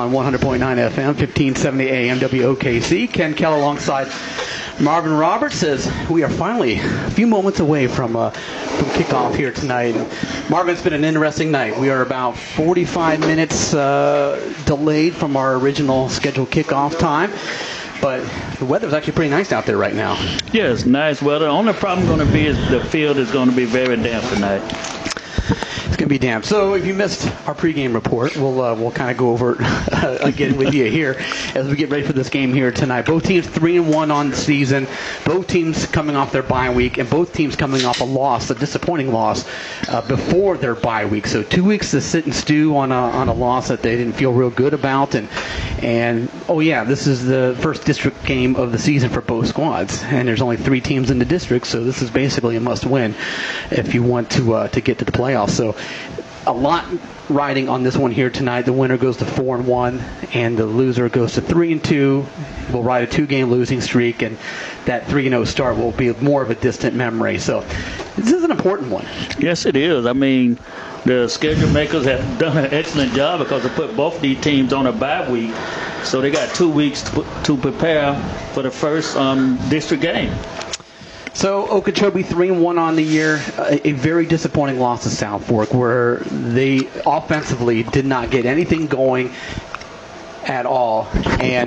on 100.9 FM, 1570 AM WOKC. Ken Keller alongside Marvin Roberts says we are finally a few moments away from kickoff here tonight. Marvin, it's been an interesting night. We are about 45 minutes delayed from our original scheduled kickoff time. But the weather's actually pretty nice out there right now. Yeah, it's nice weather. The only problem going to be is the field is going to be very damp tonight. It's going to be damp. So if you missed our pregame report, we'll kind of go over it again with you here as we get ready for this game here tonight. Both teams 3-1 on the season. Both teams coming off their bye week, and both teams coming off a disappointing loss before their bye week. So 2 weeks to sit and stew on a loss that they didn't feel real good about, and oh yeah, this is the first district game of the season for both squads, and there's only 3 teams in the district, so this is basically a must-win if you want to get to the playoffs. So a lot riding on this one here tonight. The winner goes to 4-1, and the loser goes to 3-2. We'll ride a 2-game losing streak, and that 3-0 start will be more of a distant memory. So this is an important one. Yes, it is. I mean, the schedule makers have done an excellent job because they put both these teams on a bye week. So they got 2 weeks to prepare for the first district game. So Okeechobee 3-1 on the year, a very disappointing loss to South Fork, where they offensively did not get anything going at all, and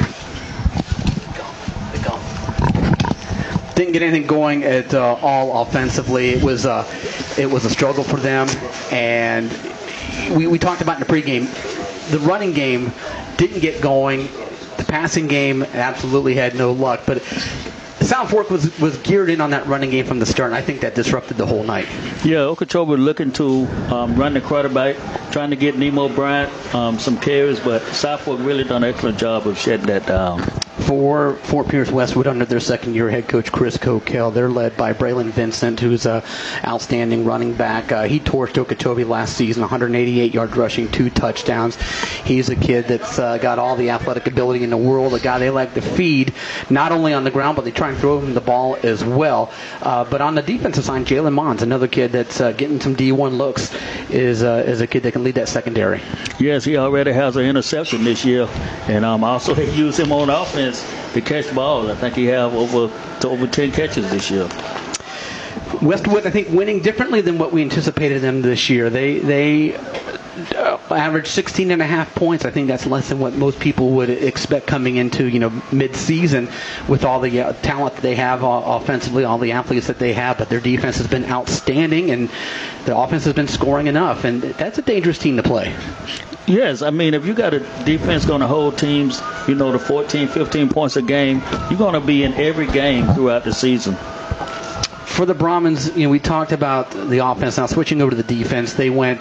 didn't get anything going at all offensively. It was a struggle for them, and we talked about in the pregame, the running game didn't get going. The passing game absolutely had no luck, but South Fork was geared in on that running game from the start, and I think that disrupted the whole night. Yeah, Okeechobee looking to run the quarterback, trying to get Nemo Bryant some carries, but South Fork really done an excellent job of shutting that down. For Fort Pierce Westwood, under their second-year head coach Chris Coquel, they're led by Braylon Vincent, who's an outstanding running back. He torched Okeechobee last season, 188 yards rushing, 2 touchdowns. He's a kid that's got all the athletic ability in the world, a guy they like to feed, not only on the ground, but they try and throw him the ball as well. But on the defensive side, Jalen Mons, another kid that's getting some D1 looks, is a kid that can lead that secondary. Yes, he already has an interception this year, and also they use him on offense to catch balls. I think he have over 10 catches this year. Westwood, I think, winning differently than what we anticipated them this year. They averaged 16.5 points. I think that's less than what most people would expect coming into mid-season with all the talent that they have offensively, all the athletes that they have. But their defense has been outstanding, and the offense has been scoring enough, and that's a dangerous team to play. Yes, I mean, if you got a defense going to hold teams, to 14, 15 points a game, you're going to be in every game throughout the season. For the Brahmins, we talked about the offense. Now switching over to the defense, they went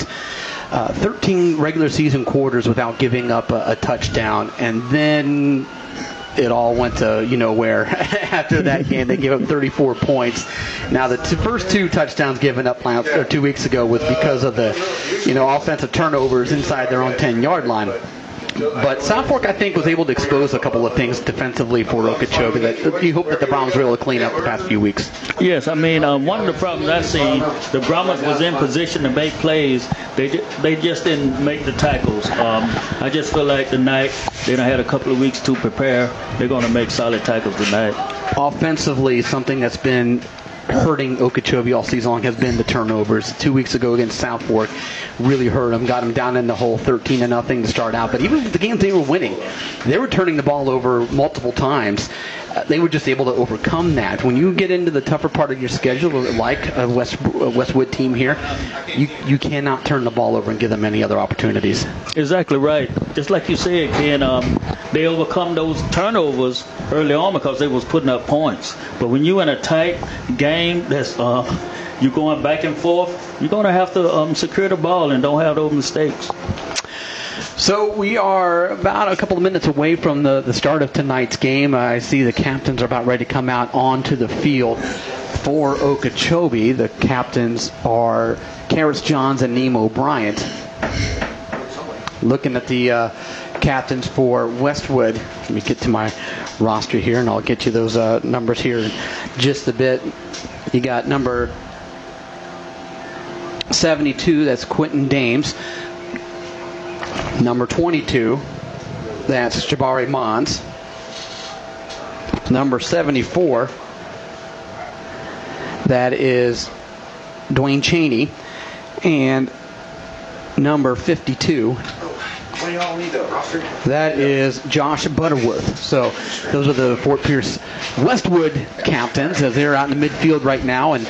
13 regular season quarters without giving up a touchdown, and then it all went to where. After that game, they gave up 34 points. Now, the first 2 touchdowns given up 2 weeks ago was because of the offensive turnovers inside their own 10-yard line. But South Fork, I think, was able to expose a couple of things defensively for Okeechobee that you hope that the Brahmins were able to clean up the past few weeks. Yes, I mean, one of the problems I've seen, the Brahmins was in position to make plays. They just didn't make the tackles. I just feel like tonight they done had a couple of weeks to prepare. They're going to make solid tackles tonight. Offensively, something that's been hurting Okeechobee all season long has been the turnovers. 2 weeks ago against South Fork really hurt them, got them down in the hole 13-0 to start out. But even with the games they were winning, they were turning the ball over multiple times. They were just able to overcome that. When you get into the tougher part of your schedule, like a Westwood team here, you cannot turn the ball over and give them any other opportunities. Exactly right. Just like you said, Ken, they overcome those turnovers early on because they was putting up points. But when you're in a tight game that's you're going back and forth, you're going to have to secure the ball and don't have those mistakes. So we are about a couple of minutes away from the start of tonight's game. I see the captains are about ready to come out onto the field for Okeechobee. The captains are Karis Johns and Nemo Bryant. Looking at the captains for Westwood. Let me get to my roster here, and I'll get you those numbers here in just a bit. You got number 72, that's Quentin Dames. Number 22, That's Jabari Mons. Number 74. That is Dwayne Cheney. And number 52. That is Josh Butterworth. So those are the Fort Pierce Westwood captains as they're out in the midfield right now. And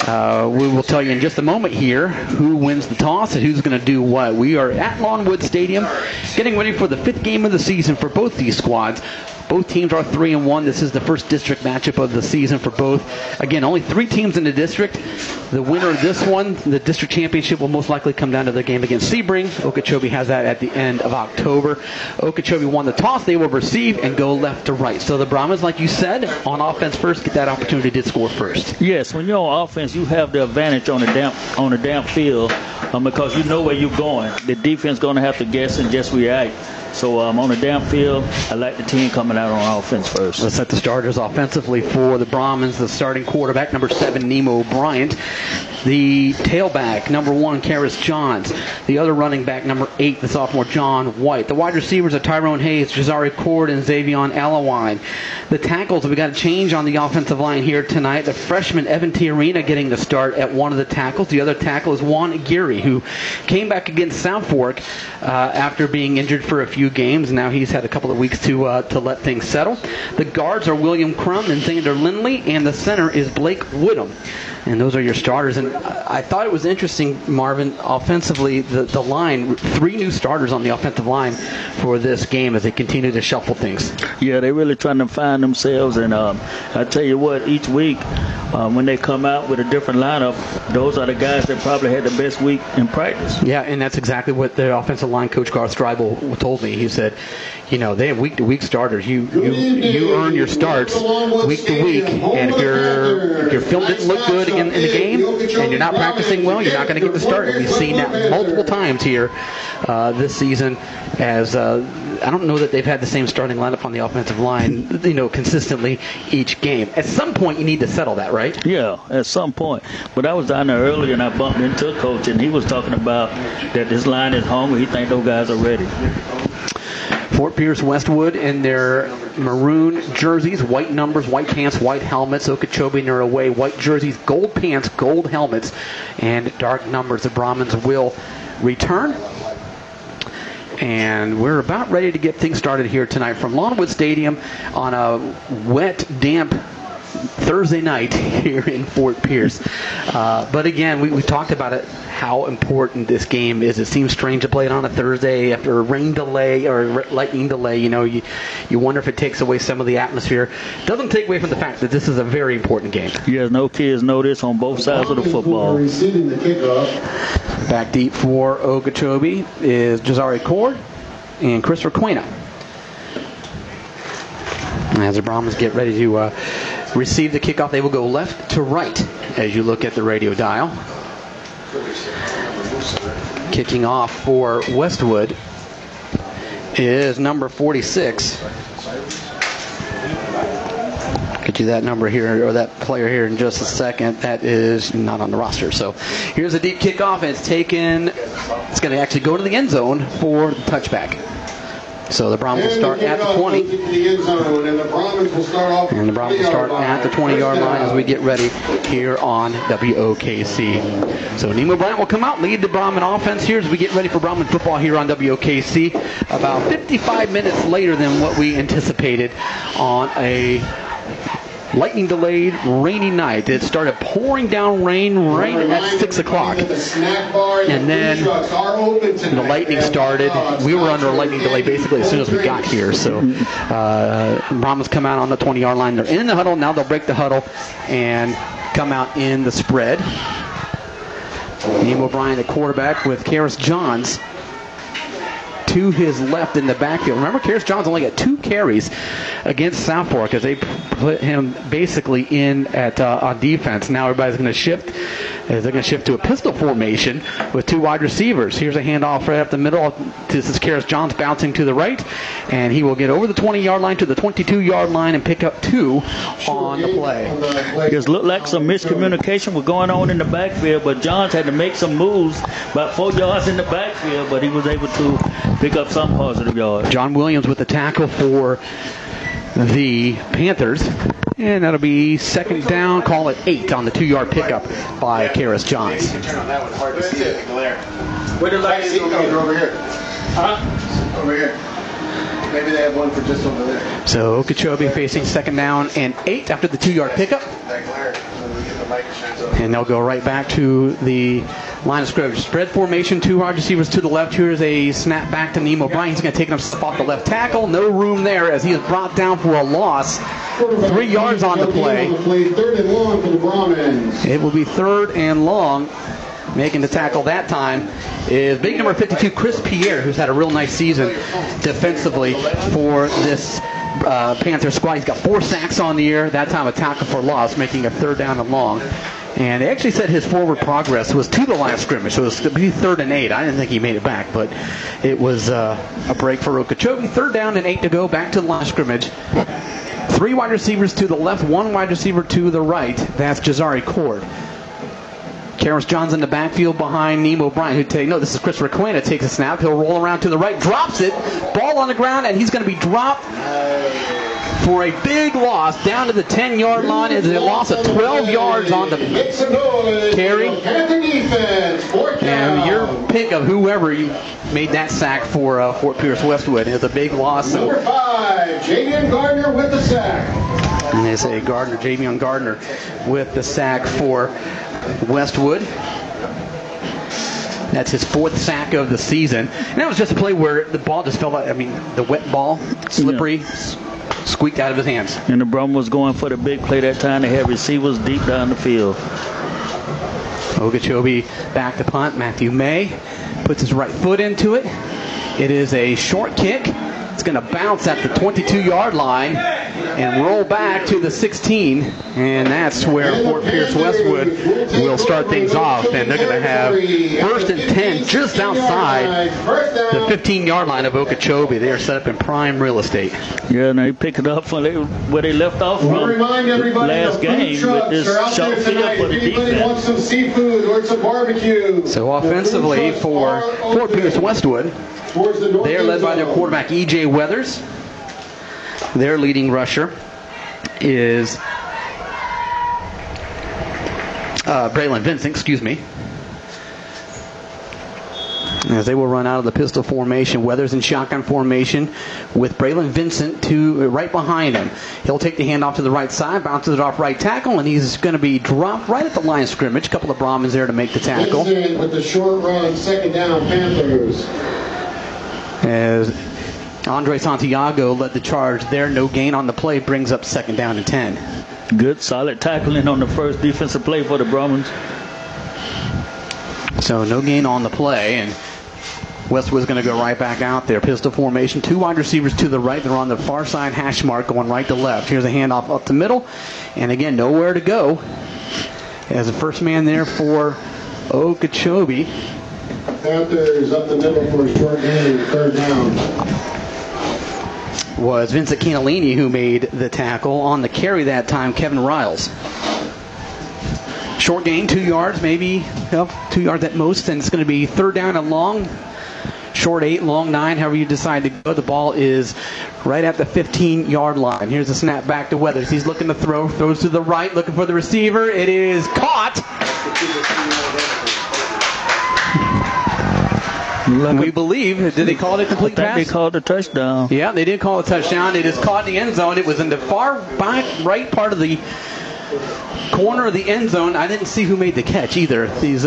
we will tell you in just a moment here who wins the toss and who's going to do what. We are at Longwood Stadium getting ready for the 5th game of the season for both these squads. Both teams are 3-1. This is the first district matchup of the season for both. Again, only 3 teams in the district. The winner of this one, the district championship, will most likely come down to the game against Sebring. Okeechobee has that at the end of October. Okeechobee won the toss. They will receive and go left to right. So the Brahmins, like you said, on offense first, get that opportunity to score first. Yes, when you're on offense, you have the advantage on the damp field because you know where you're going. The defense going to have to guess and just react. So on the damp field, I like the team coming out on offense first. Let's set the starters offensively for the Brahmins. The starting quarterback, number 7, Nemo Bryant. The tailback, number 1, Karis Johns. The other running back, number 8, the sophomore, John White. The wide receivers are Tyrone Hayes, Jazari Cord, and Xavion Alawine. The tackles, we got a change on the offensive line here tonight. The freshman, Evan Tiarina, getting the start at one of the tackles. The other tackle is Juan Aguirre, who came back against South Fork after being injured for a few games. Now he's had a couple of weeks to let things settle. The guards are William Crum and Xander Lindley, and the center is Blake Woodham. And those are your starters. And I thought it was interesting, Marvin, offensively, the line, 3 new starters on the offensive line for this game as they continue to shuffle things. Yeah, they're really trying to find themselves. And I tell you what, each week when they come out with a different lineup, those are the guys that probably had the best week in practice. Yeah, and that's exactly what the offensive line coach, Garth Stribel, told me. He said, you know, they have week-to-week starters. You earn your starts week to week, and if your film didn't look good in the game and you're not practicing well, you're not going to get the start. And we've seen that multiple times here this season. As I don't know that they've had the same starting lineup on the offensive line, consistently each game. At some point, you need to settle that, right? Yeah, at some point. But I was down there earlier and I bumped into a coach, and he was talking about that this line is hungry. He thinks those guys are ready. Fort Pierce Westwood in their maroon jerseys, white numbers, white pants, white helmets. Okeechobee in their away, white jerseys, gold pants, gold helmets, and dark numbers. The Brahmins will return. And we're about ready to get things started here tonight from Longwood Stadium on a wet, damp Thursday night here in Fort Pierce. But again, we talked about it, how important this game is. It seems strange to play it on a Thursday after a rain delay or lightning delay. You wonder if it takes away some of the atmosphere. Doesn't take away from the fact that this is a very important game. Yes, no kids know this on both sides of the football. Receiving the kickoff. Back deep for Okeechobee is Jazari Cord and Christopher Quena. As the Brahmins get ready to receive the kickoff, they will go left to right as you look at the radio dial. Kicking off for Westwood is number 46. Get you that number here, or that player here in just a second. That is not on the roster. So here's a deep kickoff, and it's taken. It's going to actually go to the end zone for the touchback. So the Brahmins will start at the 20. And the Brahmins will start at the 20-yard line as we get ready here on WOKC. So Nemo Bryant will come out, lead the Brahmin offense here as we get ready for Brahmin football here on WOKC. About 55 minutes later than what we anticipated on a lightning-delayed, rainy night. It started pouring down rain right at 6 o'clock. And then the lightning started. We were under a lightning delay basically as soon as we got here. So Brahmins come out on the 20-yard line. They're in the huddle. Now they'll break the huddle and come out in the spread. Nemo Bryant, the quarterback, with Karis Johns to his left in the backfield. Remember, Karis Johns only got 2 carries against South Fork as they put him basically in at on defense. Now everybody's going to shift. They're going to shift to a pistol formation with 2 wide receivers. Here's a handoff right up the middle. This is Karis Johns bouncing to the right, and he will get over the 20-yard line to the 22-yard line and pick up 2 on the play. Just looked like some miscommunication was going on in the backfield, but Johns had to make some moves about 4 yards in the backfield, but he was able to pick pick up some positive yards. John Williams with the tackle for the Panthers. And that'll be second down, call it 8 on the 2-yard pickup by Karis Johns. Where the light is over here. Huh? Over here. Maybe they have one for just over there. So Okeechobee facing second down and 8 after the 2-yard pickup. And they'll go right back to the line of scrimmage. Spread formation, 2 wide receivers to the left. Here's a snap back to Nemo Bryan. He's going to take him off the left tackle. No room there as he is brought down for a loss. 3 yards on the play. 3rd and long for the Brahmins. It will be 3rd and long. Making the tackle that time is big number 52, Chris Pierre, who's had a real nice season defensively for this Panther squad. He's got 4 sacks on the year. That time a tackle for loss, making a 3rd down and long. And they actually said his forward progress was to the line of scrimmage, so it was going to be 3rd and 8. I didn't think he made it back, but it was a break for Okeechobee. 3rd down and 8 to go, back to the line of scrimmage. 3 wide receivers to the left, 1 wide receiver to the right. That's Jazari Cord. Karis Johns in the backfield behind Nemo Bryan, this is Chris Requena, takes a snap. He'll roll around to the right, drops it, ball on the ground, and he's going to be dropped for a big loss down to the 10-yard line. It's a loss of 12 yards on the carry. And your pick of whoever made that sack for Fort Pierce Westwood is a big loss. Number 5, Javion Gardner with the sack. And they say Javion Gardner with the sack for Westwood. That's his 4th sack of the season. And that was just a play where the ball just fell out. The wet ball, slippery, squeaked out of his hands. And the Brahman was going for the big play that time. They had receivers deep down the field. Okeechobee back to punt. Matthew May puts his right foot into it. It is a short kick. It's going to bounce at the 22-yard line and roll back to the 16. And that's where Fort Pierce Westwood will start things off. And they're going to have 1st and 10 just outside the 15-yard line of Okeechobee. They are set up in prime real estate. Yeah, and they pick it up where they left off from last game with this short field for the defense. Want some seafood or some barbecue. So offensively for Fort Pierce Westwood, they are led by their quarterback, E.J. Weathers. Their leading rusher is Braylon Vincent, As they will run out of the pistol formation, Weathers in shotgun formation with Braylon Vincent right behind him. He'll take the handoff to the right side, bounces it off right tackle, and he's going to be dropped right at the line of scrimmage. A couple of Brahmins there to make the tackle. Vincent with the short run, 2nd down, Panthers. As Andre Santiago led the charge there. No gain on the play, brings up 2nd down and 10. Good, solid tackling on the first defensive play for the Brahmins. So no gain on the play, and Westwood's going to go right back out there. Pistol formation, 2 wide receivers to the right. They're on the far side hash mark going right to left. Here's a handoff up the middle, and again, nowhere to go. As the first man there for Okeechobee. Panthers up the middle for a short gain, 3rd down. Was Vincent Canalini who made the tackle. On the carry that time, Kevin Riles. Short gain, 2 yards, maybe 2 yards at most, and it's going to be 3rd down and long. Short 8, long 9, however you decide to go. The ball is right at the 15-yard line. Here's a snap back to Weathers. He's looking to throws to the right, looking for the receiver. It is caught. We believe. Did they call it a complete pass? They called a touchdown. Yeah, they did call a touchdown. It is caught in the end zone. It was in the far back right part of the corner of the end zone. I didn't see who made the catch either. These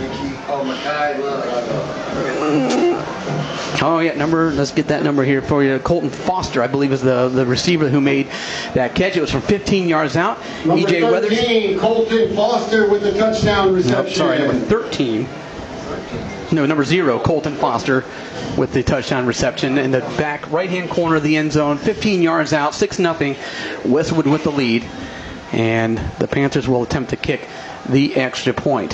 let's get that number here for you. Colton Foster, I believe, is the receiver who made that catch. It was from 15 yards out. Number E.J. 13, Weathers. Colton Foster with the touchdown reception. Number 13. No, number 0, Colton Foster with the touchdown reception in the back right-hand corner of the end zone. 15 yards out, 6-0. Westwood with the lead. And the Panthers will attempt to kick the extra point.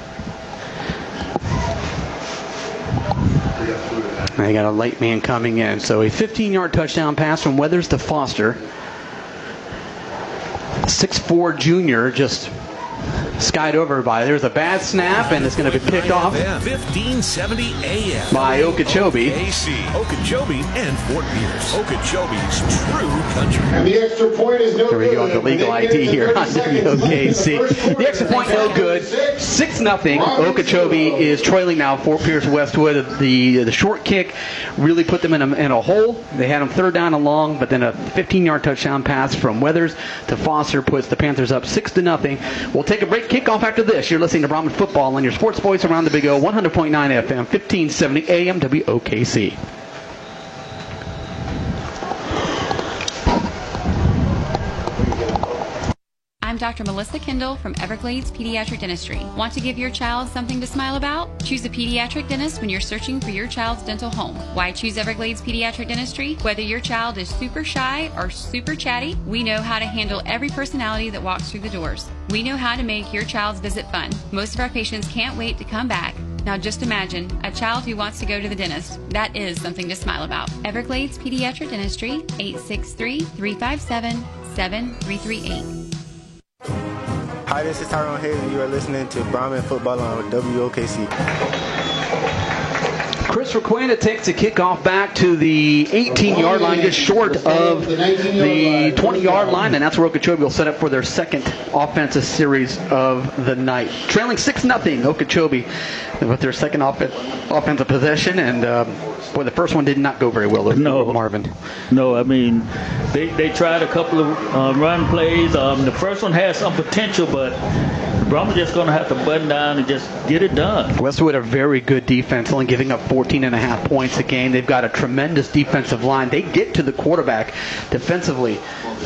They got a late man coming in. So a 15-yard touchdown pass from Weathers to Foster. 6'4" junior, just skied over everybody. There's a bad snap, and it's going to be picked off 1570 AM by Okeechobee. AC, Okeechobee and Fort Pierce. Okeechobee's true country. And the extra point is no Here we good. go, the legal ID here on WOKC. The extra point no good. 6-0. Okeechobee is trailing now. Fort Pierce Westwood. The short kick really put them in a hole. They had them third down and long, but then a 15-yard touchdown pass from Weathers to Foster puts the Panthers up 6-0. We'll take a break. Kickoff after this. You're listening to Brahman Football on your sports voice around the Big O, 100.9 FM, 1570 AM WOKC. I'm Dr. Melissa Kendall from Everglades Pediatric Dentistry. Want to give your child something to smile about? Choose a pediatric dentist when you're searching for your child's dental home. Why choose Everglades Pediatric Dentistry? Whether your child is super shy or super chatty, we know how to handle every personality that walks through the doors. We know how to make your child's visit fun. Most of our patients can't wait to come back. Now just imagine a child who wants to go to the dentist. That is something to smile about. Everglades Pediatric Dentistry, 863-357-7338. Hi, this is Tyrone Hayes, and you are listening to Brahman Football on WOKC. Chris Requena takes the kickoff back to the 18-yard line, just short of the 20-yard line, and that's where Okeechobee will set up for their second offensive series of the night. Trailing 6-0, Okeechobee with their second offensive possession, and boy, the first one did not go very well. No, Marvin. No, I mean, they tried a couple of run plays. The first one had some potential, but the Brahmas just going to have to button down and just get it done. Westwood a very good defense, only giving up 14.5 points a game. They've got a tremendous defensive line. They get to the quarterback defensively.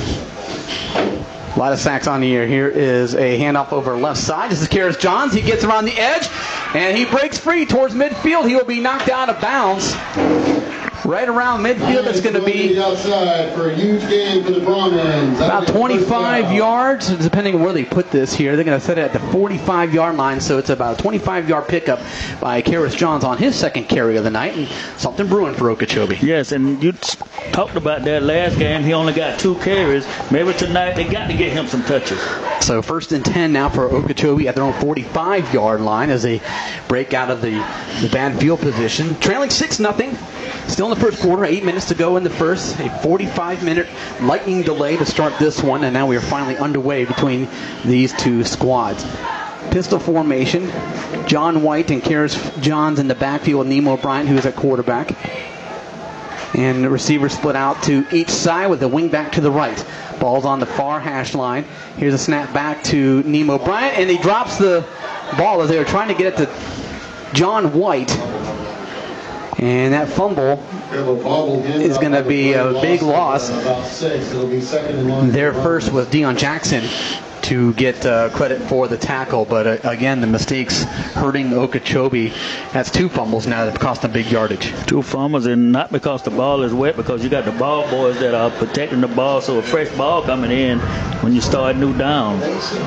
A lot of sacks on the year. Here is a handoff over left side. This is Karis Johns. He gets around the edge, and he breaks free towards midfield. He will be knocked out of bounds. Right around midfield, that's going to be outside for a huge game for the Brahmans. About 25 yards, depending on where they put this here. They're going to set it at the 45-yard line, so it's about a 25-yard pickup by Karis Johns on his second carry of the night, and something brewing for Okeechobee. Yes, and you talked about that last game. He only got 2 carries. Maybe tonight they got to get him some touches. So 1st and 10 now for Okeechobee at their own 45-yard line as they break out of the bad field position. Trailing 6-0. Still in the first quarter, 8 minutes to go in the first. A 45-minute lightning delay to start this one, and now we are finally underway between these two squads. Pistol formation. John White and Karis Johns in the backfield. Nemo Bryant, who is at quarterback. And the receivers split out to each side with the wing back to the right. Ball's on the far hash line. Here's a snap back to Nemo Bryant, and he drops the ball as they were trying to get it to John White. And that fumble is going to be a big loss. There first was Deion Jackson to get credit for the tackle, but again, the mistakes hurting Okeechobee. That's 2 fumbles now that have cost them big yardage. 2 fumbles, and not because the ball is wet, because you got the ball boys that are protecting the ball, so a fresh ball coming in when you start new down.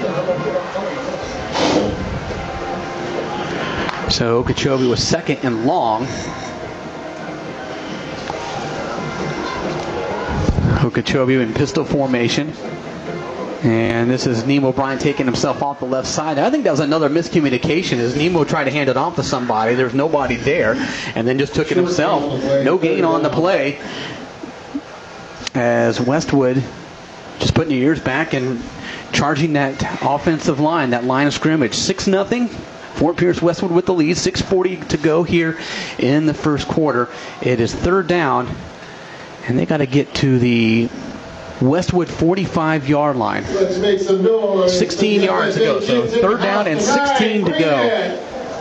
So Okeechobee was second and long. Okeechobee in pistol formation. And this is Nemo Bryant taking himself off the left side. I think that was another miscommunication as Nemo tried to hand it off to somebody. There's nobody there. And then just took it himself. No gain on the play. As Westwood just putting your ears back and charging that offensive line, that line of scrimmage. 6-0. Fort Pierce Westwood with the lead. 6:40 to go here in the first quarter. It is 3rd down. And they got to get to the Westwood 45-yard line. Let's make some noise. 16 yards to go. So 3rd down and 16 to go.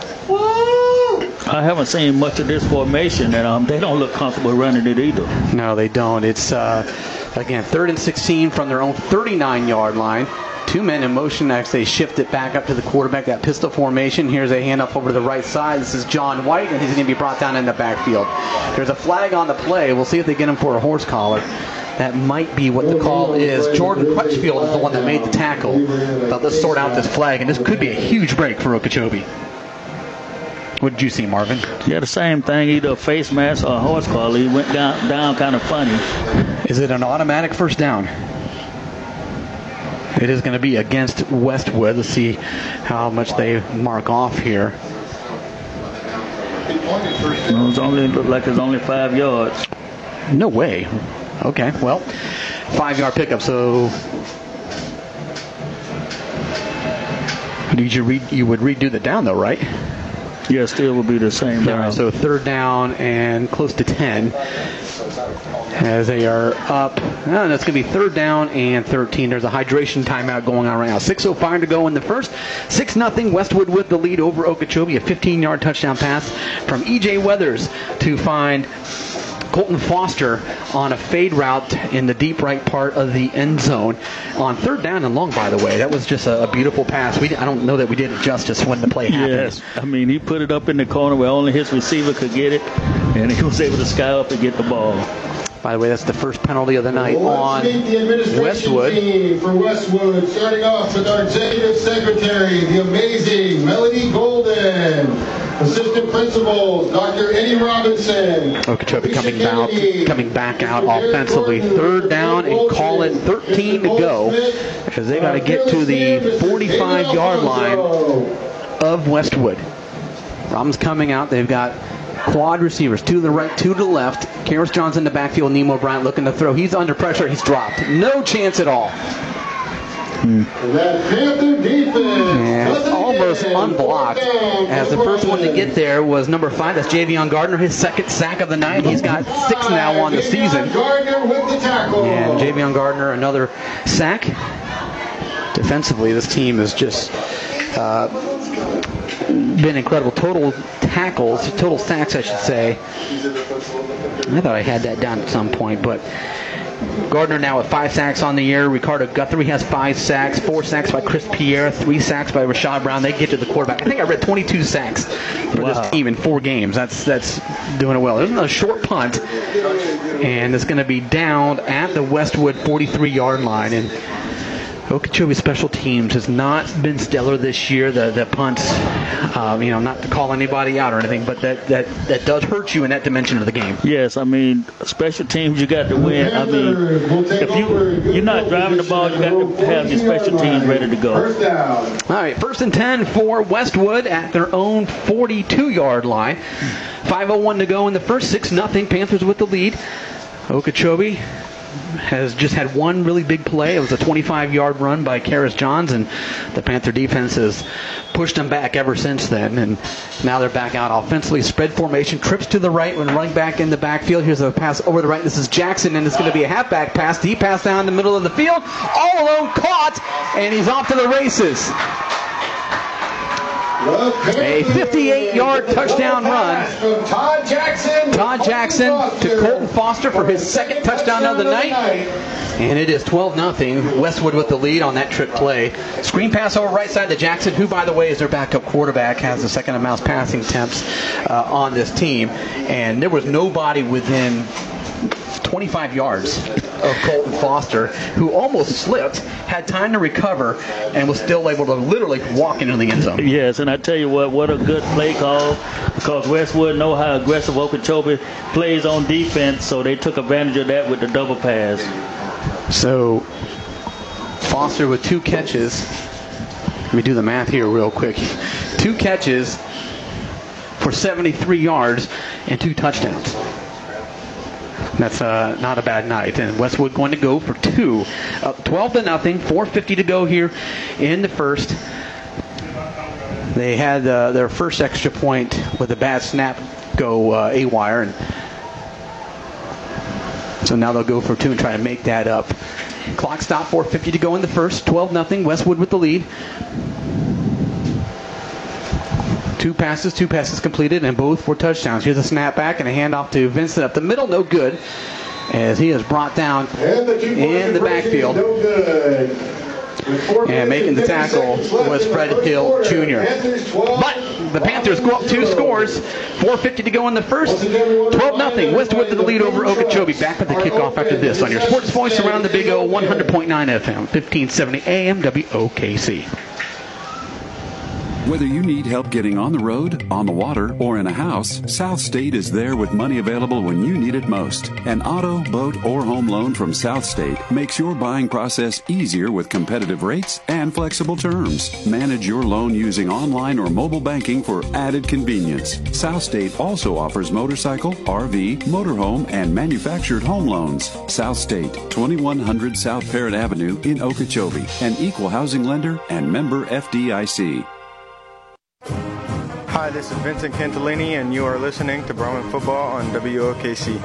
I haven't seen much of this formation, and they don't look comfortable running it either. No, they don't. It's, again, 3rd and 16 from their own 39-yard line. 2 men in motion as they shift it back up to the quarterback, that pistol formation. Here's a handoff over to the right side. This is John White, and he's going to be brought down in the backfield. There's a flag on the play. We'll see if they get him for a horse collar. That might be what the call is. Jordan Crutchfield is the one that made the tackle. But let's sort out this flag, and this could be a huge break for Okeechobee. What did you see, Marvin? Yeah, the same thing, either a face mask or a horse collar. He went down kind of funny. Is it an automatic first down? It is going to be against Westwood. Let's see how much they mark off here. It only looked like it's only 5 yards. No way. Okay, well, 5-yard pickup. So you would redo the down though, right? Yeah, still would be the same. All right, so 3rd down and close to 10 as they are up. And it's going to be 3rd down and 13. There's a hydration timeout going on right now. 6:05 to go in the first. 6-0 Westwood with the lead over Okeechobee. A 15-yard touchdown pass from E.J. Weathers to find Colton Foster on a fade route in the deep right part of the end zone on 3rd down and long, by the way. That was just a beautiful pass. I don't know that we did it justice when the play happened. Yes, I mean, he put it up in the corner where only his receiver could get it, and he was able to sky up and get the ball. By the way, that's the first penalty of the night on Westwood. Team for Westwood, starting off with our executive secretary, the amazing Melody Golden. Assistant principals, Dr. Eddie Robinson. Okeechobee coming back out offensively. 3rd down and call it 13 to go because they got to get to the 45-yard line of Westwood. Robin's coming out. They've got quad receivers, 2 to the right, 2 to the left. Karis Johns in the backfield. Nemo Bryant looking to throw. He's under pressure. He's dropped. No chance at all. That Panther defense. And almost unblocked. As the first one to get there was number 5. That's Javion Gardner, his 2nd sack of the night. He's got 6 now on the season. Gardner with the tackle. And Javion Gardner, another sack. Defensively, this team has just been incredible. Total tackles, total sacks, I should say. I thought I had that down at some point, but Gardner now with 5 sacks on the year. Ricardo Guthrie has 5 sacks, 4 sacks by Chris Pierre, 3 sacks by Rashad Brown. They get to the quarterback. I think I read 22 sacks for this team in 4 games. That's doing it well. There's a short punt, and it's going to be down at the Westwood 43-yard line. And Okeechobee special teams has not been stellar this year. The punts, not to call anybody out or anything, but that does hurt you in that dimension of the game. Yes, I mean, special teams, you got to win. I mean, if you're not driving the ball, you got to have your special teams ready to go. All right, 1st and 10 for Westwood at their own 42-yard line. 5:01 to go in the first. 6-0 Panthers with the lead. Okeechobee has just had one really big play. It was a 25-yard run by Karis Johns, and the Panther defense has pushed them back ever since then. And now they're back out offensively. Spread formation, trips to the right when running back in the backfield. Here's a pass over the right. This is Jackson, and it's going to be a halfback pass. Deep pass down the middle of the field. All alone, caught, and he's off to the races. A 58-yard touchdown run. Todd Jackson to Colton Foster for his 2nd touchdown of the night. And it is 12-0. Westwood with the lead on that trick play. Screen pass over right side to Jackson, who, by the way, is their backup quarterback, has the 2nd most passing attempts on this team. And there was nobody within 25 yards of Colton Foster, who almost slipped, had time to recover, and was still able to literally walk into the end zone. Yes, and I tell you what a good play call, because Westwood know how aggressive Okeechobee plays on defense, so they took advantage of that with the double pass. So Foster with 2 catches. Let me do the math here real quick. 2 catches for 73 yards and 2 touchdowns. That's not a bad night. And Westwood going to go for 2. Up 12-0. 4:50 to go here in the first. They had their first extra point with a bad snap go A-wire. And so now they'll go for 2 and try to make that up. Clock stop, 4:50 to go in the first. 12-0. Westwood with the lead. 2 passes completed, and both were touchdowns. Here's a snap back and a handoff to Vincent up the middle. No good, as he is brought down in the backfield. No good. And making the tackle was Fred Hill Jr. But the Panthers go up 2 scores. 4:50 to go in the first. 12-0. Westwood to the lead over Okeechobee. Back with the kickoff after this on your sports voice around the Big O, 100.9 FM, 1570 AM, WOKC. Whether you need help getting on the road, on the water, or in a house, South State is there with money available when you need it most. An auto, boat, or home loan from South State makes your buying process easier with competitive rates and flexible terms. Manage your loan using online or mobile banking for added convenience. South State also offers motorcycle, RV, motorhome, and manufactured home loans. South State, 2100 South Parrott Avenue in Okeechobee, an equal housing lender and member FDIC. Hi, this is Vincent Cantillini, and you are listening to Brahman Football on WOKC.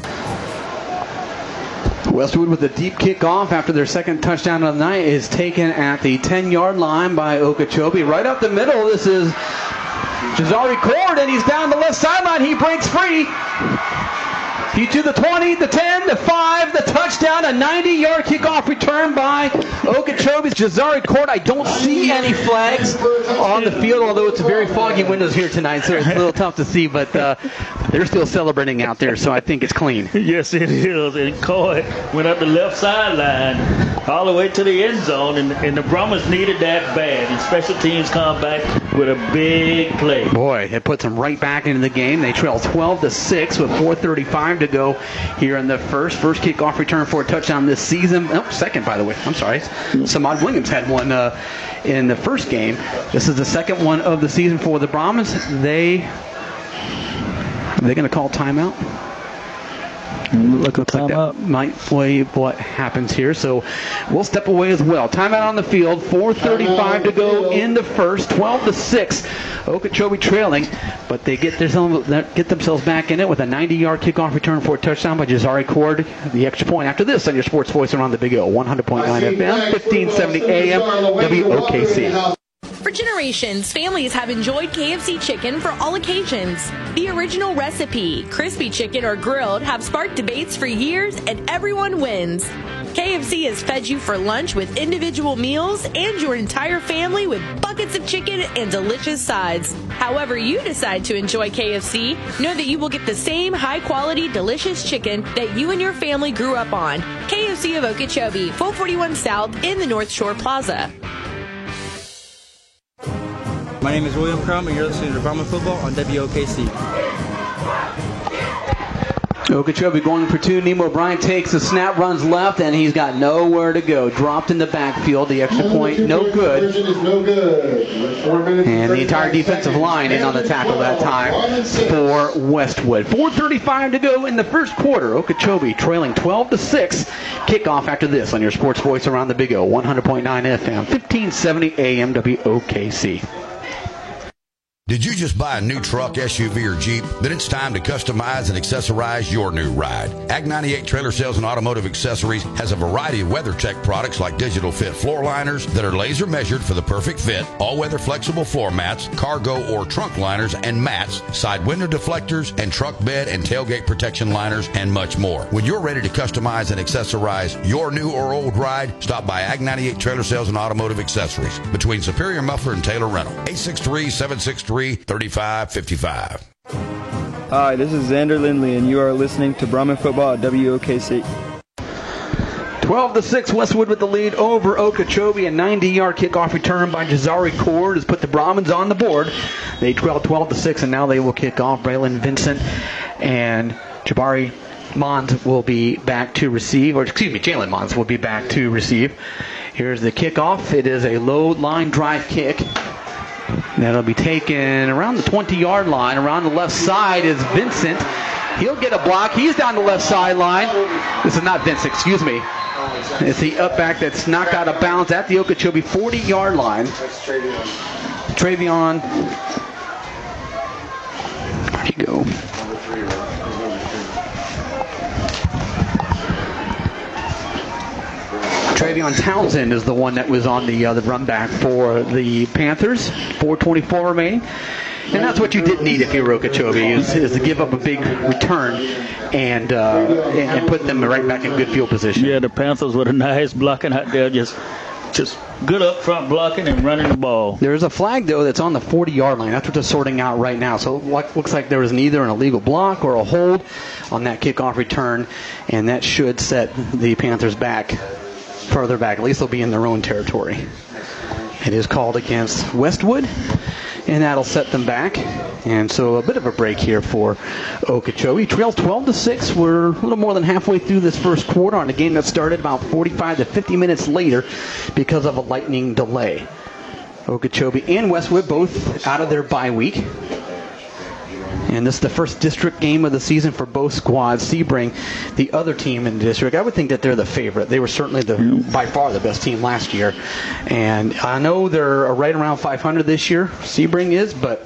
Westwood with a deep kickoff after their second touchdown of the night is taken at the 10-yard line by Okeechobee. Right up the middle, this is Jazari Cord, and he's down the left sideline. He breaks free. He to the 20, the 10, the 5, the touchdown, a 90-yard kickoff return by Okeechobee's Jazari Cord. I don't see any flags on the field, although it's very foggy windows here tonight, so it's a little tough to see, but they're still celebrating out there, so I think it's clean. Yes, it is. And Cord went up the left sideline all the way to the end zone, and the Brahmans needed that bad, and special teams come back with a big play. Boy, it puts them right back into the game. They trail 12-6 with 4:35 to go here in the first kickoff return for a touchdown this season. Oh, second, by the way. I'm sorry. Samad Williams had one in the first game. This is the second one of the season for the Brahmans. Are they going to call timeout? Looks like that might play what happens here. So we'll step away as well. Timeout on the field. 4:35 to go in the first. 12-6. Okeechobee trailing, but they get themselves back in it with a 90-yard kickoff return for a touchdown by Jazari Cord. The extra point after this on your sports voice around the Big O. 100.9 FM, 1570 AM, WOKC. For generations, families have enjoyed KFC chicken for all occasions. The original recipe, crispy chicken or grilled, have sparked debates for years, and everyone wins. KFC has fed you for lunch with individual meals and your entire family with buckets of chicken and delicious sides. However you decide to enjoy KFC, know that you will get the same high-quality, delicious chicken that you and your family grew up on. KFC of Okeechobee, 441 South in the North Shore Plaza. My name is William Crum, and you're listening to Brahman Football on WOKC. Okeechobee going for two. Nemo Bryant takes the snap, runs left, and he's got nowhere to go. Dropped in the backfield. The extra point, no good. And the entire defensive line in on the tackle that time for Westwood. 4:35 to go in the first quarter. Okeechobee trailing 12-6. Kickoff after this on your sports voice around the Big O. 100.9 FM, 1570 AM, WOKC. Did you just buy a new truck, SUV, or Jeep? Then it's time to customize and accessorize your new ride. Ag 98 Trailer Sales and Automotive Accessories has a variety of WeatherTech products like digital fit floor liners that are laser measured for the perfect fit, all-weather flexible floor mats, cargo or trunk liners and mats, side window deflectors, and truck bed and tailgate protection liners, and much more. When you're ready to customize and accessorize your new or old ride, stop by Ag 98 Trailer Sales and Automotive Accessories between Superior Muffler and Taylor Rental. 863-763-3555. Hi, this is Xander Lindley, and you are listening to Brahman Football at WOKC. 12-6, Westwood with the lead over Okeechobee. A 90-yard kickoff return by Jazari Cord has put the Brahmans on the board. They trail 12-6, and now they will kick off. Braylon Vincent and Jabari Mons will be back to receive, Jalen Mons will be back to receive. Here's the kickoff. It is a low line drive kick. That'll be taken around the 20-yard line. Around the left side is Vincent. He'll get a block. He's down the left sideline. This is not Vincent, excuse me. It's the up back that's knocked out of bounds at the Okeechobee 40-yard line. Travion. Where'd he go? Travion Townsend is the one that was on the run back for the Panthers. 4:24 remaining. And that's what you didn't need if you were Okeechobee, is to give up a big return and put them right back in good field position. Yeah, the Panthers with a nice blocking out there, just good up front blocking and running the ball. There's a flag, though, that's on the 40-yard line. That's what they're sorting out right now. So it looks like there was either an illegal block or a hold on that kickoff return, and that should set the Panthers back further back. At least they'll be in their own territory. It is called against Westwood. and that'll set them back. And so a bit of a break here for Okeechobee. Trails 12-6. We're a little more than halfway through this first quarter on a game that started about 45 to 50 minutes later because of a lightning delay. Okeechobee and Westwood both out of their bye week. And this is the first district game of the season for both squads. Sebring, the other team in the district, I would think that they're the favorite. They were certainly by far the best team last year. And I know they're right around 500 this year, Sebring is, but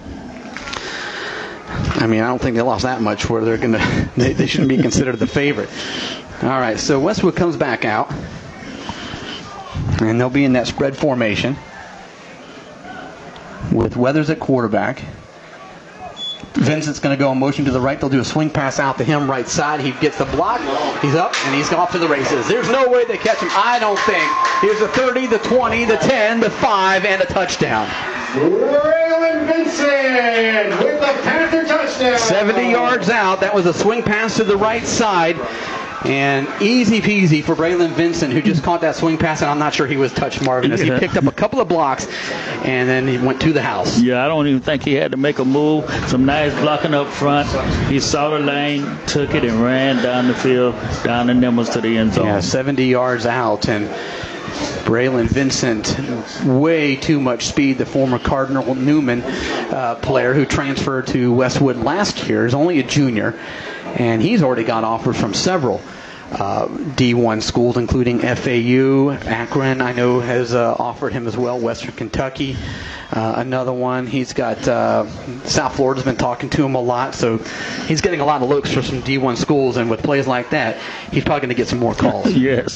I mean, I don't think they lost that much where they shouldn't be considered the favorite. All right, so Westwood comes back out. And they'll be in that spread formation with Weathers at quarterback. Vincent's going to go in motion to the right. They'll do a swing pass out to him, right side. He gets the block. He's up, and he's off to the races. There's no way they catch him, I don't think. Here's the 30, the 20, the 10, the 5, and a touchdown. Braylon Vincent with the Panther touchdown. 70 yards out. That was a swing pass to the right side. And easy peasy for Braylon Vincent, who just caught that swing pass, and I'm not sure he was touched, Marvin, as he picked up a couple of blocks, and then he went to the house. Yeah, I don't even think he had to make a move. Some nice blocking up front. He saw the lane, took it, and ran down the field, down the Nimmels to the end zone. Yeah, 70 yards out, and Braylon Vincent, way too much speed. The former Cardinal Newman player who transferred to Westwood last year is only a junior. And he's already got offers from several D1 schools, including FAU. Akron, I know, has offered him as well. Western Kentucky, another one. He's got South Florida's been talking to him a lot, so he's getting a lot of looks for some D1 schools. And with plays like that, he's probably going to get some more calls. Yes.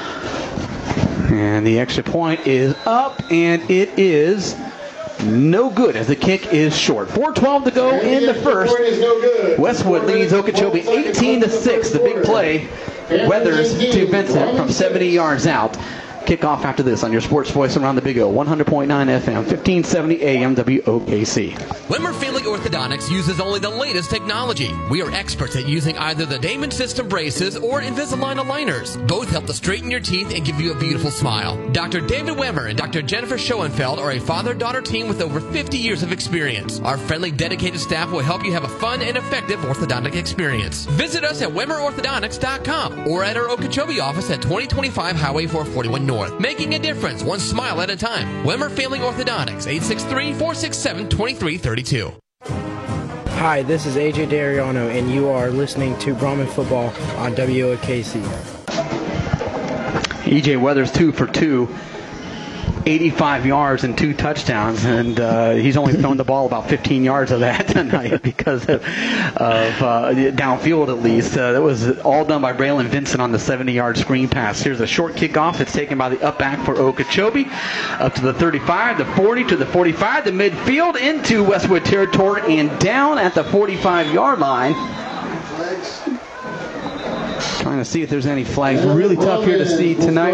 And the extra point is up, and it is no good as the kick is short. 4:12 to go in the first. Westwood leads Okeechobee 18-6. The big play, Weathers to Vincent from 70 yards out. Kickoff after this on your sports voice around the Big O, 100.9 FM, 1570 AM WOKC. Wimmer Family Orthodontics uses only the latest technology. We are experts at using either the Damon System braces or Invisalign aligners. Both help to straighten your teeth and give you a beautiful smile. Dr. David Wimmer and Dr. Jennifer Schoenfeld are a father-daughter team with over 50 years of experience. Our friendly, dedicated staff will help you have a fun and effective orthodontic experience. Visit us at WimmerOrthodontics.com or at our Okeechobee office at 2025 Highway 441 North. Making a difference, one smile at a time. Wimmer Family Orthodontics, 863-467-2332. Hi, this is AJ Dariano, and you are listening to Brahman Football on WOKC. EJ Weathers 2 for 2, 85 yards and 2 touchdowns, and he's only thrown the ball about 15 yards of that tonight because of downfield at least. That was all done by Braylon Vincent on the 70-yard screen pass. Here's a short kickoff. It's taken by the up back for Okeechobee up to the 35, the 40 to the 45, the midfield into Westwood territory and down at the 45-yard line. Trying to see if there's any flags. Really tough here to see tonight.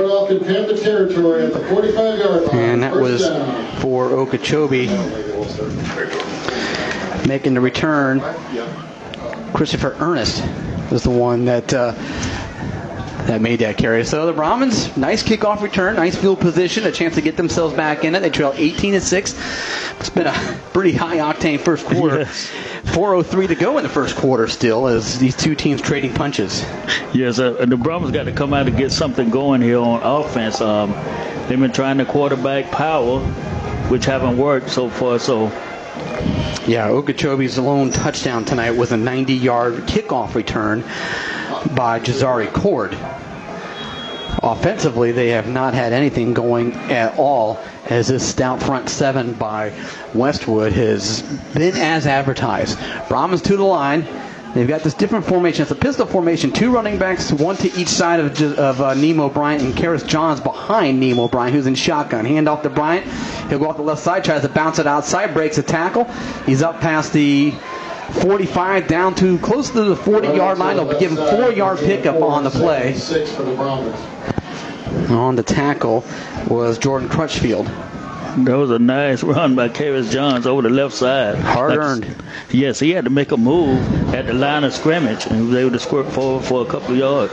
And that was for Okeechobee. Making the return, Christopher Ernest was the one that made that carry. So the Brahmins, nice kickoff return, nice field position, a chance to get themselves back in it. They trail 18-6. It's been a pretty high-octane first quarter. Yes. 4:03 to go in the first quarter still as these two teams trading punches. Yes, and the Brahmins got to come out and get something going here on offense. They've been trying to quarterback power, which haven't worked so far. So, yeah, Okeechobee's lone touchdown tonight was a 90-yard kickoff return by Jazari Cord. Offensively, they have not had anything going at all, as this stout front seven by Westwood has been as advertised. Brahmins to the line. They've got this different formation. It's a pistol formation. 2 running backs, 1 to each side of Nemo Bryant, and Karis Johns behind Nemo Bryant, who's in shotgun. Hand off to Bryant. He'll go off the left side, tries to bounce it outside, breaks a tackle. He's up past the 45 down to close to the 40-yard line. They'll give him 4-yard pickup on the play. On the tackle was Jordan Crutchfield. That was a nice run by Karis Johns over the left side. Hard earned. Yes, he had to make a move at the line of scrimmage, and he was able to squirt forward for a couple of yards.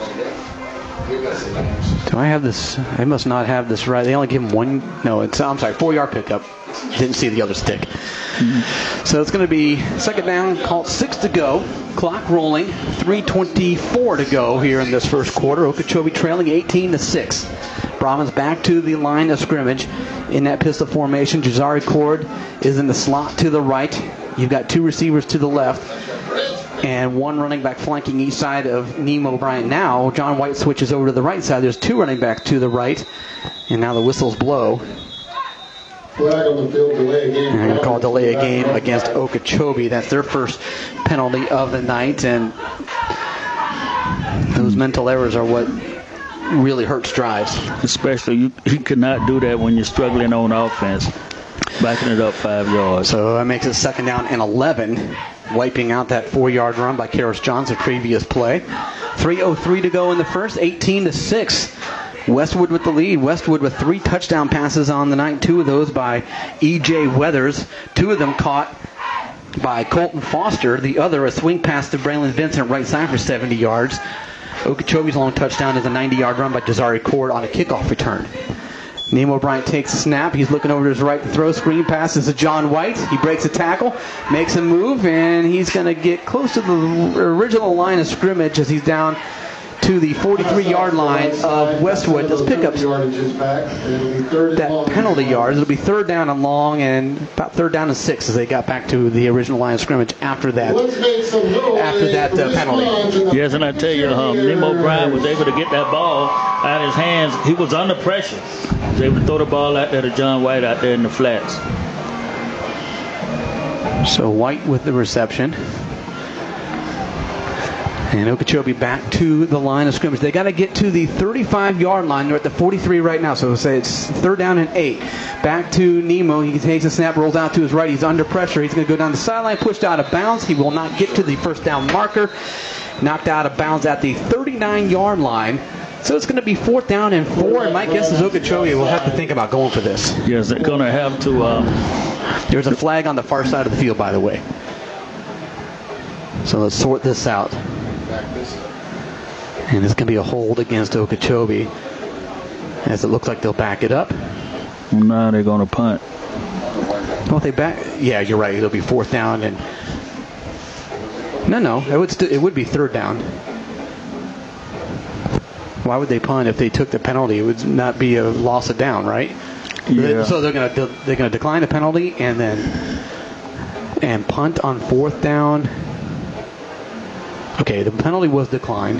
Do I have this? I must not have this right. They only give him 1. No, I'm sorry, 4-yard pickup. didn't see the other stick. So it's going to be second down, called 6 to go. Clock rolling, 3:24 to go here in this first quarter. Okeechobee trailing 18-6. Brahmins back to the line of scrimmage in that pistol formation. Jazari Cord is in the slot to the right. You've got two receivers to the left and one running back flanking each side of Nemo Bryant. Now John White switches over to the right side. There's two running backs to the right, and now the whistles blow. Flag on the field, delay a game. And they're going to call delay a game against Okeechobee. That's their first penalty of the night, and those mental errors are what really hurts drives. Especially, you cannot do that when you're struggling on offense, backing it up 5 yards. So that makes it second down and 11, wiping out that 4-yard run by Karras Johnson previous play. 3:03 to go in the first, 18-6. Westwood with the lead. Westwood with 3 touchdown passes on the night, 2 of those by E.J. Weathers, 2 of them caught by Colton Foster, the other a swing pass to Braylon Vincent right side for 70 yards. Okeechobee's long touchdown is a 90-yard run by Jazari Cord on a kickoff return. Nemo Bryant takes a snap. He's looking over to his right to throw. Screen passes to John White. He breaks a tackle, makes a move, and he's going to get close to the original line of scrimmage as he's down to the 43-yard line of Westwood. Let's pick up that penalty yards. It'll be third down and long, and about third down and 6 as they got back to the original line of scrimmage after that penalty. Yes, and I tell you, Nemo Bryant was able to get that ball out of his hands. He was under pressure. He was able to throw the ball out there to John White out there in the flats. So White with the reception. And Okeechobee back to the line of scrimmage. They got to get to the 35-yard line. They're at the 43 right now, so we'll say it's third down and 8. Back to Nemo. He takes a snap, rolls out to his right. He's under pressure. He's going to go down the sideline, pushed out of bounds. He will not get to the first down marker. Knocked out of bounds at the 39-yard line. So it's going to be fourth down and 4. And my guess is Okeechobee will have to think about going for this. Yes, they're going to have to. There's a flag on the far side of the field, by the way. So let's sort this out. And it's going to be a hold against Okeechobee, as it looks like they'll back it up. No, they're going to punt. Well, they back. Yeah, you're right. It'll be fourth down and. No. It would be third down. Why would they punt if they took the penalty? It would not be a loss of down, right? Yeah. So they're going to decline the penalty and punt on fourth down. Okay, the penalty was declined.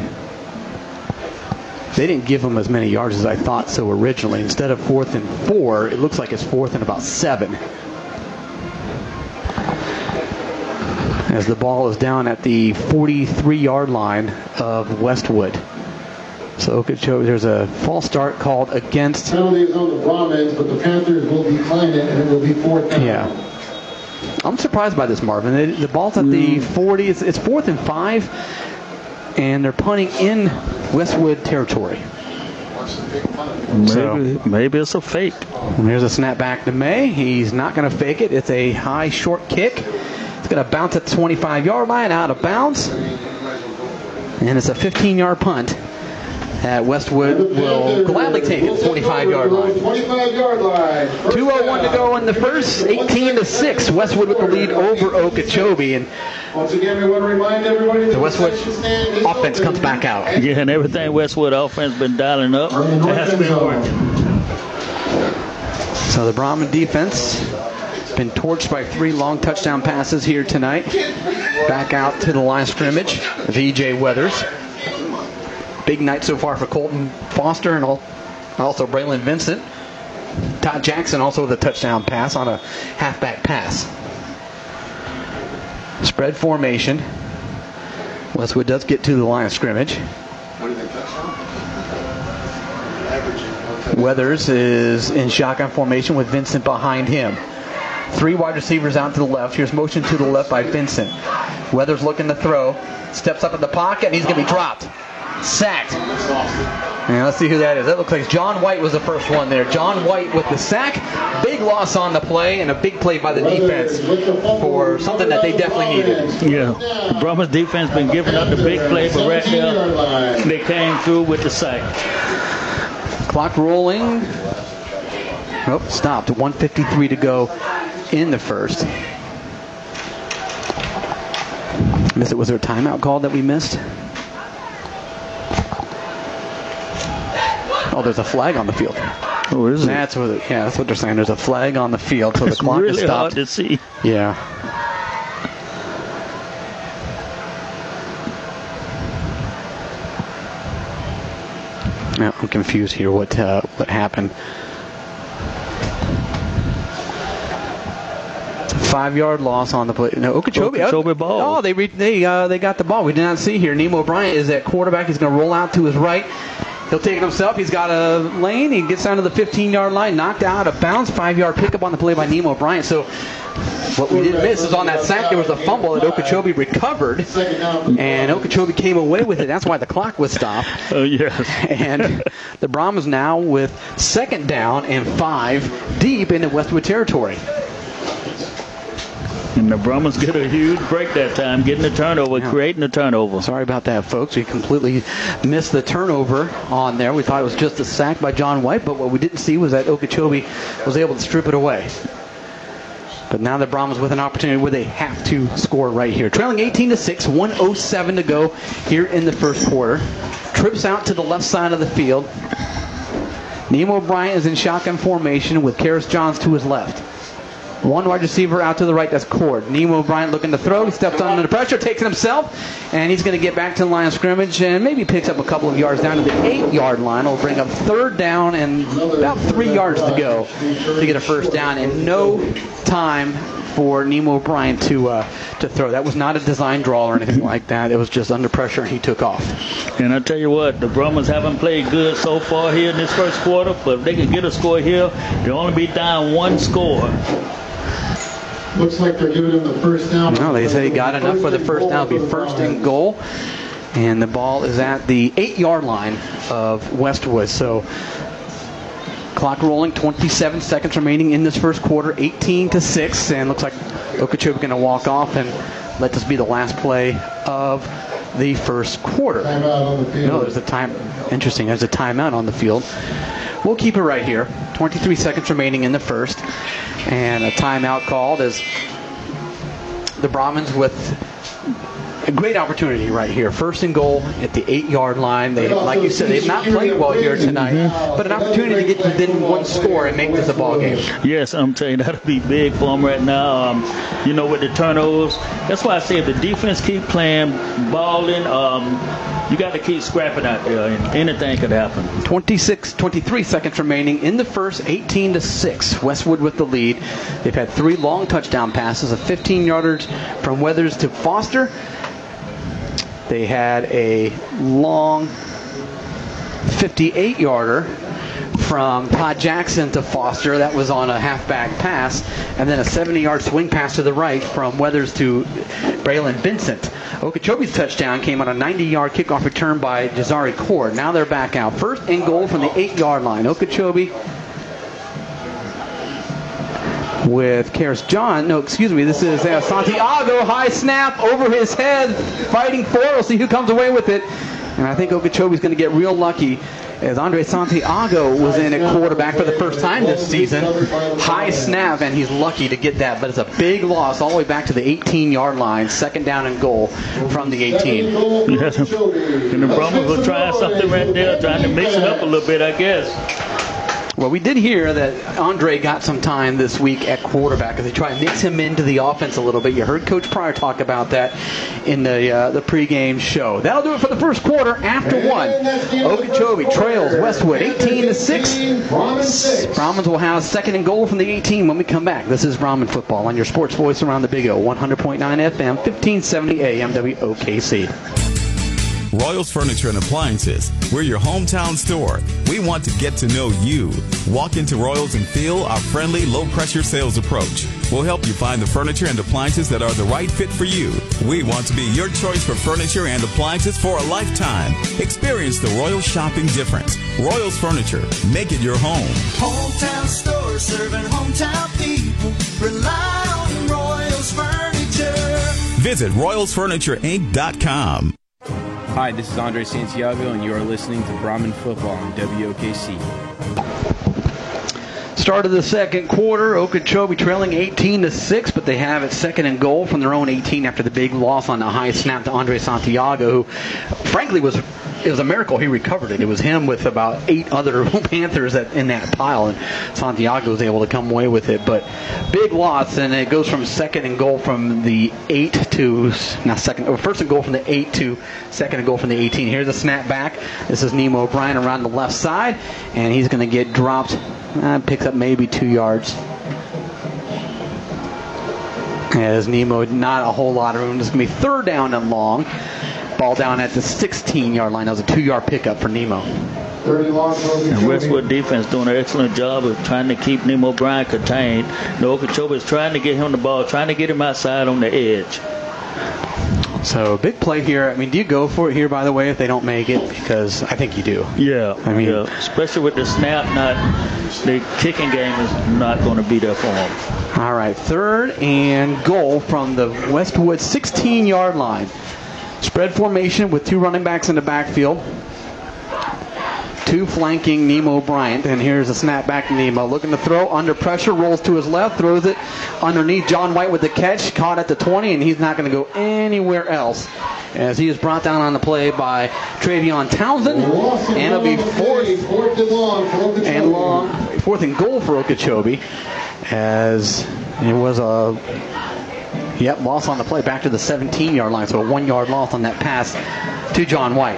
They didn't give them as many yards as I thought so originally. Instead of 4th and 4, it looks like it's 4th and about 7. As the ball is down at the 43-yard line of Westwood. So Okeechobee, there's a false start called against. Penalty is on the Brahmins, but the Panthers will decline it, and it will be fourth down. Yeah. I'm surprised by this, Marvin. The ball's at the 40. It's 4th and 5, and they're punting in Westwood territory. Maybe it's a fake. And here's a snap back to May. He's not going to fake it. It's a high, short kick. It's going to bounce at the 25-yard line, out of bounds. And it's a 15-yard punt. Westwood will gladly take it, 25-yard line. 25-yard line. 2:01 to go in the first, 18-6. Westwood with the lead over Okeechobee. And once again, we want to remind everybody that the Westwood offense comes back out. Yeah, and everything Westwood offense been dialing up has been working. So the Brahmin defense been torched by 3 long touchdown passes here tonight. Back out to the line of scrimmage of E.J. Weathers. Big night so far for Colton Foster and also Braylon Vincent. Todd Jackson also with a touchdown pass on a halfback pass. Spread formation. Westwood does get to the line of scrimmage. Weathers is in shotgun formation with Vincent behind him. 3 wide receivers out to the left. Here's motion to the left by Vincent. Weathers looking to throw. Steps up in the pocket, and he's going to be dropped. Sacked. And let's see who that is. That looks like John White was the first one there. John White with the sack. Big loss on the play, and a big play by the defense for something that they definitely needed. Yeah. The Brahmins defense been giving up the big play, but right there, they came through with the sack. Clock rolling. Oh, stopped. 1:53 to go in the first. Missed it. Was there a timeout call that we missed? Oh, there's a flag on the field. Oh, is it? That's what. That's what they're saying. There's a flag on the field, so the clock really is stopped. hard to see. Yeah. Yeah, I'm confused here. What happened? 5-yard loss on the play. No, Okeechobee ball. Oh, they got the ball. We did not see here. Nemo Bryant is at quarterback. He's going to roll out to his right. He'll take it himself. He's got a lane. He gets down to the 15-yard line. Knocked out of bounds. 5-yard pickup on the play by Nemo Bryant. So what we didn't miss is on that sack there was a fumble that Okeechobee recovered, and Okeechobee came away with it. That's why the clock was stopped. Oh, yes. And the Brahmas now with 2nd down and 5 deep into Westwood territory. And the Brahmas get a huge break that time, getting the turnover, creating the turnover. Sorry about that, folks. We completely missed the turnover on there. We thought it was just a sack by John White, but what we didn't see was that Okeechobee was able to strip it away. But now the Brahmas with an opportunity where they have to score right here. Trailing 18-6, 1:07 to go here in the first quarter. Trips out to the left side of the field. Nemo Bryant is in shotgun formation with Karis Johns to his left. One wide receiver out to the right, that's Cord. Nemo Bryant looking to throw. He steps under the pressure, takes it himself, and he's going to get back to the line of scrimmage and maybe picks up a couple of yards down to the 8-yard line. Will bring up 3rd down and about 3 yards to go to get a first down, and no time for Nemo Bryant to throw. That was not a design draw or anything like that. It was just under pressure, and he took off. And I tell you what, the Brahmas haven't played good so far here in this first quarter, but if they can get a score here, they'll only be down 1 score. Looks like they're giving him the first down. No, they say he got enough for the first down. It'll be 1st and goal. And the ball is at the 8-yard line of Westwood. So clock rolling, 27 seconds remaining in this first quarter, 18-6. And looks like Okeechobee going to walk off and let this be the last play of the first quarter. No, there's a time. Interesting. There's a timeout on the field. We'll keep it right here. 23 seconds remaining in the first. And a timeout called as the Brahmins with a great opportunity right here. 1st and goal at the 8-yard line. They, like you said, they've not played well here tonight, but an opportunity to get within 1 score and make this a ball game. Yes, I'm telling you, that'll be big for them right now. With the turnovers. That's why I say if the defense keep playing, balling, you got to keep scrapping out there, and anything could happen. 23 seconds remaining in the first, 18-6. Westwood with the lead. They've had 3 long touchdown passes, a 15-yarder from Weathers to Foster. They had a long 58-yarder from Todd Jackson to Foster. That was on a halfback pass. And then a 70-yard swing pass to the right from Weathers to Braylon Vincent. Okeechobee's touchdown came on a 90-yard kickoff return by Jazari Cord. Now they're back out. 1st and goal from the 8-yard line. Okeechobee with Karis John. No, excuse me. This is Santiago. High snap over his head. Fighting for it. We'll see who comes away with it. And I think Okeechobee's going to get real lucky as Andre Santiago was in at quarterback for the first time this season. High snap, and he's lucky to get that. But it's a big loss all the way back to the 18-yard line. 2nd down and goal from the 18. Yes. And the Brahmas will try something right there, trying to mix it up a little bit, I guess. Well, we did hear that Andre got some time this week at quarterback as they try to mix him into the offense a little bit. You heard Coach Pryor talk about that in the pregame show. That'll do it for the first quarter after 1. Okeechobee trails Westwood 18-6. Brahmins will have 2nd and goal from the 18 when we come back. This is Brahmin football on your sports voice around the Big O, 100.9 FM, 1570 AM WOKC. Royals Furniture and Appliances. We're your hometown store. We want to get to know you. Walk into Royals and feel our friendly, low-pressure sales approach. We'll help you find the furniture and appliances that are the right fit for you. We want to be your choice for furniture and appliances for a lifetime. Experience the Royals shopping difference. Royals Furniture. Make it your home. Hometown store serving hometown people. Rely on Royals Furniture. Visit RoyalsFurnitureInc.com. Hi, this is Andre Santiago, and you are listening to Brahmin Football on WOKC. Start of the second quarter, Okeechobee trailing 18-6, but they have it second and goal from their own 18 after the big loss on the high snap to Andre Santiago, who frankly it was a miracle he recovered it. It was him with about 8 other Panthers in that pile, and Santiago was able to come away with it. But big loss, and it goes from second and goal from the 8 to first and goal from the 8 to second and goal from the 18. Here's a snap back. This is Nemo O'Brien around the left side, and he's going to get dropped. Picks up maybe 2 yards. As Nemo, not a whole lot of room. This is going to be third down and long. Ball down at the 16-yard line. That was a 2-yard pickup for Nemo. And Westwood defense doing an excellent job of trying to keep Nemo O'Brien contained. Okeechobee is trying to get him the ball, trying to get him outside on the edge. So, big play here. I mean, do you go for it here, by the way, if they don't make it? Because I think you do. Yeah. I mean, especially with the snap, the kicking game is not going to be there for them. All right, third and goal from the Westwood 16-yard line. Spread formation with 2 running backs in the backfield. 2 flanking Nemo Bryant. And here's a snap back to Nemo. Looking to throw under pressure. Rolls to his left. Throws it underneath. John White with the catch. Caught at the 20. And he's not going to go anywhere else, as he is brought down on the play by Travion Townsend. And it'll be fourth and goal for Okeechobee. As it was a loss on the play back to the 17-yard line. So a 1-yard loss on that pass to John White.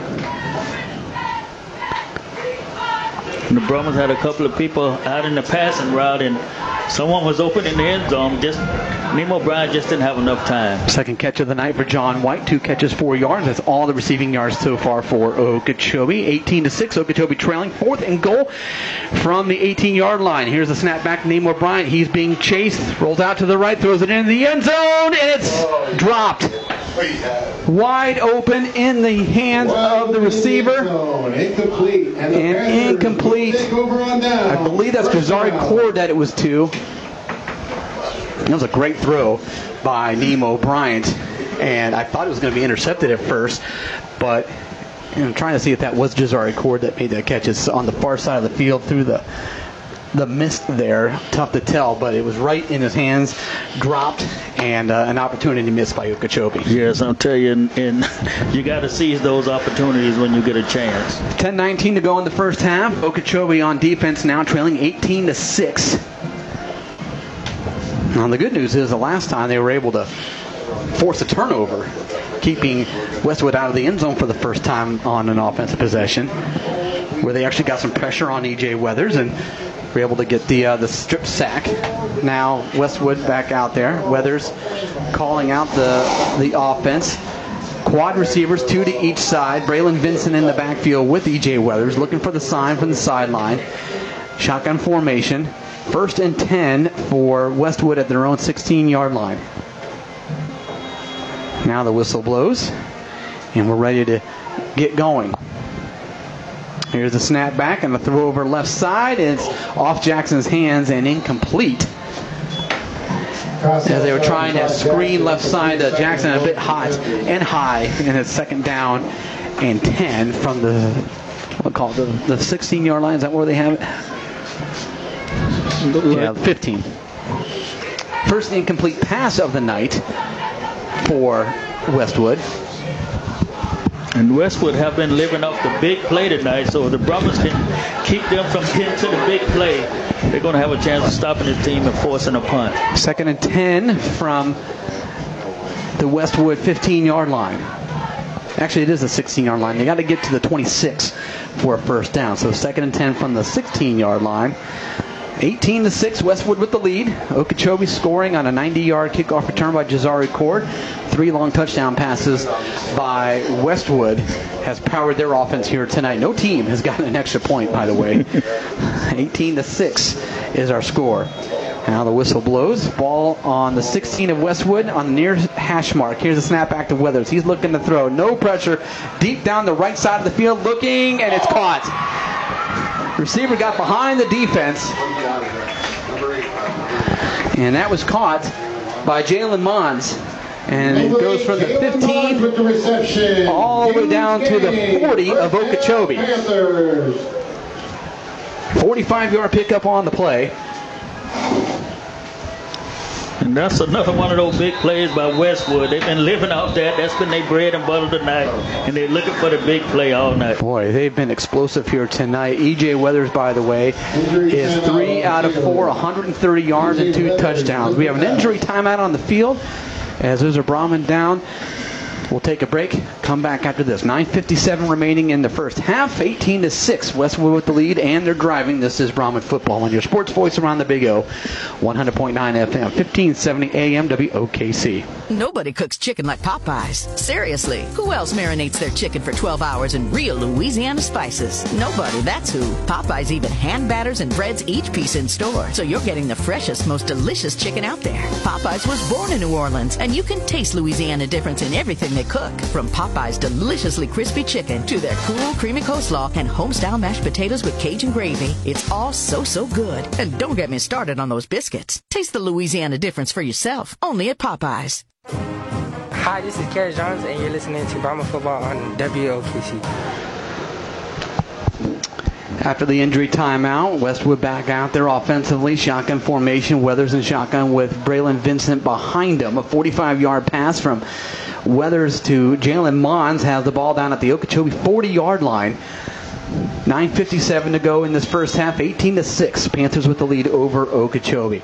And the Brumans had a couple of people out in the passing route, and someone was open in the end zone. Nemo O'Brien just didn't have enough time. Second catch of the night for John White. 2 catches, 4 yards. That's all the receiving yards so far for Okeechobee. 18-6. Okeechobee trailing. Fourth and goal from the 18-yard line. Here's the snap back to Nemo O'Brien. He's being chased. Rolls out to the right. Throws it into the end zone. And it's dropped. Wide open in the hands of the receiver. Incomplete. And incomplete. I believe that's Jazari Cord that it was to. That was a great throw by Nemo Bryant, and I thought it was going to be intercepted at first, but I'm trying to see if that was Jazari Cord that made that catch. It's on the far side of the field through the mist there. Tough to tell, but it was right in his hands, dropped, and an opportunity missed by Okeechobee. Yes, I'll tell you, and you got to seize those opportunities when you get a chance. 10-19 to go in the first half. Okeechobee on defense now trailing 18-6. Now, the good news is the last time they were able to force a turnover, keeping Westwood out of the end zone for the first time on an offensive possession, where they actually got some pressure on E.J. Weathers and were able to get the strip sack. Now Westwood back out there. Weathers calling out the offense. Quad receivers, 2 to each side. Braylon Vincent in the backfield with E.J. Weathers, looking for the sign from the sideline. Shotgun formation. First and 10 for Westwood at their own 16-yard line. Now the whistle blows, and we're ready to get going. Here's the snap back and the throw over left side. It's off Jackson's hands and incomplete. As they were trying that screen left side, Jackson a bit hot and high, and it's second down and 10 from the 16-yard line. Is that where they have it? Yeah, 15. First incomplete pass of the night for Westwood. And Westwood have been living up the big play tonight, so if the Brumans can keep them from getting to the big play, they're going to have a chance of stopping the team and forcing a punt. Second and 10 from the Westwood 15-yard line. Actually, it is a 16-yard line. They got to get to the 26 for a first down. So second and 10 from the 16-yard line. 18-6, Westwood with the lead. Okeechobee scoring on a 90-yard kickoff return by Jazari Cord. 3 long touchdown passes by Westwood has powered their offense here tonight. No team has gotten an extra point, by the way. 18-6 is our score. Now the whistle blows. Ball on the 16 of Westwood on the near hash mark. Here's a snap back to Weathers. He's looking to throw. No pressure. Deep down the right side of the field looking, and it's caught. Receiver got behind the defense, and that was caught by Jalen Mons. And it goes from the 15 all the way down to the 40 of Okeechobee. 45-yard pickup on the play. And that's another one of those big plays by Westwood. They've been living off that. That's been their bread and butter tonight. And they're looking for the big play all night. Boy, they've been explosive here tonight. E.J. Weathers, by the way, is 3 out of 4, 130 yards and 2 touchdowns. We have an injury timeout on the field as Uzer Brahman down. We'll take a break, come back after this. 9:57 remaining in the first half, 18-6. Westwood with the lead, and they're driving. This is Brahman football on your sports voice around the Big O. 100.9 FM, 1570 AM, WOKC. Nobody cooks chicken like Popeyes. Seriously, who else marinates their chicken for 12 hours in real Louisiana spices? Nobody, that's who. Popeyes even hand batters and breads each piece in store, so you're getting the freshest, most delicious chicken out there. Popeyes was born in New Orleans, and you can taste Louisiana difference in everything they cook. From Popeye's deliciously crispy chicken to their cool, creamy coleslaw and home-style mashed potatoes with Cajun gravy, it's all so good. And don't get me started on those biscuits. Taste the Louisiana difference for yourself, only at Popeyes. Hi, this is Kerry Jones, and you're listening to Brahma Football on WOKC. After the injury timeout, Westwood back out there offensively. Shotgun formation, Weathers and shotgun with Braylon Vincent behind him. A 45-yard pass from Weathers to Jalen Mons has the ball down at the Okeechobee 40-yard line. 9:57 to go in this first half, 18-6. Panthers with the lead over Okeechobee.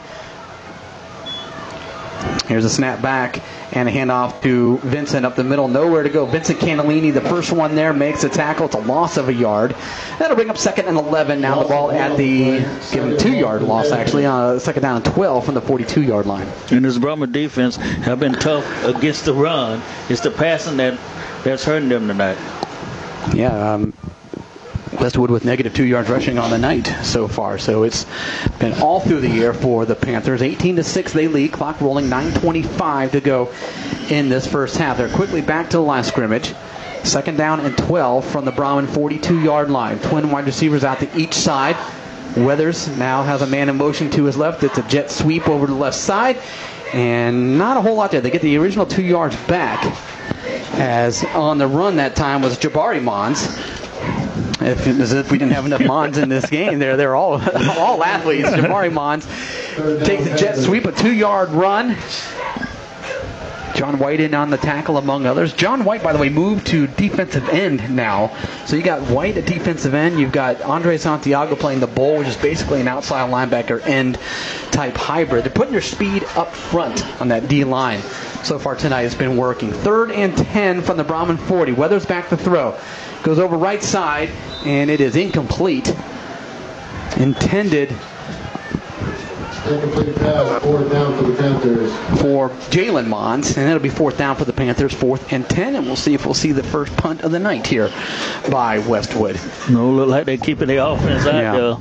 Here's a snap back and a handoff to Vincent up the middle. Nowhere to go. Vincent Cannellini, the first one there, makes a tackle. It's a loss of a yard. That'll bring up 2nd and 11. Now the ball at the, given 2-yard loss, actually. 2nd down and 12 from the 42-yard line. And this Brahma defense have been tough against the run. It's the passing that's hurting them tonight. Yeah, Westwood with negative 2 yards rushing on the night so far. So it's been all through the air for the Panthers. 18-6 they lead. Clock rolling, 9:25 to go in this first half. They're quickly back to the line of scrimmage. 2nd down and 12 from the Brahman 42-yard line. Twin wide receivers out to each side. Weathers now has a man in motion to his left. It's a jet sweep over to the left side. And not a whole lot there. They get the original 2 yards back. As on the run that time was Jabari Mons. As if we didn't have enough Mons in this game. They're all athletes. Jabari Mons takes the jet sweep, a 2-yard run. John White in on the tackle, among others. John White, by the way, moved to defensive end now. So you got White at defensive end. You've got Andre Santiago playing the bull, which is basically an outside linebacker end type hybrid. They're putting their speed up front on that D line. So far tonight it's been working. 3rd and 10 from the Brahman 40. Weathers back to throw. Goes over right side, and it is incomplete. Intended incomplete pass, 4th down for the Panthers. For Jalen Mons, and it'll be 4th down for the Panthers, 4th and 10, and we'll see if we'll see the first punt of the night here by Westwood. No, look like they're keeping the offense out there.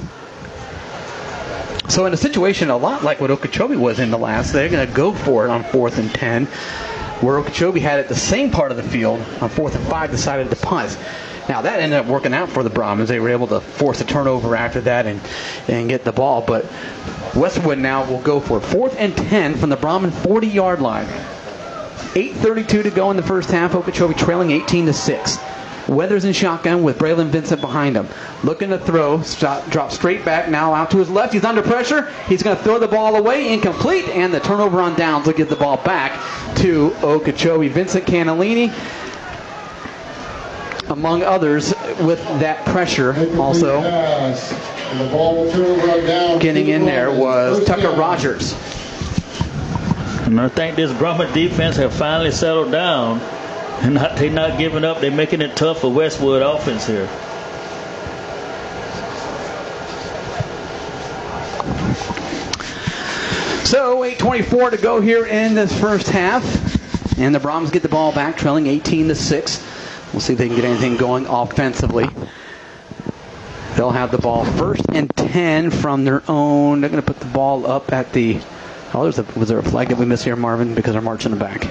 So in a situation a lot like what Okeechobee was in the last, they're going to go for it on 4th and 10. Where Okeechobee had it the same part of the field on 4th and 5, decided to punt. Now that ended up working out for the Brahmins. They were able to force a turnover after that and get the ball. But Westwood now will go for it. 4th and 10 from the Brahmin 40-yard line. 8:32 to go in the first half. Okeechobee trailing 18-6. Weathers in shotgun with Braylon Vincent behind him. Looking to throw. Drop straight back now out to his left. He's under pressure. He's going to throw the ball away. Incomplete. And the turnover on downs will get the ball back to Okeechobee. Vincent Cannellini, among others, with that pressure also. Getting in there was Tucker Rogers. And I think this Brahma defense have finally settled down. And they're not giving up. They're making it tough for Westwood offense here. So 8:24 to go here in this first half. And the Brahms get the ball back, trailing 18-6. We'll see if they can get anything going offensively. They'll have the ball 1st and 10 from their own. They're going to put the ball up at the... Oh, was there a flag that we missed here, Marvin? Because they're marching back.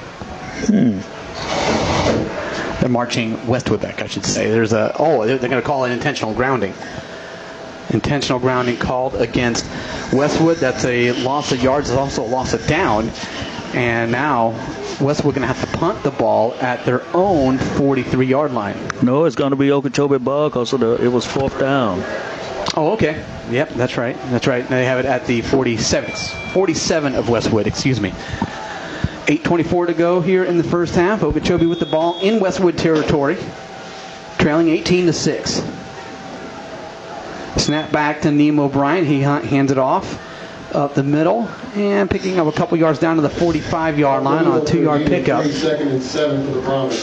They're marching Westwood back, I should say. They're going to call it intentional grounding. Intentional grounding called against Westwood. That's a loss of yards. It's also a loss of down. And now Westwood going to have to punt the ball at their own 43-yard line. No, it's going to be Okeechobee ball because it was 4th down. Oh, okay. Yep, that's right. That's right. They have it at the 47 of Westwood, excuse me. 8:24 to go here in the first half. Okeechobee with the ball in Westwood territory, trailing 18-6. Snap back to Nemo Bryant. He hands it off up the middle and picking up a couple yards down to the 45-yard line on a 2-yard pickup. 32nd and 7 for the Brahmins.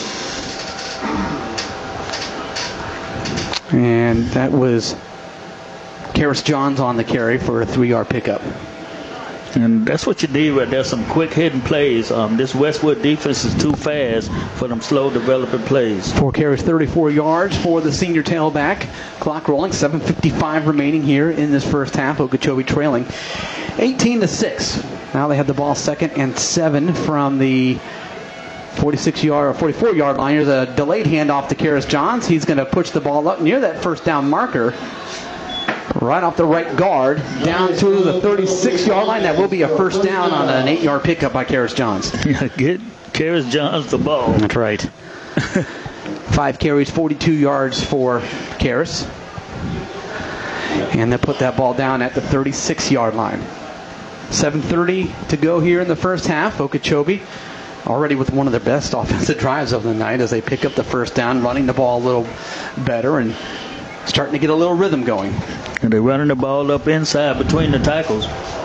And that was Karis Johns on the carry for a 3-yard pickup. And that's what you need right there, some quick hidden plays. This Westwood defense is too fast for them slow developing plays. 4 carries, 34 yards for the senior tailback. Clock rolling, 7:55 remaining here in this first half. Okeechobee trailing 18-6. Now they have the ball 2nd and 7 from the 46-yard or 44-yard line. Here's a delayed handoff to Karis Johns. He's going to push the ball up near that first down marker. Right off the right guard, down to the 36-yard line. That will be a first down on an 8-yard pickup by Karis Johns. Get Karis Johns the ball. That's right. 5 carries, 42 yards for Karis. And they put that ball down at the 36-yard line. 7:30 to go here in the first half. Okeechobee already with one of their best offensive drives of the night as they pick up the first down, running the ball a little better and starting to get a little rhythm going. And they're running the ball up inside between the tackles.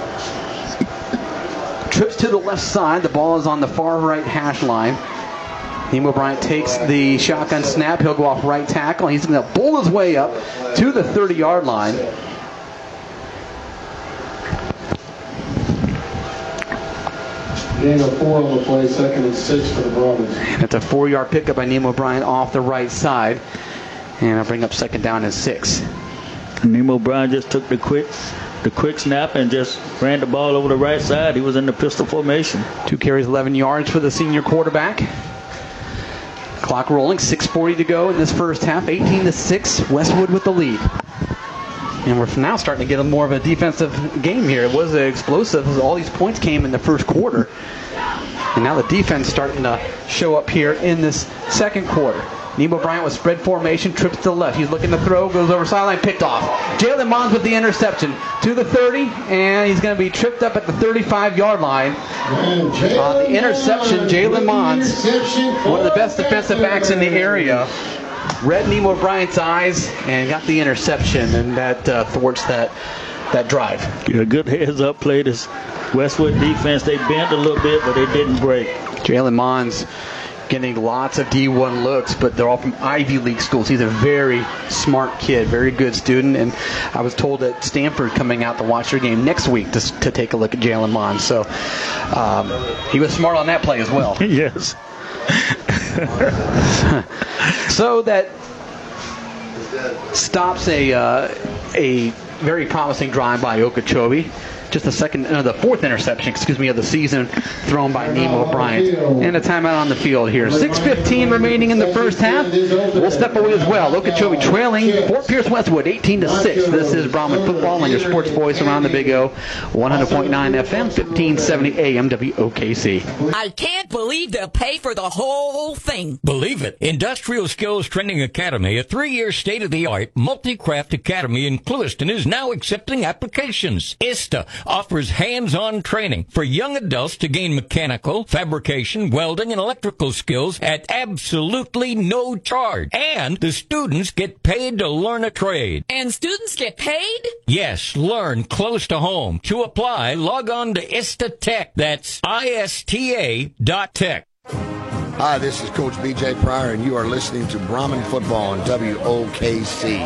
Trips to the left side. The ball is on the far right hash line. Nemo Bryant takes the shotgun snap. He'll go off right tackle. He's going to bowl his way up to the 30-yard line. Gain of 4 on the play, 2nd and 6 for the Brahmins. And it's a 4-yard pickup by Nemo Bryant off the right side. And I'll bring up 2nd down and 6. Nemo Bryant just took the quick snap and just ran the ball over the right side. He was in the pistol formation. 2 carries, 11 yards for the senior quarterback. Clock rolling, 6:40 to go in this first half. 18-6, Westwood with the lead. And we're now starting to get more of a defensive game here. It was explosive. All these points came in the first quarter. And now the defense starting to show up here in this second quarter. Nemo Bryant with spread formation, trips to the left. He's looking to throw, goes over sideline, picked off. Jalen Mons with the interception to the 30, and he's going to be tripped up at the 35-yard line. On the interception, Jalen Mons, one of the best defensive backs in the area, read Nemo Bryant's eyes and got the interception, and that thwarts that drive. Yeah, good heads-up play. This Westwood defense, they bent a little bit, but they didn't break. Jalen Mons getting lots of D1 looks, but they're all from Ivy League schools. He's a very smart kid, very good student, and I was told that Stanford coming out to watch their game next week to take a look at Jalen Mons. So he was smart on that play as well. Yes. So that stops a very promising drive by Okeechobee. Just the fourth interception, of the season thrown by Nemo Bryant. And a timeout on the field here. 6:15 remaining in the first half. We'll step away as well. Okeechobee trailing Fort Pierce Westwood 18-6. This is Brahman Football on your sports voice around the Big O. 100.9 FM, 1570 AM WOKC. I can't believe they'll pay for the whole thing. Believe it. Industrial Skills Training Academy, a 3-year state-of-the-art multi-craft academy in Clewiston, is now accepting applications. ISTA offers hands-on training for young adults to gain mechanical, fabrication, welding, and electrical skills at absolutely no charge. And the students get paid to learn a trade. And students get paid? Yes, learn close to home. To apply, log on to ISTA Tech. That's ISTA.tech. Hi, this is Coach B.J. Pryor, and you are listening to Brahman Football on WOKC.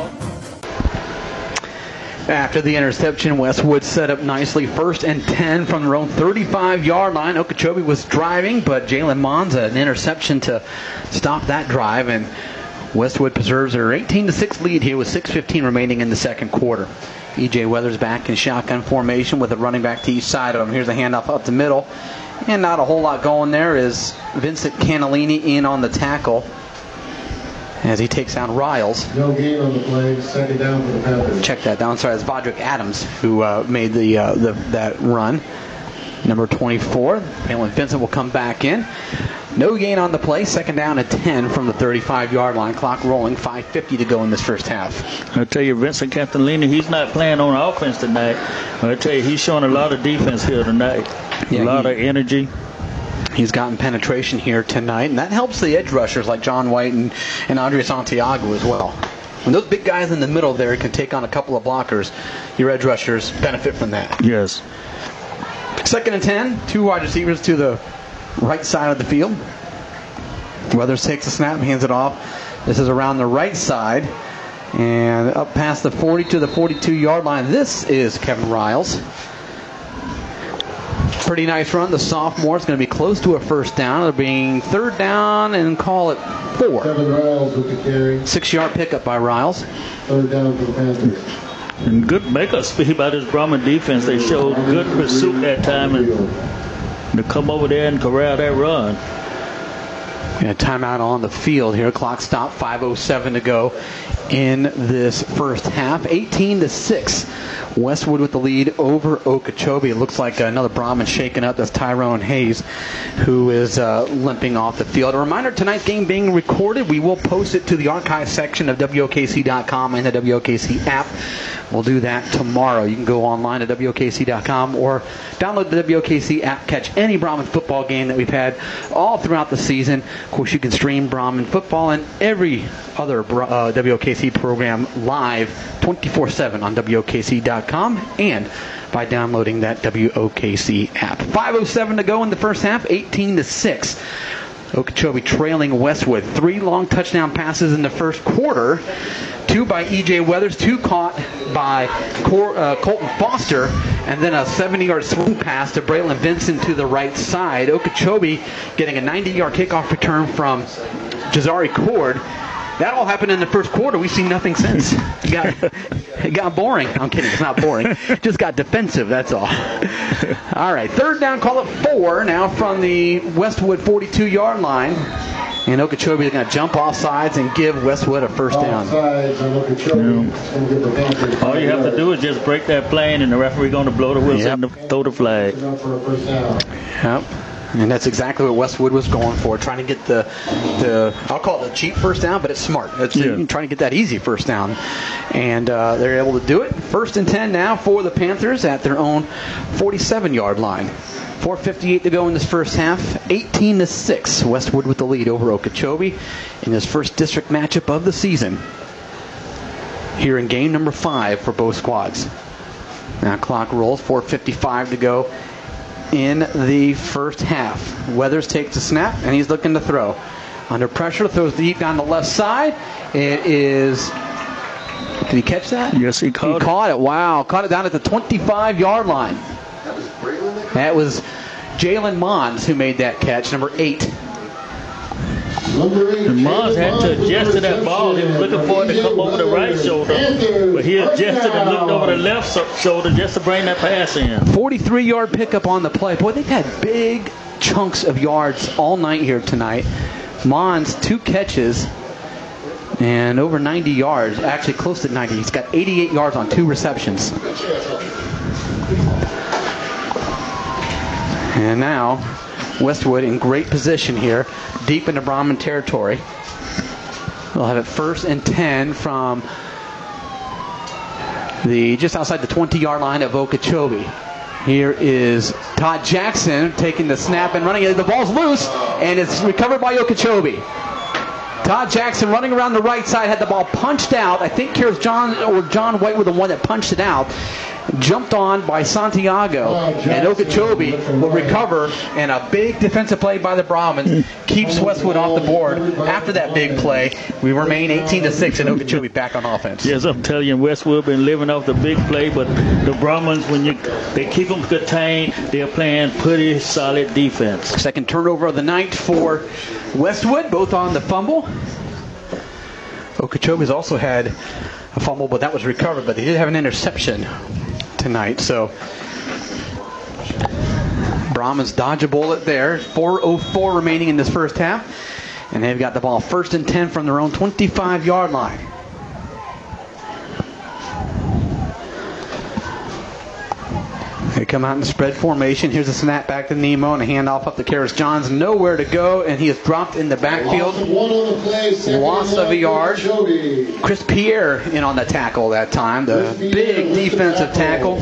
After the interception, Westwood set up nicely. 1st and 10 from their own 35-yard line. Okeechobee was driving, but Jalen Mons, an interception to stop that drive. And Westwood preserves their 18-6 lead here with 6:15 remaining in the second quarter. E.J. Weathers back in shotgun formation with a running back to each side of him. Here's a handoff up the middle. And not a whole lot going there as Vincent Cannellini in on the tackle as he takes down Riles. No gain on the play, 2nd down for the Panthers. Check that down. Sorry, it's Vodrick Adams who made that run. Number 24. Phelan Vincent will come back in. No gain on the play. Second down and 10 from the 35-yard line. Clock rolling. 5:50 to go in this first half. I tell you, Vincent Castellini, he's not playing on offense tonight. I tell you, he's showing a lot of defense here tonight. Yeah, a lot of energy. He's gotten penetration here tonight, and that helps the edge rushers like John White and Andre Santiago as well. When those big guys in the middle there can take on a couple of blockers, your edge rushers benefit from that. Yes. Second and 10, 2 wide receivers to the right side of the field. Weathers takes the snap, hands it off. This is around the right side, and up past the 40 to the 42-yard line. This is Kevin Riles. Pretty nice run. The sophomore is going to be close to a first down. It'll be third down and call it 4. Kevin Riles with the carry. 6-yard pickup by Riles. Third down for the Panthers. And good makeup speed by this Brahman defense. They showed good pursuit that time and to come over there and corral that run. Yeah, timeout on the field here. Clock stop. 5:07 to go in this first half. 18-6. Westwood with the lead over Okeechobee. It looks like another Brahman shaken up. That's Tyrone Hayes, who is limping off the field. A reminder, tonight's game being recorded. We will post it to the archive section of WOKC.com and the WOKC app. We'll do that tomorrow. You can go online at WOKC.com or download the WOKC app. Catch any Brahman football game that we've had all throughout the season. Of course, you can stream Brahman football and every other WOKC program live 24/7 on WOKC.com and by downloading that WOKC app. 5:07 to go in the first half, 18-6. Okeechobee trailing Westwood. 3 long touchdown passes in the first quarter. 2 by E.J. Weathers, 2 caught by Colton Foster, and then a 70-yard swing pass to Braylon Vincent to the right side. Okeechobee getting a 90-yard kickoff return from Jazari Cord. That all happened in the first quarter. We've seen nothing since. It got boring. I'm kidding. It's not boring. Just got defensive, that's all. All right, third down, call it 4 now from the Westwood 42-yard line. And Okeechobee is going to jump off sides and give Westwood a first down. All you have to do is just break that plane, and the referee going to blow the whistle and throw the flag. Yep. And that's exactly what Westwood was going for, trying to get the I'll call it a cheap first down, but it's smart. It's trying to get that easy first down. And they're able to do it. First and 10 now for the Panthers at their own 47-yard line. 4:58 to go in this first half. 18-6. Westwood with the lead over Okeechobee in this first district matchup of the season. Here in game number 5 for both squads. Now clock rolls. 4:55 to go in the first half. Weathers takes the snap, and he's looking to throw. Under pressure, throws deep down the left side. It is... Did he catch that? Yes, he caught it. Wow. Caught it down at the 25-yard line. That was Jalen Mons who made that catch, number 8. And Mons had to adjust to that ball. He was looking for it to come over the right shoulder, but he adjusted and looked over the left shoulder just to bring that pass in. 43-yard pickup on the play. Boy, they've had big chunks of yards all night here tonight. Mons, 2 catches and over 90 yards, actually close to 90. He's got 88 yards on 2 receptions. And now Westwood in great position here, deep into Brahman territory. They'll have it first and 10 from just outside the 20-yard line of Okeechobee. Here is Todd Jackson taking the snap and running it. The ball's loose, and it's recovered by Okeechobee. Todd Jackson running around the right side, had the ball punched out. I think here's John White were the one that punched it out. Jumped on by Santiago, and Okeechobee will recover, and a big defensive play by the Brahmins keeps Westwood off the board. After that big play, we remain 18-6, and Okeechobee back on offense. Yes, I'm telling you, Westwood been living off the big play, but the Brahmins, they keep them contained, they're playing pretty solid defense. Second turnover of the night for Westwood, both on the fumble. Okeechobee's also had a fumble, but that was recovered, but they did have an interception tonight. So Brahmins dodge a bullet there. 4:04 remaining in this first half, and they've got the ball first and 10 from their own 25-yard line. They come out in spread formation. Here's a snap back to Nemo and a handoff up to Karis Johns. Nowhere to go, and he is dropped in the backfield. Loss of a yard. Chris Pierre in on the tackle that time. The big defensive tackle,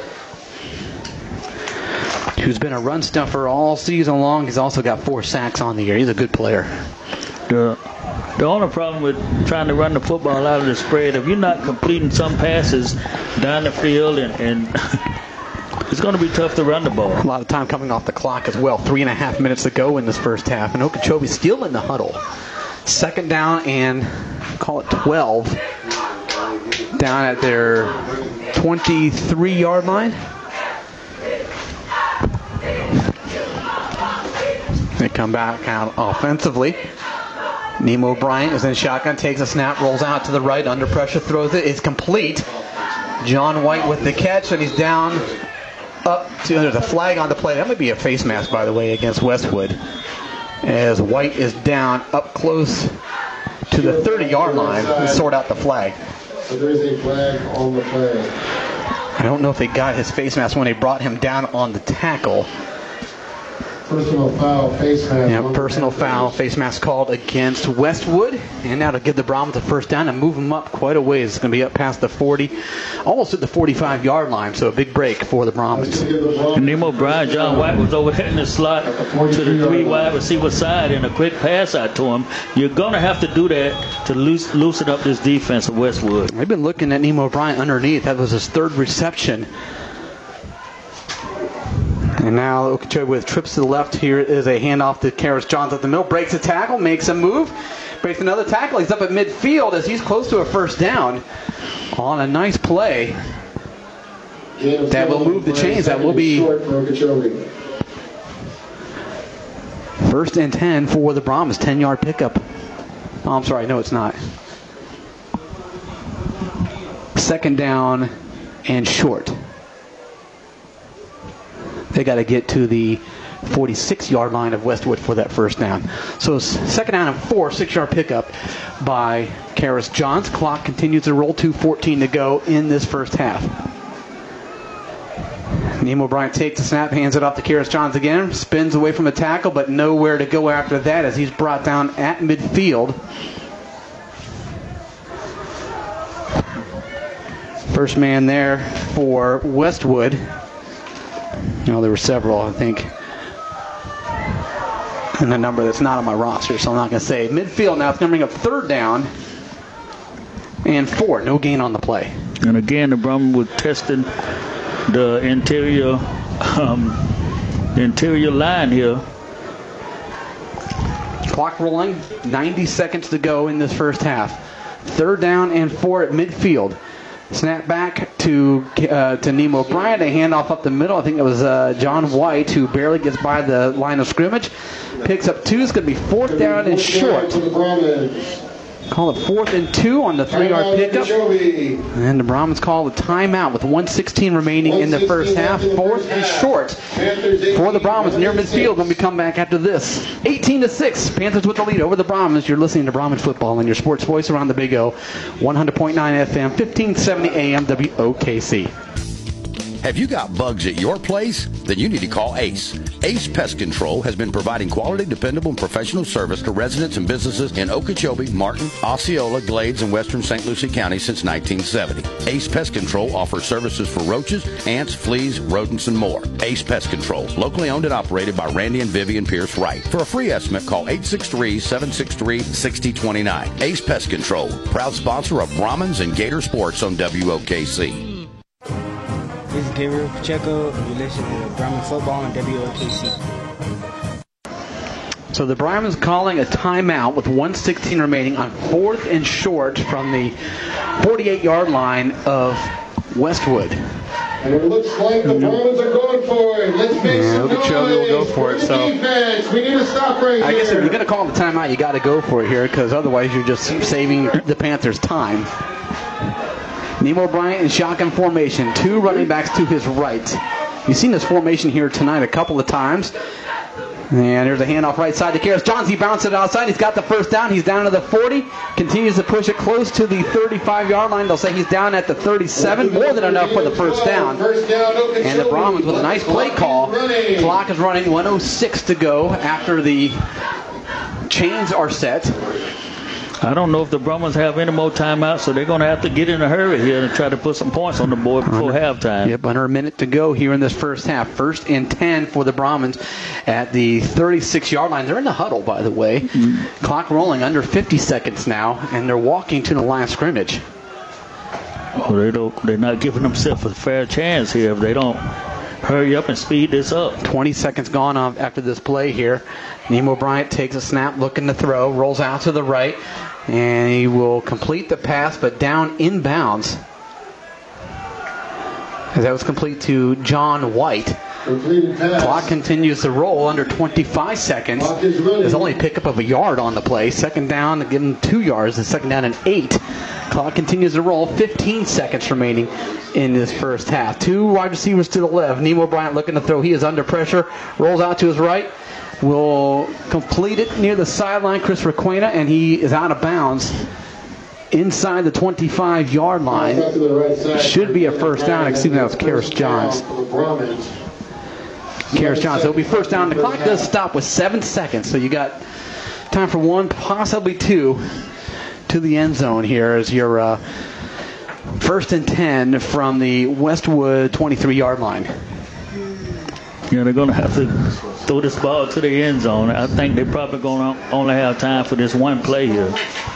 who's been a run stuffer all season long. He's also got 4 sacks on the year. He's a good player. The only problem with trying to run the football out of the spread, if you're not completing some passes down the field, and it's going to be tough to run the ball. A lot of time coming off the clock as well. 3.5 minutes to go in this first half. And Okeechobee still in the huddle. Second down and call it 12. Down at their 23-yard line. They come back out offensively. Nemo Bryant is in shotgun, takes a snap, rolls out to the right, under pressure, throws it. It's complete. John White with the catch, and he's down up to, there's a flag on the play. That might be a face mask, by the way, against Westwood. As White is down up close to the 30-yard line and sort out the flag. So there is a flag on the play. I don't know if they got his face mask when they brought him down on the tackle. Personal foul, face mask. Yeah, personal foul, face mask called against Westwood. And now to give the Brahmins a first down and move them up quite a ways. It's going to be up past the 40, almost at the 45-yard line. So a big break for the Brahmins. Nemo Bryant, John White was over there in the slot to the 3 wide receiver side and a quick pass out to him. You're going to have to do that to loosen up this defense of Westwood. They've been looking at Nemo Bryant underneath. That was his 3rd reception. And now Okeechobee with trips to the left. Here is a handoff to Karis Johns at the middle. Breaks a tackle, makes a move. Breaks another tackle. He's up at midfield as he's close to a first down on a nice play. That will move the chains. That will be first and 10 for the Brahmins. 10-yard pickup. Oh, I'm sorry. No, it's not. Second down and short. They got to get to the 46-yard line of Westwood for that first down. So second down and 4, 6-yard pickup by Karis Johns. Clock continues to roll, 2:14 to go in this first half. Nemo Bryant takes the snap, hands it off to Karis Johns again, spins away from the tackle, but nowhere to go after that as he's brought down at midfield. First man there for Westwood. No, there were several, I think, and a number that's not on my roster, so I'm not going to say. Midfield now, it's going to bring up third down and 4. No gain on the play. And again, the Brahmins were testing the interior line here. Clock rolling, 90 seconds to go in this first half. Third down and 4 at midfield. Snap back to Nemo Bryant. A handoff up the middle. I think it was John White who barely gets by the line of scrimmage. Picks up 2. It's going to be 4th down and short. Call it 4th and 2 on the 3-yard pickup. And the Brahmins call a timeout with 1:16 remaining in the first half. 4th and short for the Brahmins near midfield when we come back after this. 18-6. Panthers with the lead over the Brahmins. You're listening to Brahmin Football and your sports voice around the Big O. 100.9 FM, 1570 AM, WOKC. Have you got bugs at your place? Then you need to call Ace. Ace Pest Control has been providing quality, dependable, and professional service to residents and businesses in Okeechobee, Martin, Osceola, Glades, and western St. Lucie County since 1970. Ace Pest Control offers services for roaches, ants, fleas, rodents, and more. Ace Pest Control, locally owned and operated by Randy and Vivian Pierce Wright. For a free estimate, call 863-763-6029. Ace Pest Control, proud sponsor of Brahmins and Gator Sports on WOKC. This is Gabriel Pacheco, and you're listening to Brahmin Football on WOKC. So the Brahmins calling a timeout with 1:16 remaining on 4th and short from the 48-yard line of Westwood. And it looks like the Brahmins are going for it. Let's make some noise. Okeechobee will go for it. So defense. We need to stop right here. I guess if you're going to call the timeout, you got to go for it here because otherwise you're just saving the Panthers time. Nemo Bryant in shotgun formation. 2 running backs to his right. You've seen this formation here tonight a couple of times. And there's a handoff right side to Karis Johns. He bounced it outside. He's got the first down. He's down to the 40. Continues to push it close to the 35-yard line. They'll say he's down at the 37. More than enough for the first down. And the Brahmins with a nice play call. Clock is running, 1:06 to go after the chains are set. I don't know if the Brahmins have any more timeouts, so they're going to have to get in a hurry here and try to put some points on the board before halftime. Yep, under a minute to go here in this first half. 1st and 10 for the Brahmins at the 36-yard line. They're in the huddle, by the way. Clock rolling, under 50 seconds now, and they're walking to the line of scrimmage. Oh, they're not giving themselves a fair chance here if they don't hurry up and speed this up. 20 seconds gone after this play here. Nemo Bryant takes a snap, looking to throw, rolls out to the right, and he will complete the pass, but down inbounds. As that was complete to John White. Clock continues to roll under 25 seconds. There's only a pickup of a yard on the play. Second down, give him 2 yards. The second down and 8. Clock continues to roll. 15 seconds remaining in this first half. 2 wide receivers to the left. Nemo Bryant looking to throw. He is under pressure. Rolls out to his right. Will complete it near the sideline. Chris Requena, and he is out of bounds inside the 25-yard line. Should be a first down. Excuse me, that was Karis Johns. Karis Johns. It'll be first down. The clock does stop with 7 seconds, so you got time for 1, possibly 2, to the end zone here as your 1st and 10 from the Westwood 23-yard line. Yeah, they're going to have to throw this ball to the end zone. I think they're probably going to only have time for this one play here.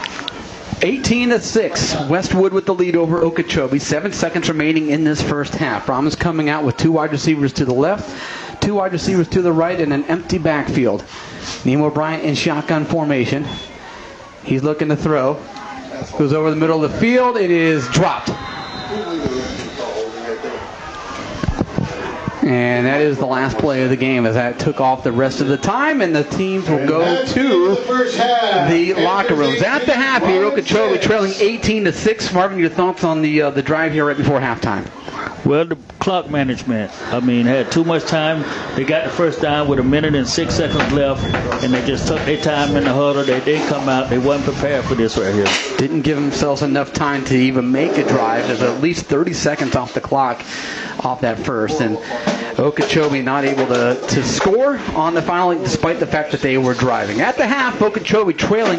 18-6. Westwood with the lead over Okeechobee. 7 seconds remaining in this first half. Brahmins coming out with 2 wide receivers to the left, 2 wide receivers to the right, and an empty backfield. Nemo Bryant in shotgun formation. He's looking to throw. Goes over the middle of the field. It is dropped. And that is the last play of the game as that took off the rest of the time, and the teams will go to the locker rooms. At the half here, Okeechobee trailing 18-6. Marvin, your thoughts on the drive here right before halftime? Well, the clock management. Had too much time. They got the first down with 1 minute and 6 seconds left, and they just took their time in the huddle. They didn't come out. They wasn't prepared for this right here. Didn't give themselves enough time to even make a drive. There's at least 30 seconds off the clock off that first, and Okeechobee not able to score on the final, despite the fact that they were driving. At the half, Okeechobee trailing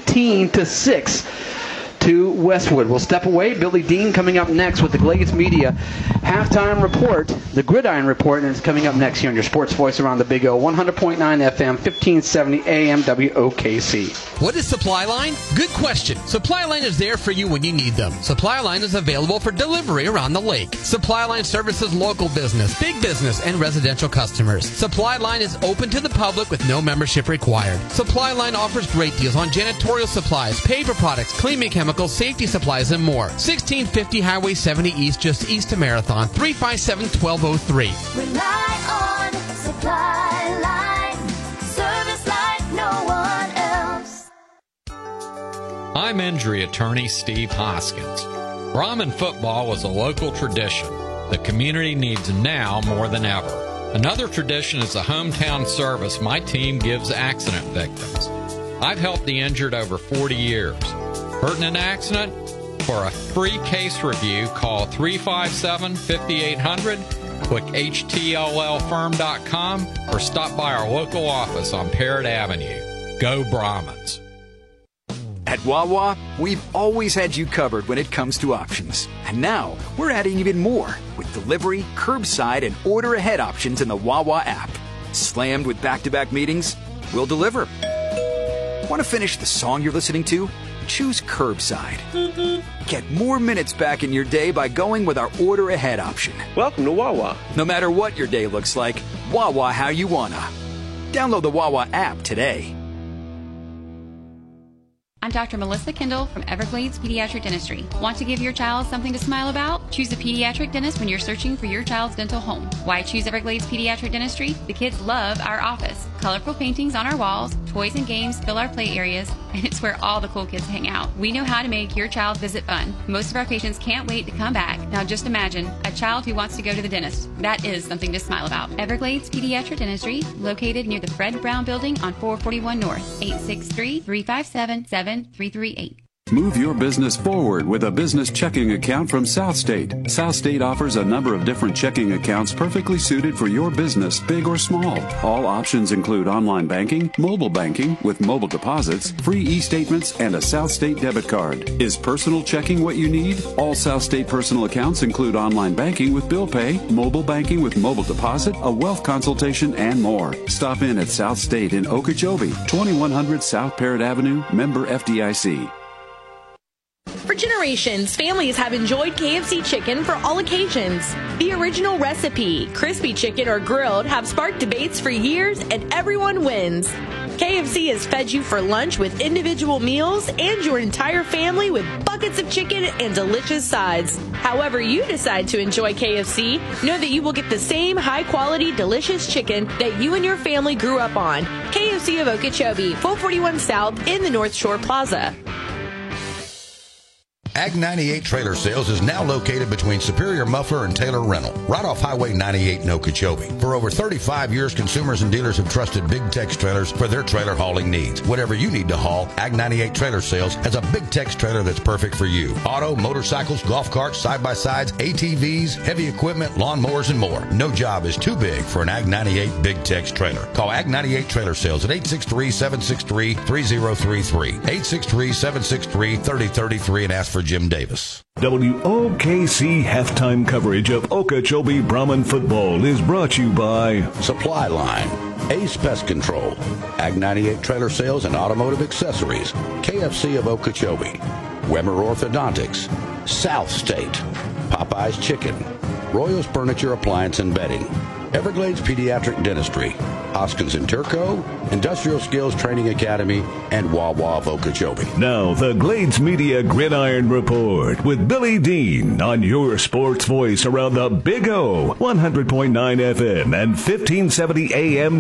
18-6 to Westwood. We'll step away. Billy Dean coming up next with the Glades Media halftime report, the Gridiron Report, and it's coming up next here on your sports voice around the Big O, 100.9 FM, 1570 AM, WOKC. What is Supply Line? Good question. Supply Line is there for you when you need them. Supply Line is available for delivery around the lake. Supply Line services local business, big business, and residential customers. Supply Line is open to the public with no membership required. Supply Line offers great deals on janitorial supplies, paper products, cleaning chemicals, safety supplies, and more. 1650 Highway 70 East, just east of Marathon, 357-1203. Rely on Supply Line, service like no one else. I'm injury attorney Steve Hoskins. Brahmin football was a local tradition the community needs now more than ever. Another tradition is the hometown service my team gives accident victims. I've helped the injured over 40 years. Hurt in an accident? For a free case review, call 357-5800, click HTLLfirm.com, or stop by our local office on Parrott Avenue. Go Brahmins. At Wawa, we've always had you covered when it comes to options. And now, we're adding even more with delivery, curbside, and order-ahead options in the Wawa app. Slammed with back-to-back meetings? We'll deliver. Want to finish the song you're listening to? Choose curbside. Get more minutes back in your day by going with our order ahead option. Welcome to Wawa. No matter what your day looks like, Wawa how you wanna. Download the Wawa app today. I'm Dr. Melissa Kendall from Everglades Pediatric Dentistry. Want to give your child something to smile about? Choose a pediatric dentist when you're searching for your child's dental home. Why choose Everglades Pediatric Dentistry? The kids love our office. Colorful paintings on our walls, toys and games fill our play areas, and it's where all the cool kids hang out. We know how to make your child's visit fun. Most of our patients can't wait to come back. Now just imagine a child who wants to go to the dentist. That is something to smile about. Everglades Pediatric Dentistry, located near the Fred Brown Building on 441 North, 863-357-7338. Move your business forward with a business checking account from South State. South State offers a number of different checking accounts perfectly suited for your business, big or small. All options include online banking, mobile banking with mobile deposits, free e-statements, and a South State debit card. Is personal checking what you need? All South State personal accounts include online banking with bill pay, mobile banking with mobile deposit, a wealth consultation, and more. Stop in at South State in Okeechobee, 2100 South Parrott Avenue, member FDIC. For generations, families have enjoyed KFC chicken for all occasions. The original recipe, crispy chicken or grilled, have sparked debates for years, and everyone wins. KFC has fed you for lunch with individual meals and your entire family with buckets of chicken and delicious sides. However you decide to enjoy KFC, know that you will get the same high-quality, delicious chicken that you and your family grew up on. KFC of Okeechobee, 441 South in the North Shore Plaza. Ag 98 Trailer Sales is now located between Superior Muffler and Taylor Rental, right off Highway 98 in Okeechobee. For over 35 years, consumers and dealers have trusted Big Tex trailers for their trailer hauling needs. Whatever you need to haul, Ag 98 Trailer Sales has a Big Tex trailer that's perfect for you. Auto, motorcycles, golf carts, side-by-sides, ATVs, heavy equipment, lawnmowers, and more. No job is too big for an Ag 98 Big Tex trailer. Call Ag 98 Trailer Sales at 863-763-3033, 863-763-3033, and ask for Jim Davis. WOKC halftime coverage of Okeechobee Brahmin football is brought to you by Supply Line, Ace Pest Control, Ag 98 Trailer Sales and Automotive Accessories, KFC of Okeechobee, Weber Orthodontics, South State, Popeye's Chicken, Royals Furniture, Appliance and Bedding, Everglades Pediatric Dentistry, Hoskins and Turco, Industrial Skills Training Academy, and Wawa of Okeechobee. Now, the Glades Media Gridiron Report with Billy Dean on your sports voice around the Big O, 100.9 FM and 1570 AM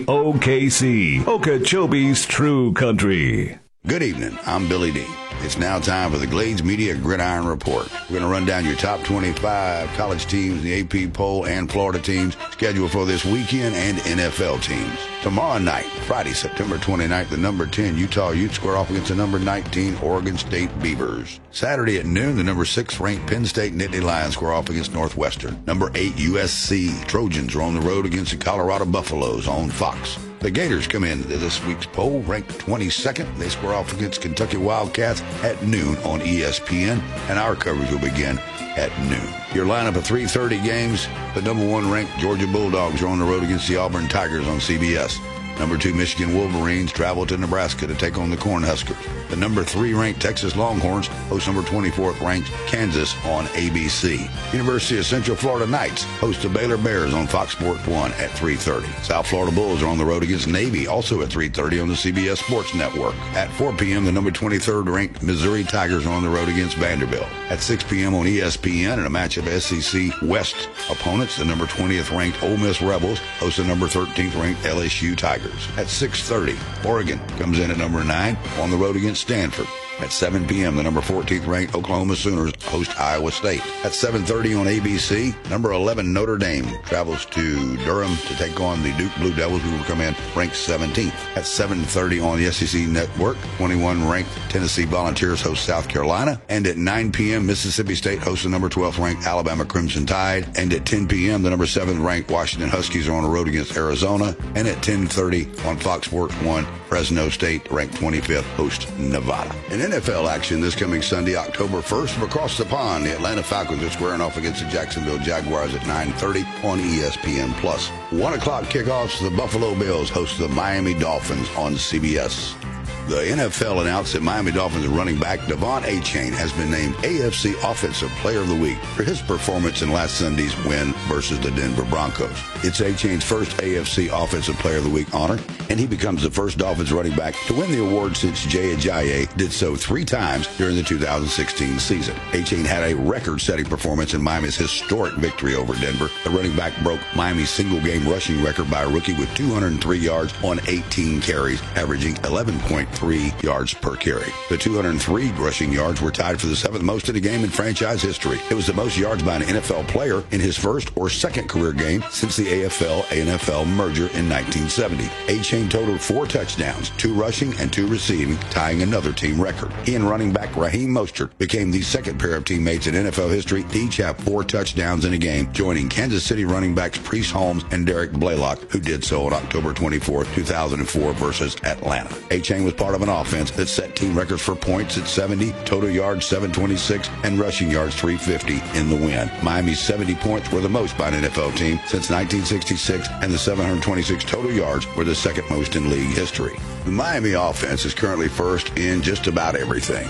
WOKC, Okeechobee's True Country. Good evening. I'm Billy Dean. It's now time for the Glades Media Gridiron Report. We're going to run down your top 25 college teams, the AP poll, and Florida teams scheduled for this weekend, and NFL teams. Tomorrow night, Friday, September 29th, the number 10 Utah Utes square off against the number 19 Oregon State Beavers. Saturday at noon, the number 6 ranked Penn State Nittany Lions square off against Northwestern. Number 8 USC Trojans are on the road against the Colorado Buffaloes on Fox. The Gators come in this week's poll, ranked 22nd. They square off against Kentucky Wildcats at noon on ESPN, and our coverage will begin at noon. Your lineup of 3:30 games, the number 1 ranked Georgia Bulldogs are on the road against the Auburn Tigers on CBS. Number 2 Michigan Wolverines travel to Nebraska to take on the Cornhuskers. The number 3 ranked Texas Longhorns host number 24th ranked Kansas on ABC. University of Central Florida Knights host the Baylor Bears on Fox Sports 1 at 3:30. South Florida Bulls are on the road against Navy, also at 3:30 on the CBS Sports Network. At 4 p.m., the number 23rd ranked Missouri Tigers are on the road against Vanderbilt. At 6 p.m. on ESPN, in a match of SEC West opponents, the number 20th ranked Ole Miss Rebels host the number 13th ranked LSU Tigers. At 6:30, Oregon comes in at number 9 on the road against Stanford. At 7 p.m., the number 14th ranked Oklahoma Sooners host Iowa State. At 7:30 on ABC, number 11 Notre Dame travels to Durham to take on the Duke Blue Devils, who will come in ranked 17th. At 7:30 on the SEC Network, 21 ranked Tennessee Volunteers host South Carolina. And at 9 p.m., Mississippi State hosts the number 12th ranked Alabama Crimson Tide. And at 10 p.m., the number 7th ranked Washington Huskies are on the road against Arizona. And at 10:30 on Fox Sports 1, Fresno State, ranked 25th, host Nevada. In NFL action this coming Sunday, October 1st, from across the pond, the Atlanta Falcons are squaring off against the Jacksonville Jaguars at 9:30 on ESPN+. 1 o'clock kickoffs, the Buffalo Bills host the Miami Dolphins on CBS. The NFL announced that Miami Dolphins running back Devon Achane has been named AFC Offensive Player of the Week for his performance in last Sunday's win versus the Denver Broncos. It's Achane's first AFC Offensive Player of the Week honor, and he becomes the first Dolphins running back to win the award since Jay Ajayi did so All-Pro 3 times during the 2016 season. Achane had a record-setting performance in Miami's historic victory over Denver. The running back broke Miami's single-game rushing record by a rookie with 203 yards on 18 carries, averaging 11.3 yards per carry. The 203 rushing yards were tied for the 7th most in a game in franchise history. It was the most yards by an NFL player in his first or second career game since the AFL-NFL merger in 1970. Achane totaled 4 touchdowns, 2 rushing and 2 receiving, tying another team record. He and running back Raheem Mostert became the second pair of teammates in NFL history to each have 4 touchdowns in a game, joining Kansas City running backs Priest Holmes and Derek Blaylock, who did so on October 24, 2004 versus Atlanta. Achane was part of an offense that set team records for points at 70, total yards 726, and rushing yards 350 in the win. Miami's 70 points were the most by an NFL team since 1966, and the 726 total yards were the second most in league history. The Miami offense is currently first in just about everything.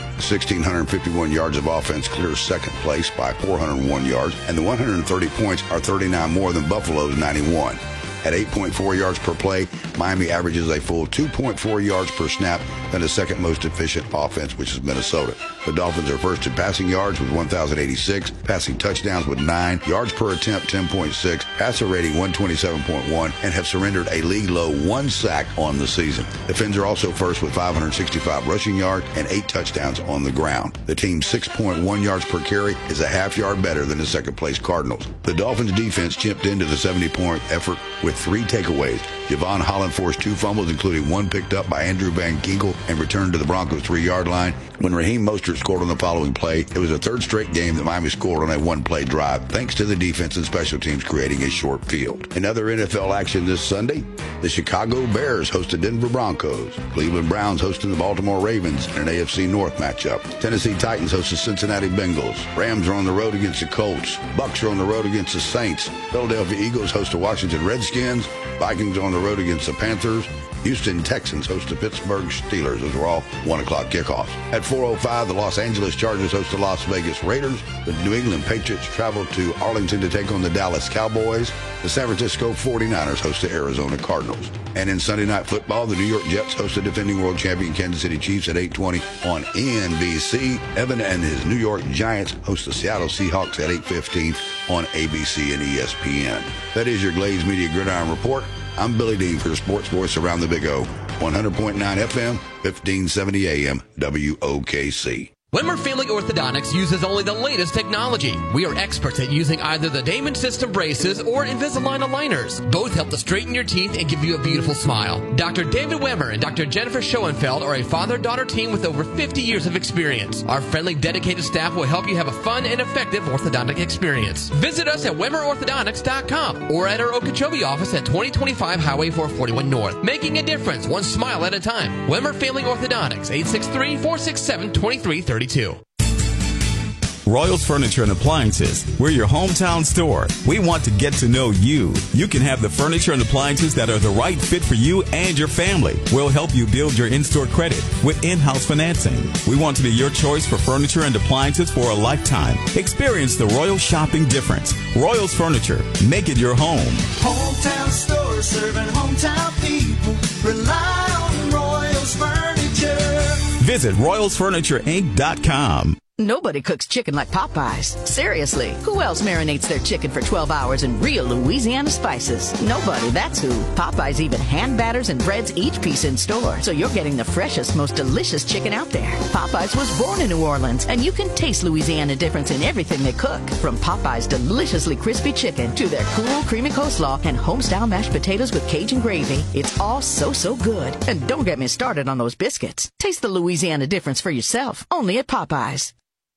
1,651 yards of offense clears second place by 401 yards, and the 130 points are 39 more than Buffalo's 91. At 8.4 yards per play, Miami averages a full 2.4 yards per snap than the second most efficient offense, which is Minnesota. The Dolphins are first in passing yards with 1,086, passing touchdowns with 9, yards per attempt 10.6, passer rating 127.1, and have surrendered a league-low 1 sack on the season. The Fins are also first with 565 rushing yards and 8 touchdowns on the ground. The team's 6.1 yards per carry is a half yard better than the second-place Cardinals. The Dolphins' defense chipped into the 70-point effort with 3 takeaways. Javon Holland forced 2 fumbles, including 1 picked up by Andrew Van Ginkel, and returned to the Broncos' 3-yard line. When Raheem Mostert scored on the following play, it was the 3rd straight game that Miami scored on a 1-play drive, thanks to the defense and special teams creating a short field. In other NFL action this Sunday, the Chicago Bears host the Denver Broncos. Cleveland Browns hosting the Baltimore Ravens in an AFC North matchup. Tennessee Titans host the Cincinnati Bengals. Rams are on the road against the Colts. Bucks are on the road against the Saints. Philadelphia Eagles host the Washington Redskins. Vikings on the road against the Panthers. Houston Texans host the Pittsburgh Steelers. Those are all 1 o'clock kickoffs. At 4:05, the Los Angeles Chargers host the Las Vegas Raiders. The New England Patriots travel to Arlington to take on the Dallas Cowboys. The San Francisco 49ers host the Arizona Cardinals. And in Sunday Night Football, the New York Jets host the defending world champion Kansas City Chiefs at 8:20 on NBC. Evan and his New York Giants host the Seattle Seahawks at 8:15 on ABC and ESPN. That is your Glaze Media Gridiron Report. I'm Billy Dean for the Sports Voice around the Big O, 100.9 FM, 1570 AM, WOKC. Wimmer Family Orthodontics uses only the latest technology. We are experts at using either the Damon System braces or Invisalign aligners. Both help to straighten your teeth and give you a beautiful smile. Dr. David Wimmer and Dr. Jennifer Schoenfeld are a father-daughter team with over 50 years of experience. Our friendly, dedicated staff will help you have a fun and effective orthodontic experience. Visit us at WimmerOrthodontics.com or at our Okeechobee office at 2025 Highway 441 North. Making a difference, one smile at a time. Wimmer Family Orthodontics, 863-467-2332. Royals Furniture and Appliances. We're your hometown store. We want to get to know you. You can have the furniture and appliances that are the right fit for you and your family. We'll help you build your in-store credit with in-house financing. We want to be your choice for furniture and appliances for a lifetime. Experience the Royal shopping difference. Royals Furniture. Make it your home. Hometown store serving hometown people. Rely on Royals Furniture. Visit RoyalsFurnitureInc.com. Nobody cooks chicken like Popeyes. Seriously, who else marinates their chicken for 12 hours in real Louisiana spices? Nobody, that's who. Popeyes even hand batters and breads each piece in store, so you're getting the freshest, most delicious chicken out there. Popeyes was born in New Orleans, and you can taste Louisiana difference in everything they cook. From Popeyes' deliciously crispy chicken to their cool, creamy coleslaw and home-style mashed potatoes with Cajun gravy. It's all so good. And don't get me started on those biscuits. Taste the Louisiana difference for yourself, only at Popeyes.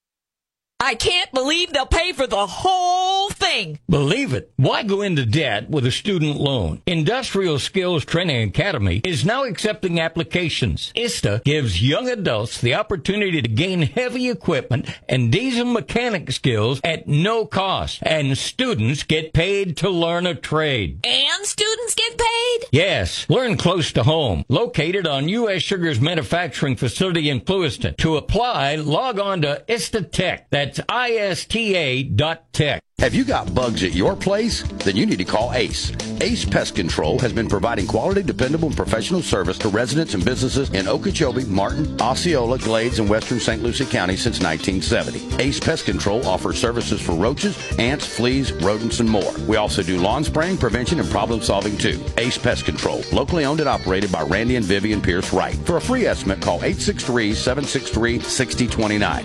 I can't believe they'll pay for the whole thing. Believe it. Why go into debt with a student loan? Industrial Skills Training Academy is now accepting applications. ISTA gives young adults the opportunity to gain heavy equipment and diesel mechanic skills at no cost. And students get paid to learn a trade. And students get paid? Yes. Learn close to home. Located on U.S. Sugar's manufacturing facility in Clewiston. To apply, log on to ISTA Tech. That's ISTA.tech. Have you got bugs at your place? Then you need to call Ace. Ace Pest Control has been providing quality, dependable, and professional service to residents and businesses in Okeechobee, Martin, Osceola, Glades, and western St. Lucie County since 1970. Ace Pest Control offers services for roaches, ants, fleas, rodents, and more. We also do lawn spraying, prevention, and problem solving too. Ace Pest Control, locally owned and operated by Randy and Vivian Pierce Wright. For a free estimate, call 863-763-6029.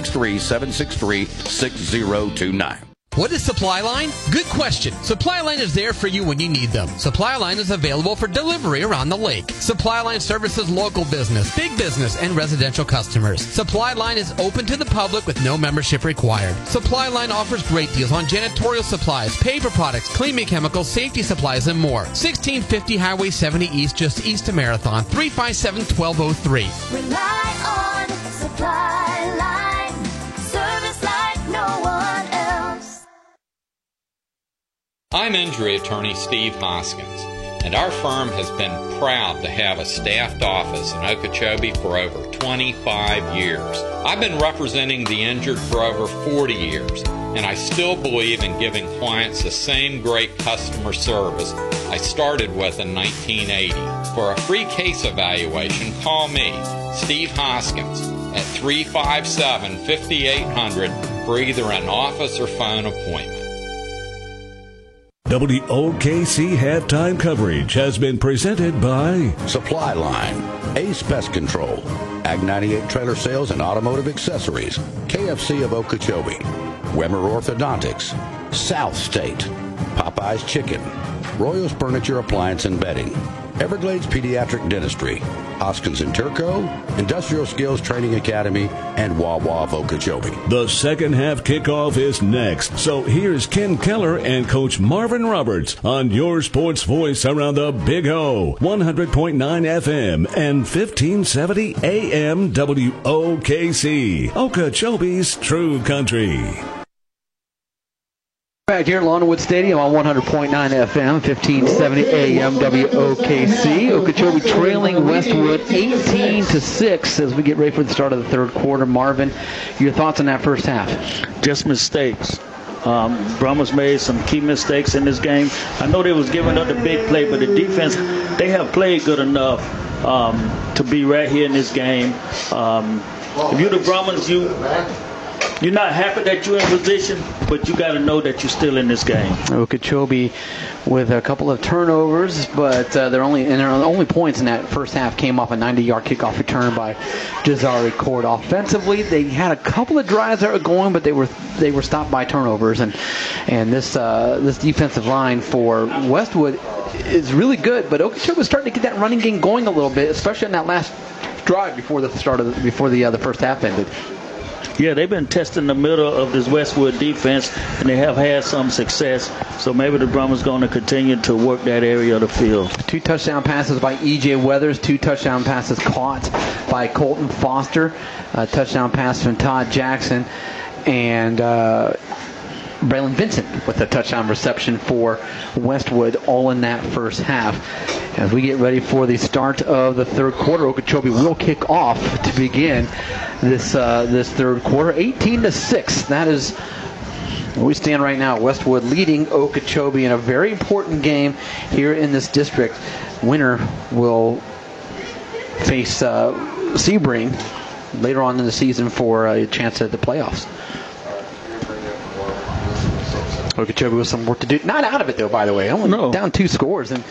863-763-6029. What is Supply Line? Good question. Supply Line is there for you when you need them. Supply Line is available for delivery around the lake. Supply Line services local business, big business, and residential customers. Supply Line is open to the public with no membership required. Supply Line offers great deals on janitorial supplies, paper products, cleaning chemicals, safety supplies, and more. 1650 Highway 70 East, just east of Marathon, 357-1203. Rely on Supply Line. Service like no one else. I'm injury attorney Steve Hoskins, and our firm has been proud to have a staffed office in Okeechobee for over 25 years. I've been representing the injured for over 40 years, and I still believe in giving clients the same great customer service I started with in 1980. For a free case evaluation, call me, Steve Hoskins, at 357-5800 for either an office or phone appointment. WOKC halftime coverage has been presented by Supply Line, Ace Pest Control, Ag 98 Trailer Sales and Automotive Accessories, KFC of Okeechobee, Wemmer Orthodontics, South State, Popeye's Chicken, Royals Furniture Appliance and Bedding, Everglades Pediatric Dentistry, Hoskins and Turco, Industrial Skills Training Academy, and Wawa of Okeechobee. The second half kickoff is next. So here's Ken Keller and Coach Marvin Roberts on your sports voice around the Big O, 100.9 FM and 1570 AM WOKC, Okeechobee's True Country. Back here at Lawnwood Stadium on 100.9 FM, 1570 AM WOKC. Okeechobee trailing Westwood 18-6 as we get ready for the start of the third quarter. Marvin, your thoughts on that first half? Just mistakes. Brahmas made some key mistakes in this game. I know they was giving up the big play, but the defense, they have played good enough to be right here in this game. If you're the Brahmas, you're not happy that you're in position, but you got to know that you're still in this game. Okeechobee with a couple of turnovers, but their only points in that first half came off a 90-yard kickoff return by Jazari Cord. Offensively, they had a couple of drives that were going, but they were stopped by turnovers. And this defensive line for Westwood is really good, but Okeechobee was starting to get that running game going a little bit, especially on that last drive before the first half ended. Yeah, they've been testing the middle of this Westwood defense, and they have had some success. So maybe the Brahmas going to continue to work that area of the field. 2 touchdown passes by E.J. Weathers, 2 touchdown passes caught by Colton Foster, a touchdown pass from Todd Jackson, and Braylon Vincent with a touchdown reception for Westwood, all in that first half. As we get ready for the start of the third quarter, Okeechobee will kick off to begin this third quarter, 18-6. That is where we stand right now. Westwood leading Okeechobee in a very important game here in this district. Winner will face Sebring later on in the season for a chance at the playoffs. Okeechobee with some work to do. Not out of it, though, by the way. Only down 2 scores. And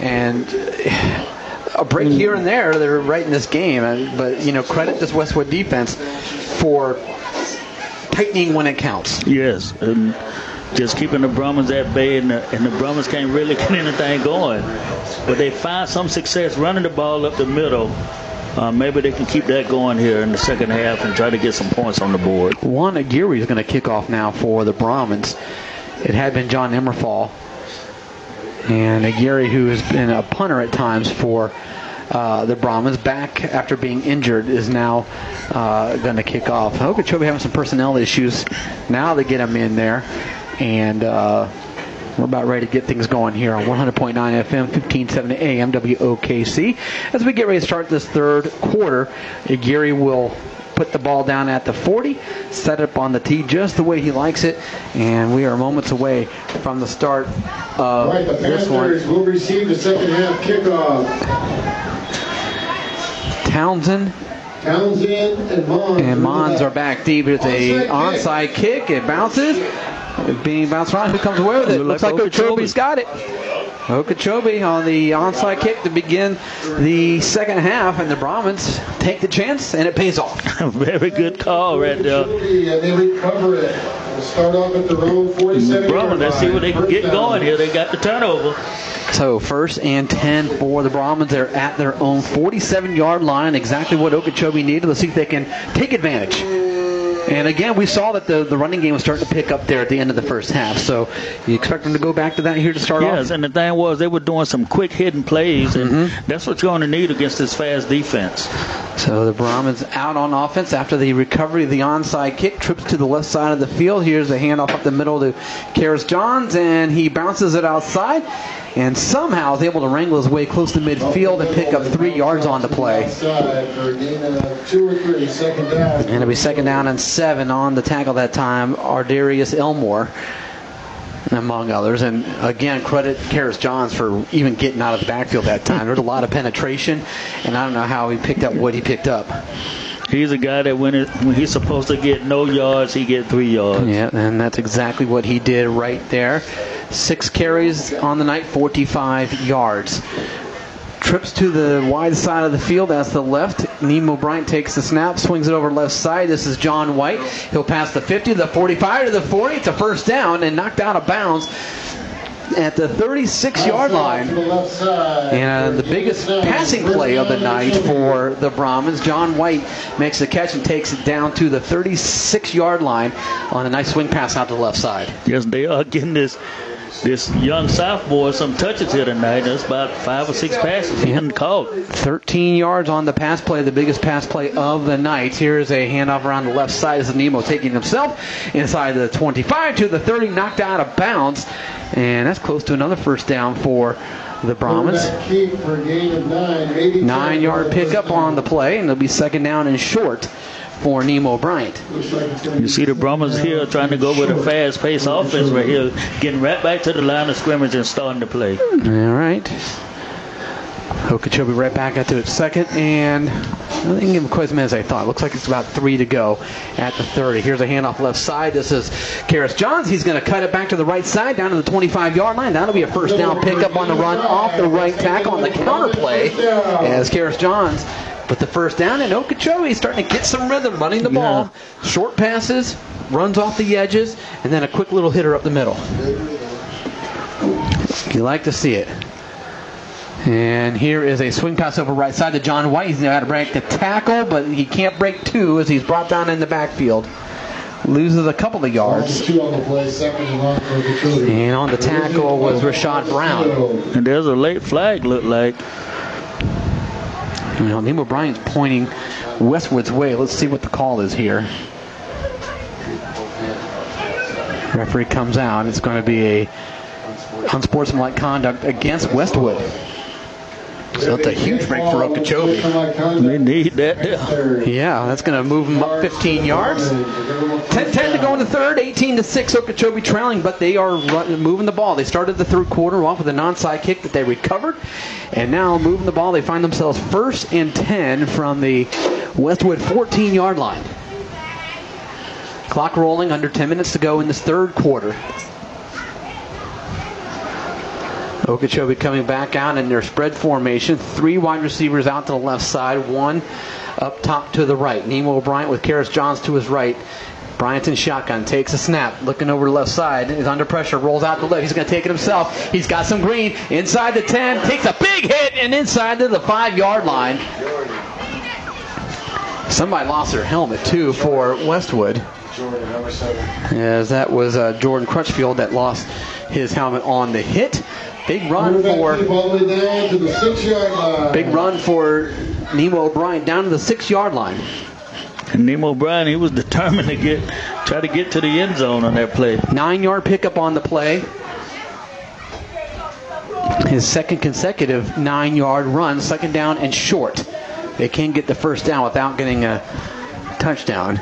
a break here and there, they're right in this game. But, credit this Westwood defense for tightening when it counts. Yes, and just keeping the Brahmas at bay, and the Brahmas can't really get anything going. But they find some success running the ball up the middle. Maybe they can keep that going here in the second half and try to get some points on the board. Juan Aguirre is going to kick off now for the Brahmans. It had been John Emmerfall. And Aguirre, who has been a punter at times for the Brahmans, back after being injured, is now going to kick off. Okeechobee having some personnel issues. Now they get him in there. And we're about ready to get things going here on 100.9 FM, 1570 AM WOKC. As we get ready to start this third quarter, Aguirre will put the ball down at the 40, set it up on the tee just the way he likes it, and we are moments away from the start of The this one. Panthers will receive the second half kickoff. Townsend and Mons are back deep. It's a onside kick. It bounces. Being bounced around. Who comes away with it? Looks like Okeechobie's got it. Okeechobie on the onside kick to begin the second half, and the Brahmins take the chance, and it pays off. Very good call right there. And they recover it. We'll start off at their own 47-yard Brahmins, let's see what they can get going here. They got the turnover. So 1st and 10 for the Brahmins. They're at their own 47-yard line, exactly what Okeechobie needed. Let's see if they can take advantage. And again, we saw that the running game was starting to pick up there at the end of the first half. So you expect them to go back to that here to start off? Yes, and the thing was they were doing some quick hidden plays, and that's what you're going to need against this fast defense. So the Brahmins out on offense after the recovery of the onside kick. Trips to the left side of the field. Here's the handoff up the middle to Karis Johns, and he bounces it outside. And somehow is able to wrangle his way close to midfield and pick up 3 yards on the play. And it'll be second down and 7 on the tackle that time. Ardarius Elmore, among others. And again, credit Karis Johns for even getting out of the backfield that time. There's a lot of penetration, and I don't know how he picked up what he picked up. He's a guy that when he's supposed to get no yards, he get 3 yards. Yeah, and that's exactly what he did right there. 6 carries on the night, 45 yards. Trips to the wide side of the field. That's the left. Nemo Bryant takes the snap, swings it over left side. This is John White. He'll pass the 50, the 45 to the 40. It's a first down and knocked out of bounds at the 36-yard line. And the biggest passing play of the night for the Brahmins. John White makes the catch and takes it down to the 36-yard line on a nice swing pass out to the left side. Yes, they are getting this young sophomore some touches here tonight. That's about 5 or 6 passes he hadn't caught. 13 yards on the pass play, the biggest pass play of the night. Here's a handoff around the left side as Nemo taking himself inside the 25 to the 30, knocked out of bounds. And that's close to another first down for the Brahmins. 9-yard pickup on the play, and it'll be second down and short for Nemo Bryant. You see the Brahmins here trying to go with a fast-paced offense right here, getting right back to the line of scrimmage and starting to play. All right. Okeechobee right back into its second, and I didn't give him quite as many as I thought. Looks like it's about 3 to go at the 30. Here's a handoff left side. This is Karis Johns. He's going to cut it back to the right side, down to the 25-yard line. That'll be a first down pickup on the run off the right tackle on the counter play as Karis Johns put the first down, and Okeechobee starting to get some rhythm running the ball. Short passes, runs off the edges, and then a quick little hitter up the middle. You like to see it. And here is a swing pass over right side to John White. He's got to break the tackle, but he can't break 2 as he's brought down in the backfield. Loses a couple of yards. And on the tackle was Rashad Brown. And there's a late flag, look like. You know, Nemo Bryant's pointing Westwood's way. Let's see what the call is here. Referee comes out. It's going to be a unsportsmanlike conduct against Westwood. So it's a huge break for Okeechobee. They need that. Yeah, that's going to move them up 15 yards. 10-10 to go in the third, 18-6 Okeechobee trailing, but they are moving the ball. They started the third quarter off with an onside kick that they recovered, and now moving the ball, they find themselves 1st and 10 from the Westwood 14-yard line. Clock rolling, under 10 minutes to go in this third quarter. Okeechobee coming back out in their spread formation. 3 wide receivers out to the left side, 1 up top to the right. Nemo Bryant with Karis Johns to his right. Bryant in shotgun, takes a snap, looking over the left side, is under pressure, rolls out the left. He's going to take it himself. He's got some green inside the 10, takes a big hit, and inside to the 5-yard line. Somebody lost their helmet, too, for Westwood. As that was Jordan Crutchfield that lost his helmet on the hit. Big run for Nemo Bryant down to the 6-yard line. And Nemo Bryant, he was determined to try to get to the end zone on that play. 9-yard pickup on the play. His second consecutive 9-yard run, second down and short. They can get the first down without getting a touchdown.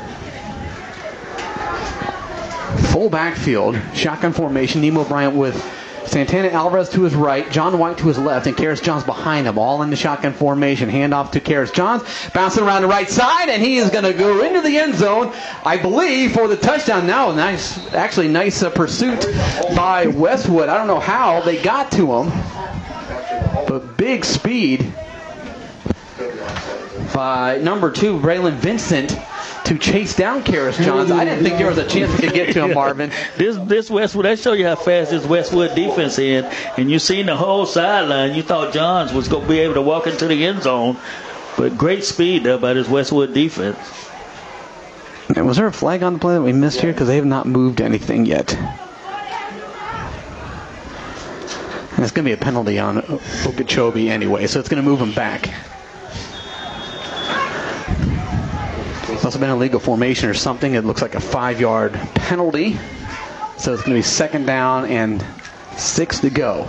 Full backfield, shotgun formation. Nemo Bryant with Santana Alvarez to his right, John White to his left, and Karis Johns behind him, all in the shotgun formation. Handoff to Karis Johns, bouncing around the right side, and he is going to go into the end zone, I believe, for the touchdown. Now, nice pursuit by Westwood. I don't know how they got to him, but big speed by number 2, Braylon Vincent, to chase down Karis Johns. I didn't think there was a chance to get to him, Marvin. This Westwood, that show you how fast this Westwood defense is. And you seen the whole sideline. You thought Johns was going to be able to walk into the end zone. But great speed there by this Westwood defense. And was there a flag on the play that we missed here? Because they have not moved anything yet. And it's going to be a penalty on Okeechobee anyway, so it's going to move him back. Must have been a legal formation or something. It looks like a 5-yard penalty. So it's going to be 2nd down and 6 to go.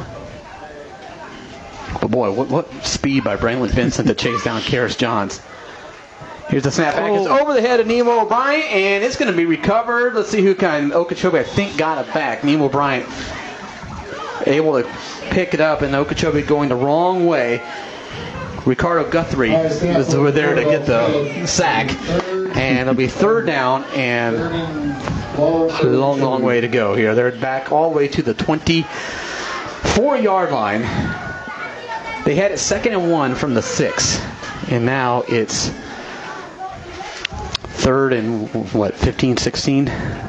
But boy, what speed by Braylon Vincent to chase down Karis Johns. Here's the snapback. It's over the head of Nemo Bryant, and it's going to be recovered. Let's see who can. Okeechobee, I think, got it back. Nemo Bryant able to pick it up, and Okeechobee going the wrong way. Ricardo Guthrie is there to get the sack. And it'll be 3rd down and a long way to go here. They're back all the way to the 24-yard line. They had it 2nd and 1 from the 6. And now it's 3rd and, 15, 16?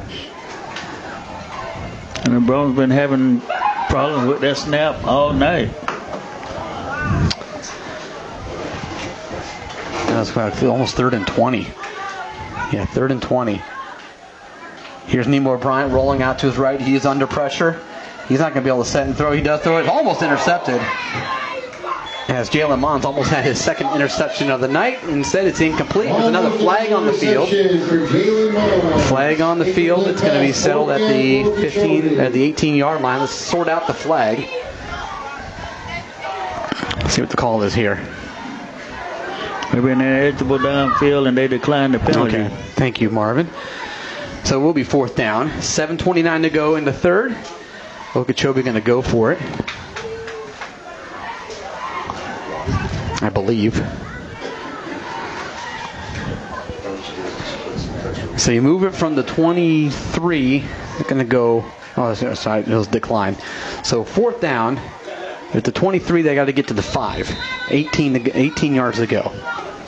And the Browns been having problems with that snap all night. That's almost 3rd and 20. Yeah, 3rd and 20. Here's Nemo Bryant rolling out to his right. He is under pressure. He's not going to be able to set and throw. He does throw it. Almost intercepted. As Jalen Mons almost had his 2nd interception of the night. Instead, it's incomplete. There's another flag on the field. Flag on the field. It's going to be settled at the 18-yard line. Let's sort out the flag. Let's see what the call is here. Maybe an eligible downfield, and they declined the penalty. Okay. Thank you, Marvin. So we'll be 4th down. 7:29 to go in the 3rd. Okeechobee going to go for it, I believe. So you move it from the 23. They're going to go. Oh, sorry, it was declined. So 4th down. At the 23, they got to get to the 5. 18 yards to go.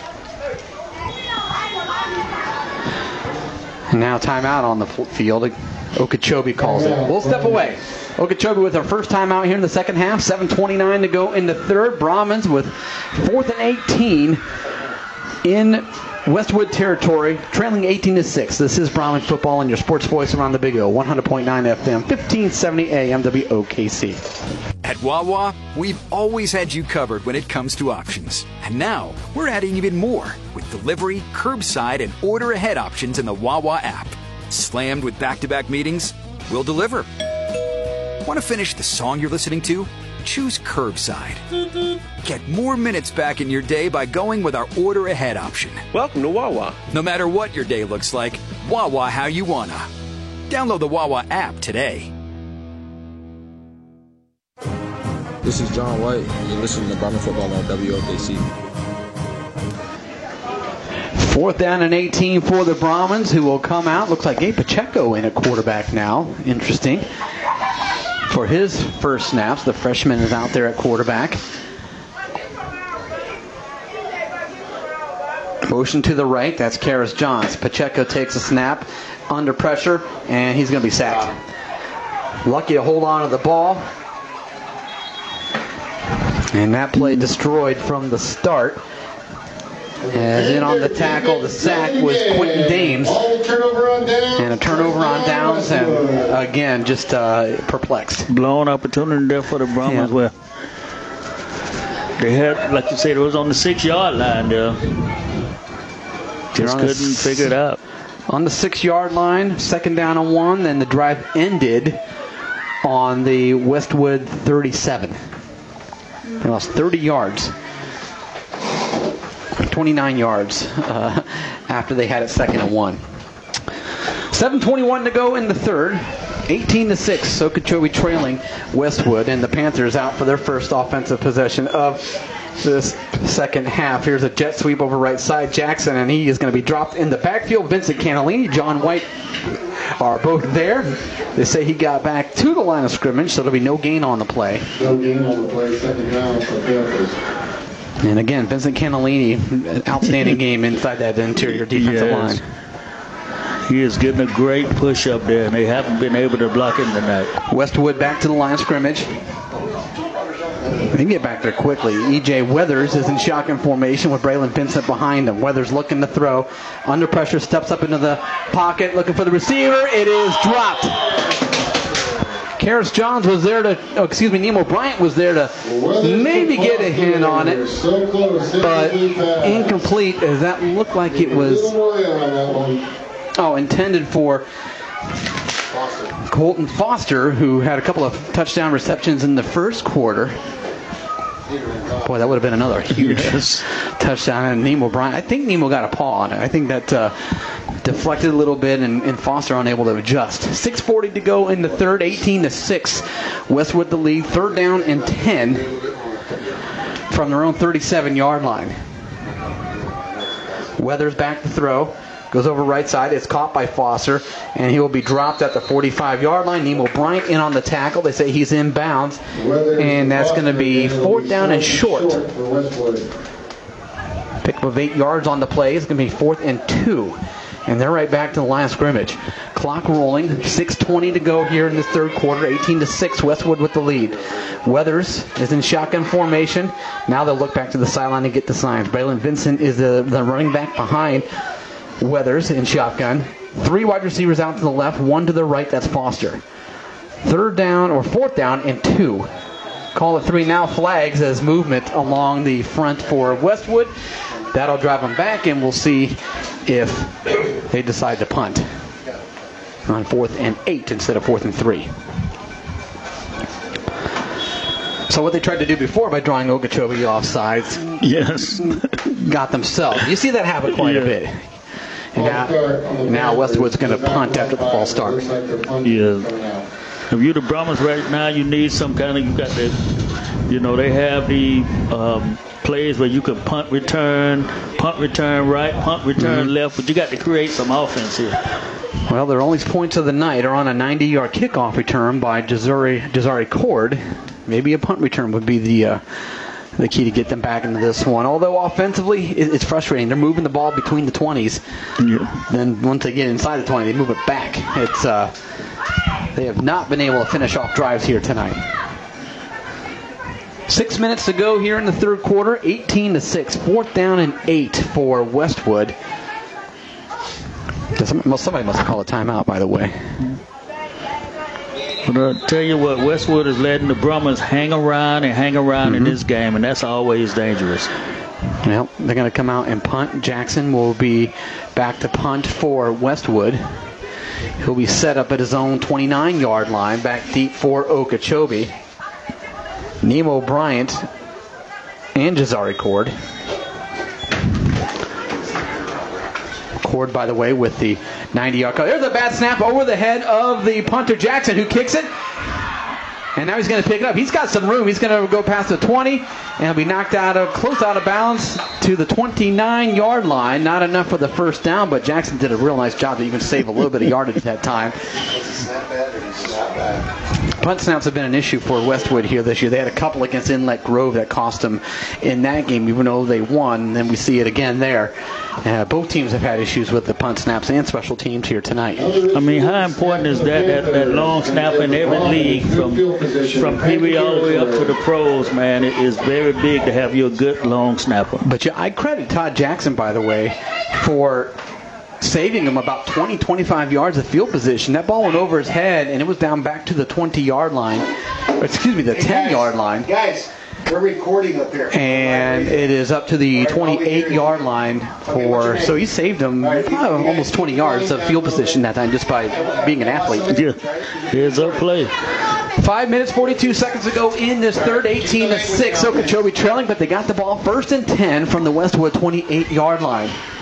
And now timeout on the field. Okeechobee calls it. We'll step away. Okeechobee with our first timeout here in the second half. 7:29 to go in the 3rd. Brahmins with 4th and 18 in Westwood territory, trailing 18-6. This is Brahmin football and your sports voice around the Big O. 100.9 FM, 1570 AM WOKC. At Wawa, we've always had you covered when it comes to options. And now, we're adding even more with delivery, curbside, and order ahead options in the Wawa app. Slammed with back-to-back meetings? We'll deliver. Want to finish the song you're listening to? Choose curbside. Get more minutes back in your day by going with our order ahead option. Welcome to Wawa. No matter what your day looks like, Wawa how you wanna. Download the Wawa app today. This is John White. You're listening to Brahmin Football on WOKC. 4th down and 18 for the Brahmins, who will come out. Looks like Gabe Pacheco in at quarterback now. Interesting. For his first snaps, the freshman is out there at quarterback. Motion to the right, that's Karis Johns. Pacheco takes a snap under pressure, and he's going to be sacked. Lucky to hold on to the ball. And that play destroyed from the start. As in on the tackle, the sack was Quentin Dames. And a turnover on downs, and again, just perplexed. Blown opportunity there for the Brahmins. Well, they had, like you said, it was on the 6-yard line there. Just couldn't figure it out. On the 6-yard line, 2nd down and 1, then the drive ended on the Westwood 37. They lost 30 yards. 29 yards after they had it 2nd and 1. 7:21 to go in the third. 18-6, Okeechobee trailing Westwood, and the Panthers out for their first offensive possession of this second half. Here's a jet sweep over right side. Jackson, and he is going to be dropped in the backfield. Vincent Cannellini, John White are both there. They say he got back to the line of scrimmage, so there'll be no gain on the play. No gain on the play, second down for Panthers. And again, Vincent Cannellini, an outstanding game inside that interior defensive line. He is getting a great push up there, and they haven't been able to block him tonight. Westwood back to the line of scrimmage. They can get back there quickly. E.J. Weathers is in shotgun formation with Braylon Vincent behind him. Weathers looking to throw. Under pressure, steps up into the pocket, looking for the receiver. It is dropped. Karis Johns was there to, Nemo Bryant was there to maybe get a hand on it, but incomplete, as that looked like it was intended for Colton Foster, who had a couple of touchdown receptions in the first quarter. Boy, that would have been another huge touchdown. And Nemo Bryant, I think Nemo got a paw on it. I think that deflected a little bit, and Foster unable to adjust. 6:40 to go in the third, 18-6. Westwood the lead, 3rd down and 10 from their own 37-yard line. Weathers back to throw. Goes over right side. It's caught by Foster, and he will be dropped at the 45-yard line. Nemo Bryant in on the tackle. They say he's inbounds, and that's going to be 4th down and short. Pickup of 8 yards on the play. It's going to be 4th and 2. And they're right back to the line of scrimmage. Clock rolling. 6:20 to go here in this third quarter. 18-6. Westwood with the lead. Weathers is in shotgun formation. Now they'll look back to the sideline and get the signs. Braylon Vincent is the running back behind Weathers in shotgun. 3 wide receivers out to the left, 1 to the right. That's Foster. 4th down and 2. Call it 3 now. Flags as movement along the front for Westwood. That'll drive them back, and we'll see if they decide to punt on 4th and 8 instead of 4th and 3. So what they tried to do before by drawing Okeechobee offsides, got themselves. You see that happen quite a bit. And now Westwood's going to punt after the false start. Yeah. If you're the Brahmins right now, you need some kind of, they have the plays where you can punt return right, punt return left, but you got to create some offense here. Well, their only points of the night are on a 90-yard kickoff return by Jazari Cord. Maybe a punt return would be the key to get them back into this one. Although offensively, it's frustrating. They're moving the ball between the 20s. Then once they get inside the 20, they move it back. They have not been able to finish off drives here tonight. 6 minutes to go here in the third quarter. 18-6. 4th down and 8 for Westwood. Somebody must have called a timeout, by the way. But I'll tell you what, Westwood is letting the Brahmins hang around in this game, and that's always dangerous. Well, they're going to come out and punt. Jackson will be back to punt for Westwood. He'll be set up at his own 29-yard line, back deep for Okeechobee. Nemo Bryant and Jazari Cord. Cord, by the way, with the 90-yard cut. There's a bad snap over the head of the punter Jackson, who kicks it. And now he's going to pick it up. He's got some room. He's going to go past the 20 and he'll be knocked close out of bounds to the 29-yard line. Not enough for the first down, but Jackson did a real nice job to even save a little bit of yardage at that time. Punt snaps have been an issue for Westwood here this year. They had a couple against Inlet Grove that cost them in that game, even though they won. And then we see it again there. Both teams have had issues with the punt snaps and special teams here tonight. I mean, how important is that long snap in every league from Pee Wee all the way up to the pros, man? It is very big to have you a good long snapper. But I credit Todd Jackson, by the way, for saving him about 20, 25 yards of field position. That ball went over his head, and it was down back to the 20-yard line. Excuse me, the 10-yard line. Guys, we're recording up here. And it is up to the 28-yard line so he saved him almost 20 yards of field position that time just by being an athlete. Yeah, here's our play. 5 minutes, 42 seconds to go in this third, 18-6. Okeechobee trailing, but they got the ball 1st and 10 from the Westwood 28-yard line.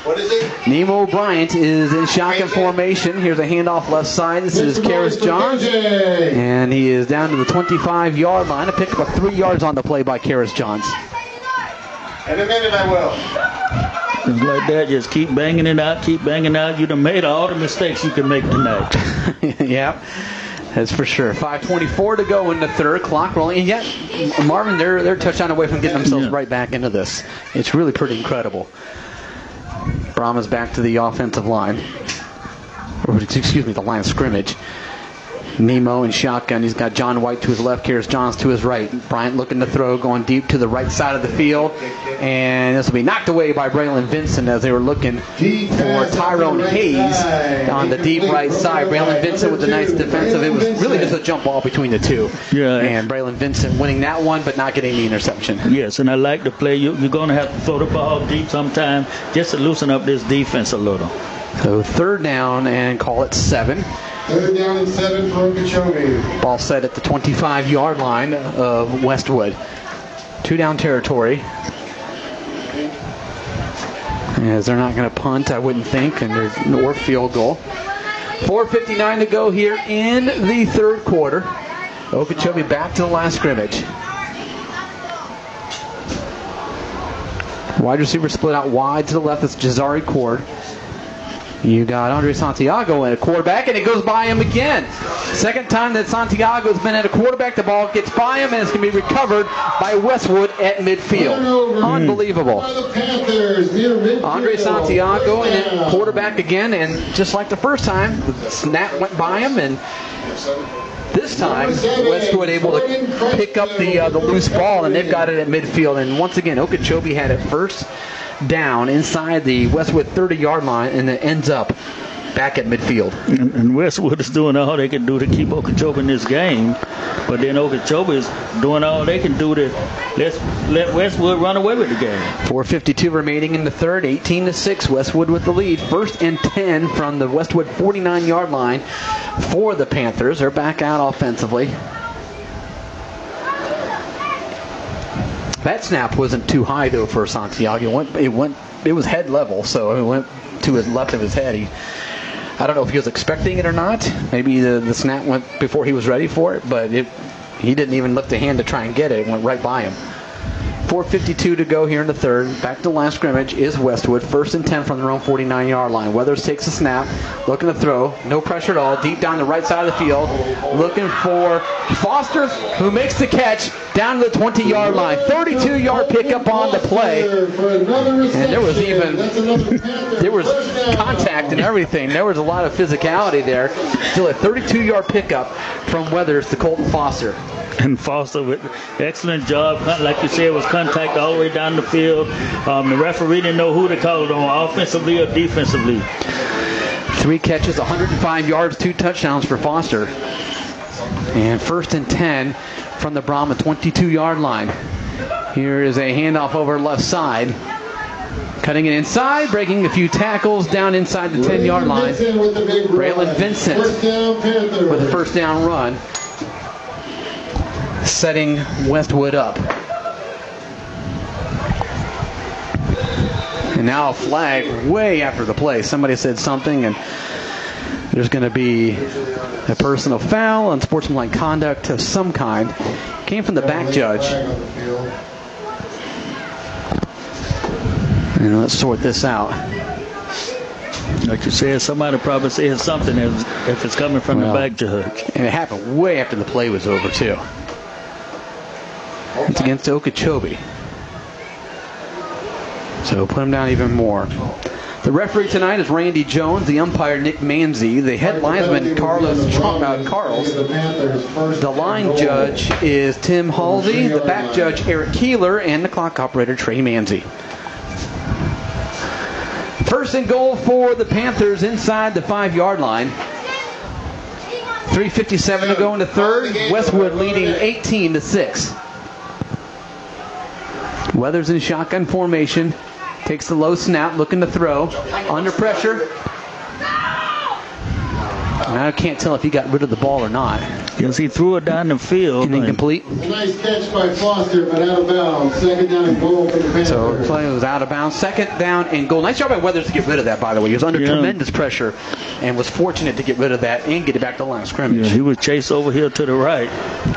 What is it? Nemo Bryant is in shotgun formation. Here's a handoff left side. This is Karis Johns. And he is down to the 25-yard line. A pick up 3 yards on the play by Karis Johns. In a minute I will. Just like that, just keep banging it out, keep banging out. You done made all the mistakes you can make tonight. Yeah, that's for sure. 5:24 to go in the third. Clock rolling. And yet, Marvin, they're a touchdown away from getting themselves right back into this. It's really pretty incredible. Brahma's back to the offensive line. Or, excuse me, the line of scrimmage. Nemo in shotgun. He's got John White to his left, Karis Johns to his right. Bryant looking to throw, going deep to the right side of the field. And this will be knocked away by Braylon Vincent as they were looking for Tyrone Hayes on the deep right side. Braylon Vincent with a nice defensive. It was really just a jump ball between the two. Yeah. And Braylon Vincent winning that one, but not getting the interception. Yes, and I like the play. You're going to have to throw the ball deep sometime just to loosen up this defense a little. So third down and call it 7. Third down and 7 for Okeechobee. Ball set at the 25-yard line of Westwood. 2-down territory. As they're not going to punt, I wouldn't think, and there's no field goal. 4:59 to go here in the third quarter. Okeechobee back to the line of scrimmage. Wide receiver split out wide to the left. That's Jazari Cord. You got Andre Santiago at a quarterback, and it goes by him again. Second time that Santiago's been at a quarterback, the ball gets by him, and it's going to be recovered by Westwood at midfield. Unbelievable. Andre Santiago and then quarterback again, and just like the first time, the snap went by him, and this time Westwood able to pick up the loose ball, and they've got it at midfield. And once again, Okeechobee had it first down inside the Westwood 30-yard line, and it ends up back at midfield. And Westwood is doing all they can do to keep Okeechobee in this game, but then Okeechobee is doing all they can do to let Westwood run away with the game. 4:52 remaining in the third, 18-6, Westwood with the lead. 1st and 10 from the Westwood 49-yard line for the Panthers. They're back out offensively. That snap wasn't too high though for Santiago. It was head level, so it went to his left of his head. I don't know if he was expecting it or not. Maybe the snap went before he was ready for it, but he didn't even lift a hand to try and get it. It went right by him. 4:52 to go here in the third. Back to the line of scrimmage is Westwood. 1st and 10 from their own 49-yard line. Weathers takes a snap, looking to throw. No pressure at all. Deep down the right side of the field. Looking for Foster, who makes the catch down to the 20-yard line. 32-yard pickup on the play. And there was contact and everything. There was a lot of physicality there. Still a 32-yard pickup from Weathers to Colton Foster. And Foster with excellent job. Like you said, it was contact all the way down the field. The referee didn't know who to call it on, offensively or defensively. 3 catches, 105 yards, 2 touchdowns for Foster. And 1st and 10 from the Brahma 22-yard line. Here is a handoff over left side. Cutting it inside, breaking a few tackles down inside the 10-yard line. Braylon Vincent with a first down run, setting Westwood up. And now a flag way after the play. Somebody said something, and there's going to be a personal foul, unsportsmanlike conduct of some kind. Came from the back judge. And let's sort this out. Like you said, somebody probably said something if it's coming from the back judge. And it happened way after the play was over, too. It's against Okeechobee. So put him down even more. The referee tonight is Randy Jones, the umpire Nick Manzi, the head linesman Carlos Carls. The line judge is Tim Halsey, the back judge Eric Keeler, and the clock operator Trey Manzi. 1st and goal for the Panthers inside the 5-yard line. 3:57 to go in the third. Westwood leading 18-6. Weathers in shotgun formation. Takes the low snap, looking to throw. Under pressure. And I can't tell if he got rid of the ball or not. Yes, he threw it down the field. And incomplete. A nice catch by Foster, but out of bounds. Second down and goal for the Panthers. So the play was out of bounds. Second down and goal. Nice job by Weathers to get rid of that, by the way. He was under tremendous pressure and was fortunate to get rid of that and get it back to the line of scrimmage. Yeah, he was chased over here to the right.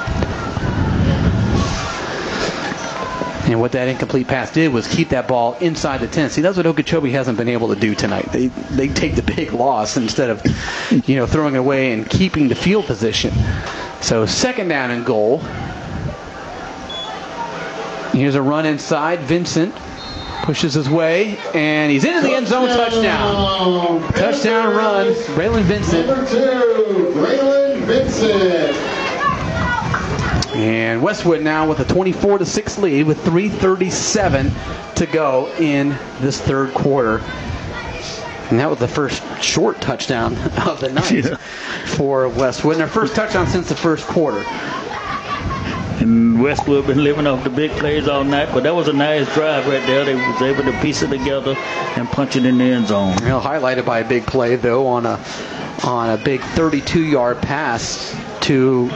And what that incomplete pass did was keep that ball inside the 10. See, that's what Okeechobee hasn't been able to do tonight. They take the big loss instead of, throwing it away and keeping the field position. So second down and goal. Here's a run inside. Vincent pushes his way, and he's into the end zone. Touchdown. Touchdown run. Braylon Vincent. Number 2, Braylon Vincent. And Westwood now with a 24-6 lead with 3:37 to go in this third quarter. And that was the first short touchdown of the night for Westwood. And their first touchdown since the first quarter. And Westwood been living off the big plays all night, but that was a nice drive right there. They was able to piece it together and punch it in the end zone. Highlighted by a big play, though, on a big 32-yard pass to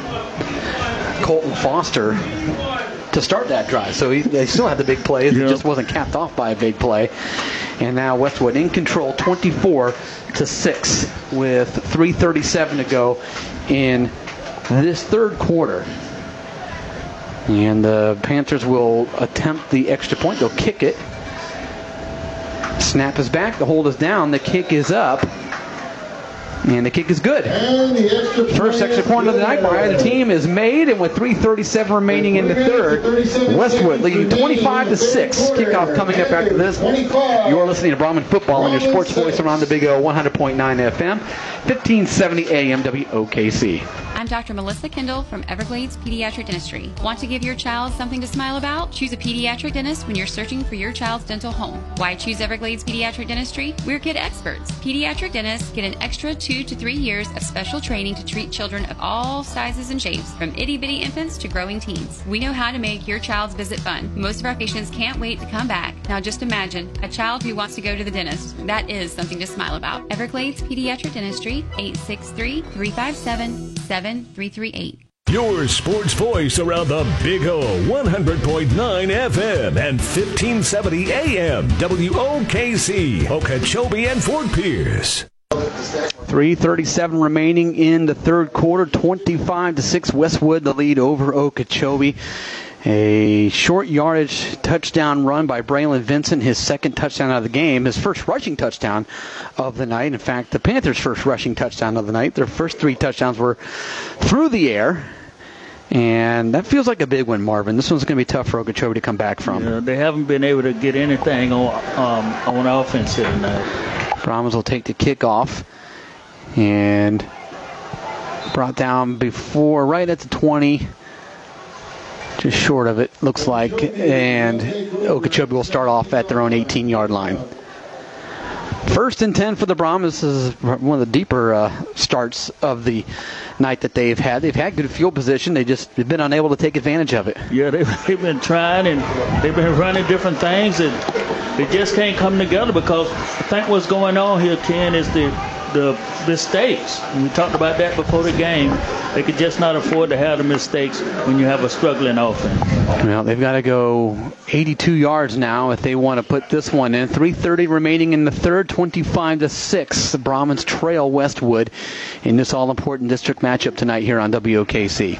Colton Foster to start that drive. So they still had the big plays. It just wasn't capped off by a big play. And now Westwood in control, 24-6 with 3:37 to go in this third quarter. And the Panthers will attempt the extra point. They'll kick it. Snap is back. The hold is down. The kick is up. And the kick is good. And the First extra point of the night by either team is made, and with 3:37 remaining in the third, Westwood leading 25-6. Kickoff coming up after this. You're listening to Brahman Football on your sports voice around the Big O, 100.9 FM, 1570 AM WOKC. I'm Dr. Melissa Kendall from Everglades Pediatric Dentistry. Want to give your child something to smile about? Choose a pediatric dentist when you're searching for your child's dental home. Why choose Everglades Pediatric Dentistry? We're kid experts. Pediatric dentists get an extra 2 to 3 years of special training to treat children of all sizes and shapes, from itty-bitty infants to growing teens. We know how to make your child's visit fun. Most of our patients can't wait to come back. Now just imagine a child who wants to go to the dentist. That is something to smile about. Everglades Pediatric Dentistry, 863-357-7338. Your sports voice around the Big O, 100.9 FM and 1570 AM WOKC, Okeechobee and Fort Pierce. 3:37 remaining in the third quarter, 25-6 Westwood the lead over Okeechobee. A short yardage touchdown run by Braylon Vincent, his second touchdown of the game, his first rushing touchdown of the night. In fact, the Panthers' first rushing touchdown of the night. Their first 3 touchdowns were through the air. And that feels like a big one, Marvin. This one's going to be tough for Okeechobee to come back from. Yeah, they haven't been able to get anything on offense here tonight. Brahmans will take the kickoff. And brought down before, right at the 20. Just short of it, looks like. And Okeechobee will start off at their own 18-yard line. First and 10 for the Brahmans. This is one of the deeper starts of the night that they've had. They've had good field position. They've been unable to take advantage of it. Yeah, they've been trying, and they've been running different things, and they just can't come together because I think what's going on here, Ken, is the mistakes. And we talked about that before the game. They could just not afford to have the mistakes when you have a struggling offense. Well, they've got to go 82 yards now if they want to put this one in. 3:30 remaining in the third, 25-6. The Brahmans trail Westwood in this all-important district matchup tonight here on WOKC.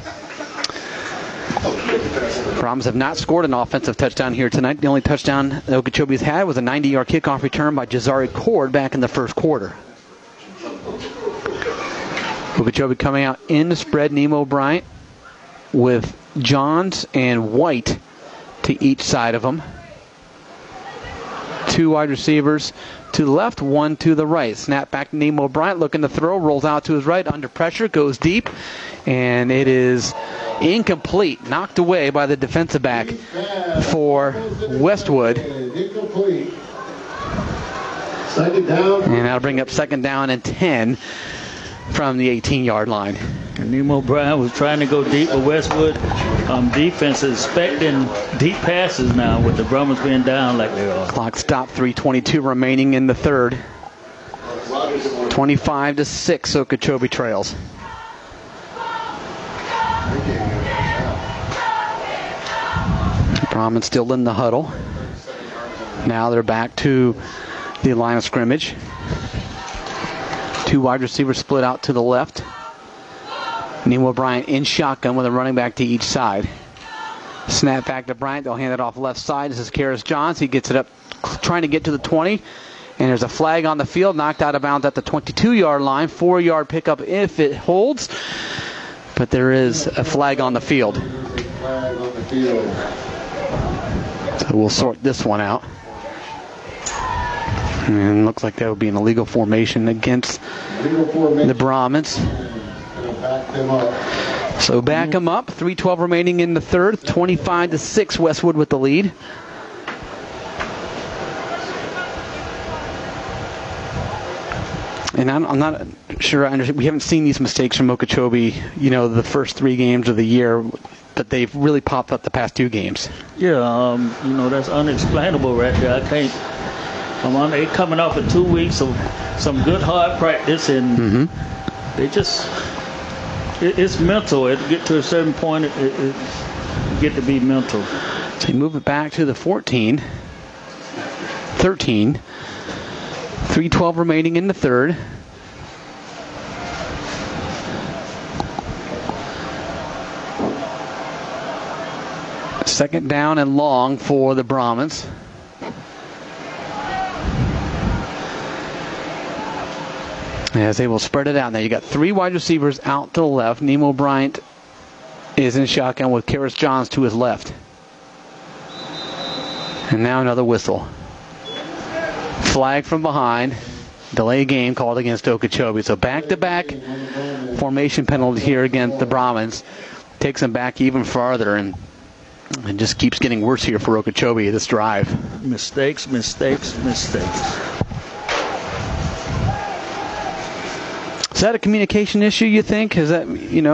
Brahmans have not scored an offensive touchdown here tonight. The only touchdown that Okeechobee's had was a 90-yard kickoff return by Jazari Cord back in the first quarter. Okeechobee coming out in the spread, Nemo Bryant with Johns and White to each side of them. 2 wide receivers to the left, 1 to the right. Snap back to Nemo Bryant, looking to throw, rolls out to his right, under pressure, goes deep, and it is incomplete, knocked away by the defensive back for Westwood. Incomplete. Second down. And that'll bring up second down and 10 from the 18-yard line. And Nemo Bryant was trying to go deep, but Westwood defense is expecting deep passes now with the Brahmans being down like they are. Clock stopped, 3:22 remaining in the third. 25-6, Okeechobee trails. Brahman still in the huddle. Now they're back to the line of scrimmage. Two wide receivers split out to the left. Nemo Bryant in shotgun with a running back to each side. Snap back to Bryant. They'll hand it off left side. This is Karis Johns. He gets it up, trying to get to the 20. And there's a flag on the field, knocked out of bounds at the 22-yard line. 4-yard pickup if it holds. But there is a flag on the field. So we'll sort this one out. And it looks like that would be an illegal formation against the Brahmins. So back them up. 3:12 remaining in the third. 25-6, Westwood with the lead. And I'm not sure I understand. We haven't seen these mistakes from Okeechobee, the first 3 games of the year, but they've really popped up the past 2 games. Yeah, that's unexplainable right there. I can't. They coming off of 2 weeks of some good hard practice, and they just, it's mental. It get to a certain point, it get to be mental. So you move it back to the 14, 13. 3:12 remaining in the third. Second down and long for the Brahmins. As they will spread it out. Now you got 3 wide receivers out to the left. Nemo Bryant is in shotgun with Karis Johns to his left. And now another whistle. Flag from behind. Delay game called against Okeechobee. So back-to-back formation penalty here against the Brahmins. Takes them back even farther, and it just keeps getting worse here for Okeechobee this drive. Mistakes. Is that a communication issue, you think? Is that,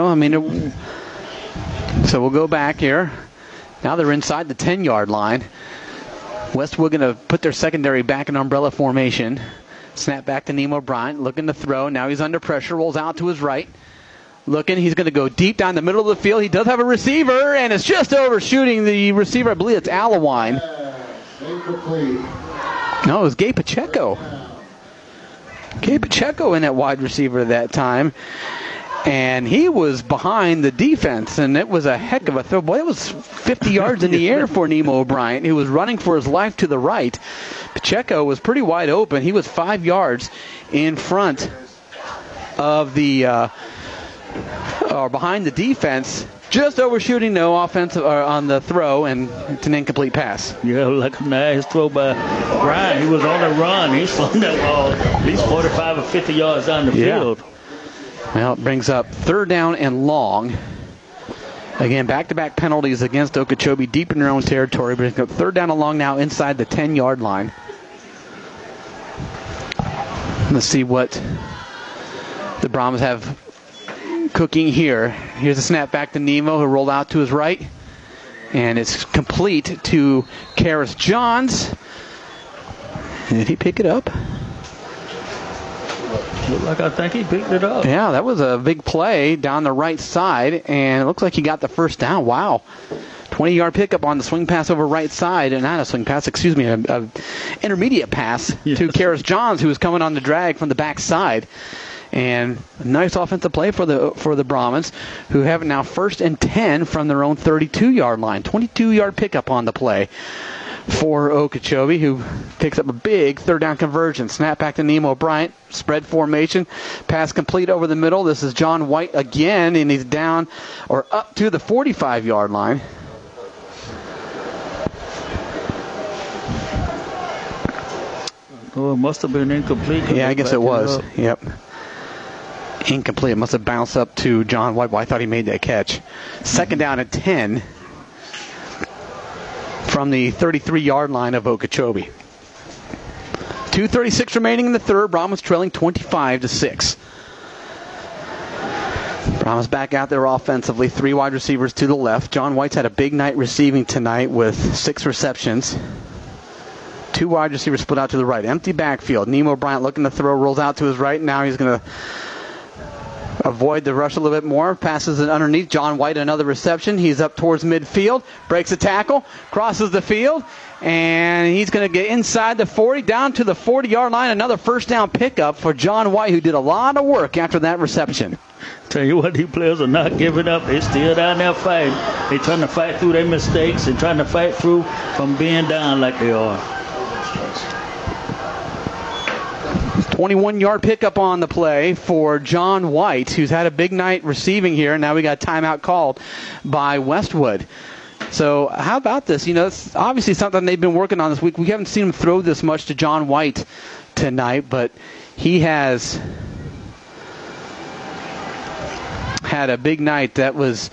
so we'll go back here. Now they're inside the 10-yard line. Westwood going to put their secondary back in umbrella formation. Snap back to Nemo Bryant, looking to throw. Now he's under pressure, rolls out to his right. Looking, he's going to go deep down the middle of the field. He does have a receiver, and it's just overshooting the receiver. I believe it's Alawine. No, it was Gabe Pacheco. Gabe Pacheco in at wide receiver that time. And he was behind the defense, and it was a heck of a throw. Boy, it was 50 yards in the air for Nemo Bryant. He was running for his life to the right. Pacheco was pretty wide open. He was 5 yards in front of the, or behind the defense, just overshooting no offensive on the throw, and it's an incomplete pass. Yeah, like a nice throw by Bryant. He was on the run. He slung that ball at least 45 or 50 yards down the field. Well, it brings up third down and long. Again, back-to-back penalties against Okeechobee deep in their own territory. Brings up third down and long now inside the 10-yard line. Let's see what the Brahms have cooking here. Here's a snap back to Nemo, who rolled out to his right. And it's complete to Karis Johns. Did he pick it up? Looked like I think he picked it up. Yeah, that was a big play down the right side, and it looks like he got the first down. Wow. 20-yard pickup on the swing pass over right side, and not a swing pass, excuse me, a intermediate pass to Karis Johns, who was coming on the drag from the back side. And a nice offensive play for the Brahmins, who have now 1st and 10 from their own 32-yard line. 22-yard pickup on the play for Okeechobee, who picks up a big third down conversion. Snap back to Nemo Bryant. Spread formation. Pass complete over the middle. This is John White again, and he's down or up to the 45-yard line. Oh, it must have been incomplete. Yeah, I guess it was. Yep. Incomplete. It must have bounced up to John White. Well, I thought he made that catch. Second down at 10 from the 33-yard line of Okeechobee. 2:36 remaining in the third. Brahmins trailing 25-6. Brahmins back out there offensively. 3 wide receivers to the left. John White's had a big night receiving tonight with 6 receptions. Two wide receivers split out to the right. Empty backfield. Nemo Bryant looking to throw, rolls out to his right. Now he's going to avoid the rush a little bit more. Passes it underneath. John White, another reception. He's up towards midfield. Breaks a tackle. Crosses the field. And he's going to get inside the 40, down to the 40-yard line. Another first down pickup for John White, who did a lot of work after that reception. Tell you what, these players are not giving up. They're still down there fighting. They're trying to fight through their mistakes and trying to fight through from being down like they are. 21-yard pickup on the play for John White, who's had a big night receiving here. Now we got a timeout called by Westwood. So how about this? It's obviously something they've been working on this week. We haven't seen him throw this much to John White tonight, but he has had a big night. That was,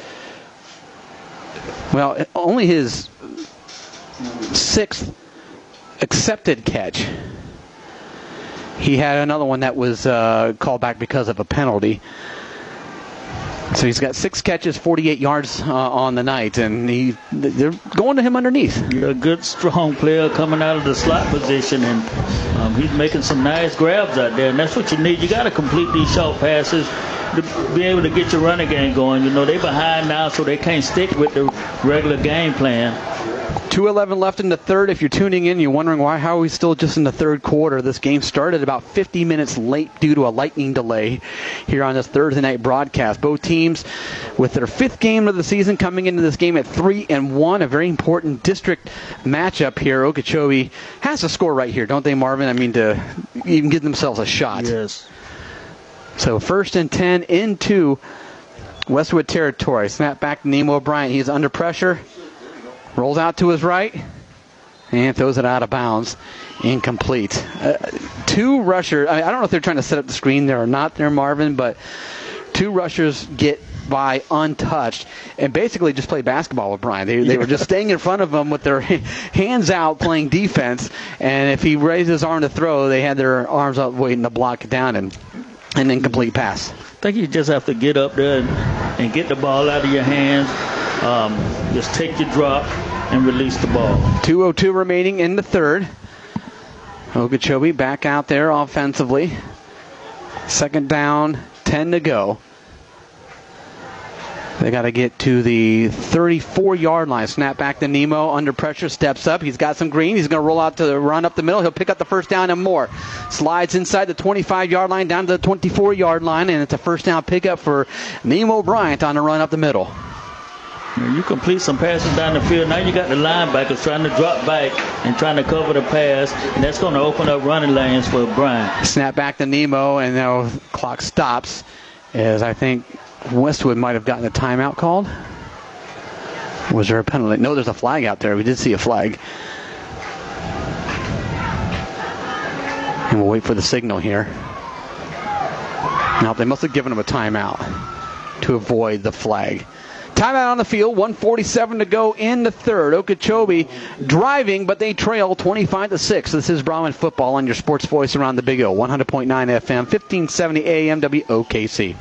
only his 6th accepted catch. He had another one that was called back because of a penalty. So he's got 6 catches, 48 yards on the night, and they're going to him underneath. You're a good, strong player coming out of the slot position, and he's making some nice grabs out there, and that's what you need. You got to complete these short passes to be able to get your running game going. They're behind now, so they can't stick with the regular game plan. 2:11 left in the third. If you're tuning in, you're wondering how are we still just in the third quarter. This game started about 50 minutes late due to a lightning delay here on this Thursday night broadcast. Both teams with their 5th game of the season coming into this game at 3-1. A very important district matchup here. Okeechobee has to score right here, don't they, Marvin? To even give themselves a shot. Yes. So 1st and 10 into Westwood territory. Snap back to Nemo Bryant. He's under pressure. Rolls out to his right and throws it out of bounds. Incomplete. 2 rushers. I don't know if they're trying to set up the screen there or not there, Marvin, but 2 rushers get by untouched and basically just played basketball with Brian. They were just staying in front of him with their hands out playing defense, and if he raised his arm to throw, they had their arms up waiting to block it down and an incomplete pass. I think you just have to get up there and get the ball out of your hands. Just take your drop and release the ball. 2:02 remaining in the third. Okeechobee back out there offensively. 2nd down, 10 to go. They got to get to the 34-yard line. Snap back to Nemo. Under pressure, steps up. He's got some green. He's going to roll out to the run up the middle. He'll pick up the first down and more. Slides inside the 25-yard line down to the 24-yard line, and it's a first down pickup for Nemo Bryant on the run up the middle. You complete some passes down the field. Now you got the linebackers trying to drop back and trying to cover the pass, and that's going to open up running lanes for Bryant. Snap back to Nemo, and now clock stops as I think Westwood might have gotten a timeout called. Was there a penalty? No, there's a flag out there. We did see a flag. And we'll wait for the signal here. Now, they must have given him a timeout to avoid the flag. Timeout on the field, 1:47 to go in the third. Okeechobee driving, but they trail 25-6. This is Brahman football on your sports voice around the Big O, 100.9 FM, 1570 AM WOKC.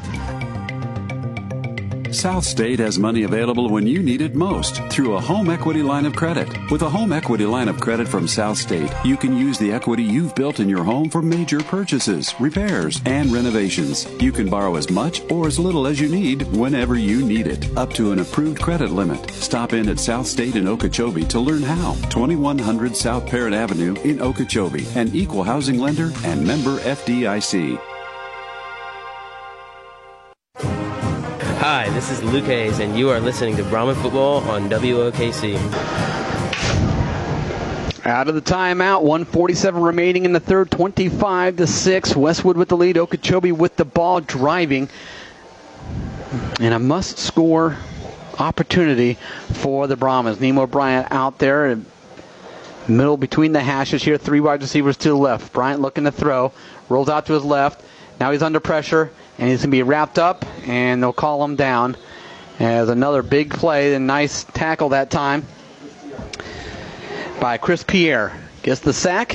South State has money available when you need it most through a home equity line of credit. With a home equity line of credit from South State, you can use the equity you've built in your home for major purchases, repairs, and renovations. You can borrow as much or as little as you need whenever you need it, up to an approved credit limit. Stop in at South State in Okeechobee to learn how. 2100 South Parrott Avenue in Okeechobee, an equal housing lender and member FDIC. Hi, this is Luke Hayes, and you are listening to Brahman Football on WOKC. Out of the timeout, 1:47 remaining in the third, 25-6. Westwood with the lead, Okeechobee with the ball driving. And a must-score opportunity for the Brahmans. Nemo Bryant out there, middle between the hashes here, 3 wide receivers to the left. Bryant looking to throw, rolls out to his left. Now he's under pressure, and he's going to be wrapped up, and they'll call him down. As another big play, a nice tackle that time by Chris Pierre. Gets the sack.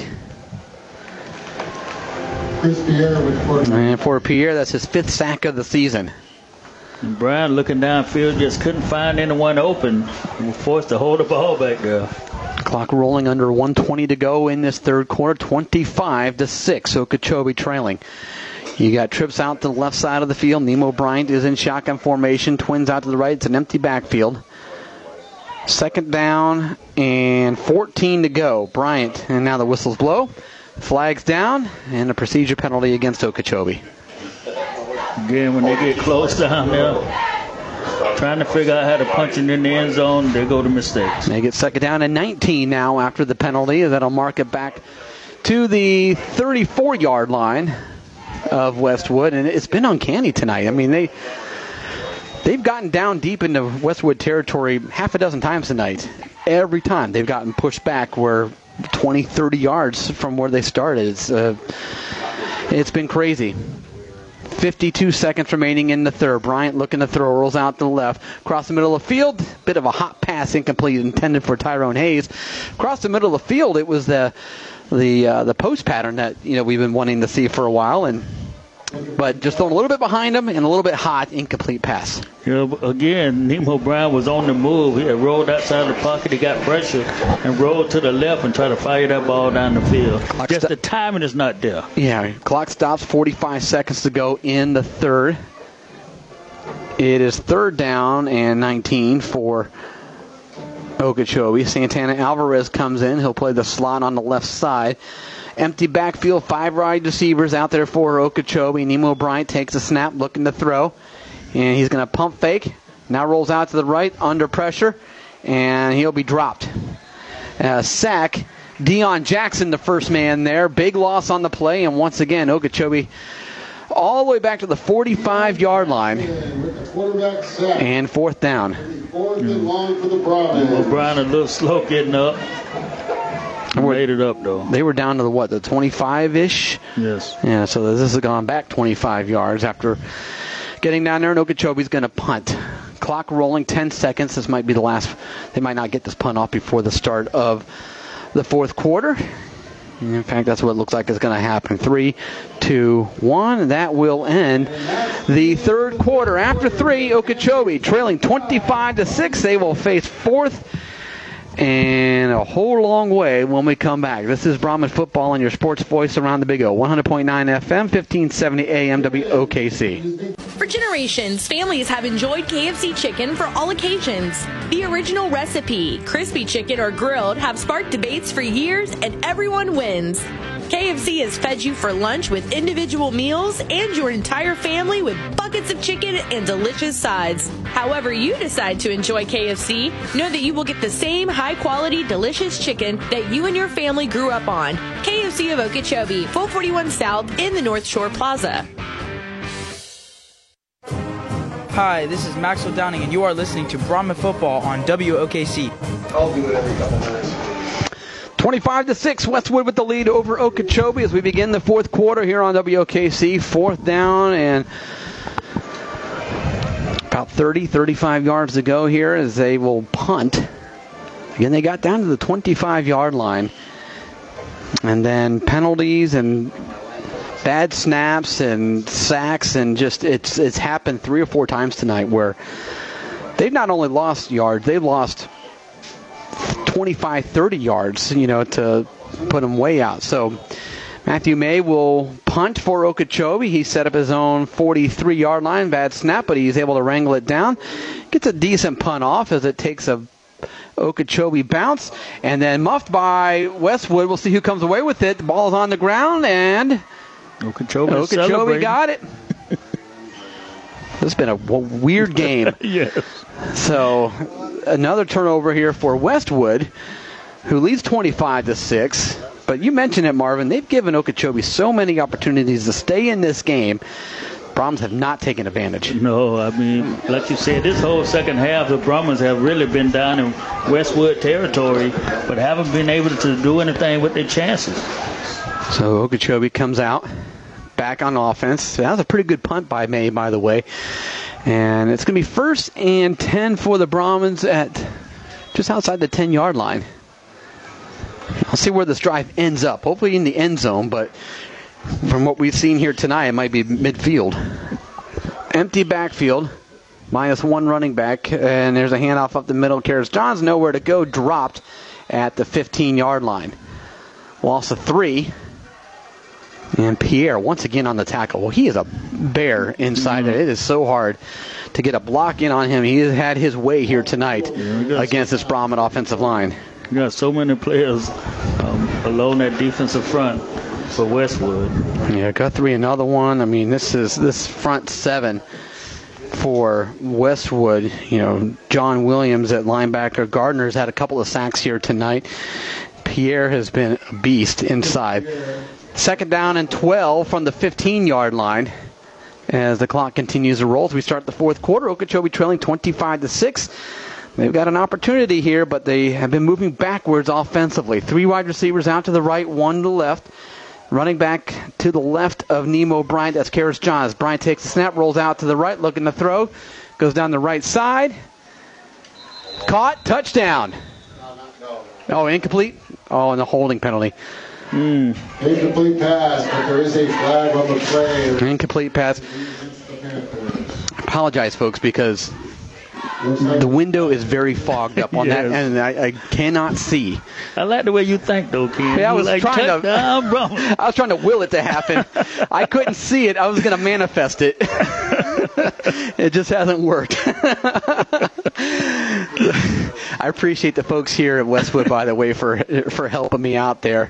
Chris Pierre with And for Pierre, that's his 5th sack of the season. And Brian looking downfield, just couldn't find anyone open. He was forced to hold the ball back there. Clock rolling under 1:20 to go in this third quarter. 25-6. Okeechobee trailing. You got trips out to the left side of the field. Nemo Bryant is in shotgun formation. Twins out to the right. It's an empty backfield. Second down and 14 to go. Bryant, and now the whistles blow. Flags down, and a procedure penalty against Okeechobee. Again, when they get close down there, trying to figure out how to punch it in the end zone, they go to mistakes. They get second down and 19 now after the penalty. That'll mark it back to the 34-yard line of Westwood, and it's been uncanny tonight. I mean, they've gotten down deep into Westwood territory half a dozen times tonight. Every time they've gotten pushed back, where 20, 30 yards from where they started. It's been crazy. 52 seconds remaining in the third. Bryant looking to throw, rolls out to the left. Across the middle of the field, bit of a hot pass, incomplete, intended for Tyrone Hayes. Across the middle of the field, it was the post pattern that we've been wanting to see for a while, but just throwing a little bit behind him and a little bit hot, incomplete pass. Again, Nemo Brown was on the move. He had rolled outside the pocket. He got pressure and rolled to the left and tried to fire that ball down the field. Just the timing is not there. Yeah, clock stops, 45 seconds to go in the third. It is third down and 19 for Okeechobee. Santana Alvarez comes in. He'll play the slot on the left side. Empty backfield, 5 wide receivers out there for Okeechobee. Nemo Bryant takes a snap, looking to throw. And he's going to pump fake. Now rolls out to the right, under pressure. And he'll be dropped. Sack. Deion Jackson, the first man there. Big loss on the play. And once again, Okeechobee all the way back to the 45-yard line. And fourth down. Fourth and long for the Browns. Nemo Brown a little slow getting up. Made it up, though. They were down to the 25-ish? Yes. Yeah, so this has gone back 25 yards after getting down there, and Okeechobee's going to punt. Clock rolling, 10 seconds. This might be the last. They might not get this punt off before the start of the fourth quarter. In fact, that's what it looks like is going to happen. 3, 2, 1, and that will end the third quarter. After 3, Okeechobee trailing 25-6. They will face fourth and a whole long way when we come back. This is Brahman Football on your sports voice around the Big O. 100.9 FM, 1570 AM WOKC. For generations, families have enjoyed KFC chicken for all occasions. The original recipe, crispy chicken or grilled, have sparked debates for years, and everyone wins. KFC has fed you for lunch with individual meals and your entire family with buckets of chicken and delicious sides. However you decide to enjoy KFC, know that you will get the same high-quality, delicious chicken that you and your family grew up on. KFC of Okeechobee, 441 South in the North Shore Plaza. Hi, this is Maxwell Downing, and you are listening to Brahman Football on WOKC. I'll do it every couple minutes. 25-6, Westwood with the lead over Okeechobee as we begin the fourth quarter here on WOKC. Fourth down and about 35 yards to go here as they will punt. Again, they got down to the 25-yard line. And then penalties and bad snaps and sacks, and just it's happened 3 or 4 times tonight where they've not only lost yards, they've lost 25, 30 yards, to put them way out. So Matthew May will punt for Okeechobee. He set up his own 43-yard line. Bad snap, but he's able to wrangle it down. Gets a decent punt off as it takes a Okeechobee bounce. And then muffed by Westwood. We'll see who comes away with it. The ball is on the ground, and Okeechobee got it. This has been a weird game. Yes. So another turnover here for Westwood, who leads 25-6. But you mentioned it, Marvin. They've given Okeechobee so many opportunities to stay in this game. Brahmans have not taken advantage. No, I mean, like you said, this whole second half, the Brahmans have really been down in Westwood territory, but haven't been able to do anything with their chances. So Okeechobee comes out, back on offense. That was a pretty good punt by May, by the way. And it's going to be 1st and 10 for the Brahmans at just outside the 10-yard line. I'll see where this drive ends up. Hopefully in the end zone, but from what we've seen here tonight, it might be midfield. Empty backfield, -1 running back, and there's a handoff up the middle. Karras John's nowhere to go, dropped at the 15-yard line. Loss of 3. And Pierre once again on the tackle. Well, he is a bear inside there. It is so hard to get a block in on him. He has had his way here tonight against this Brahman offensive line. You got so many players along that defensive front for Westwood. Yeah, Guthrie, another one. I mean, this front 7 for Westwood. You know, John Williams at linebacker. Gardner's had a couple of sacks here tonight. Pierre has been a beast inside. 2nd down and 12 from the 15-yard line. As the clock continues to roll as we start the 4th quarter, Okeechobee trailing 25-6. They've got an opportunity here, but they have been moving backwards offensively. 3 wide receivers out to the right, 1 to the left. Running back to the left of Nemo Bryant, that's Karis Johns. Bryant takes the snap, rolls out to the right, looking to throw. Goes down the right side. Caught, touchdown. Oh, incomplete? Oh, and a holding penalty. Incomplete pass, but there is a flag on the play. Incomplete pass. Apologize, folks, because the window is very fogged up on that, and I cannot see. I like the way you think, though, Ken. Yeah, I was like, trying to will it to happen. I couldn't see it. I was going to manifest it. It just hasn't worked. I appreciate the folks here at Westwood, by the way, for helping me out there.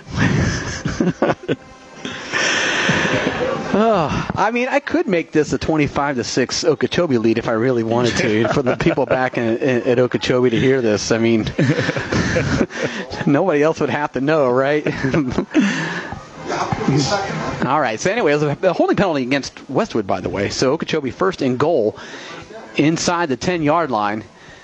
I mean, I could make this a 25-6 Okeechobee lead if I really wanted to. For the people back at Okeechobee to hear this, I mean, nobody else would have to know, right? All right. So anyway, it was a holding penalty against Westwood, by the way. So Okeechobee 1st and goal inside the 10-yard line.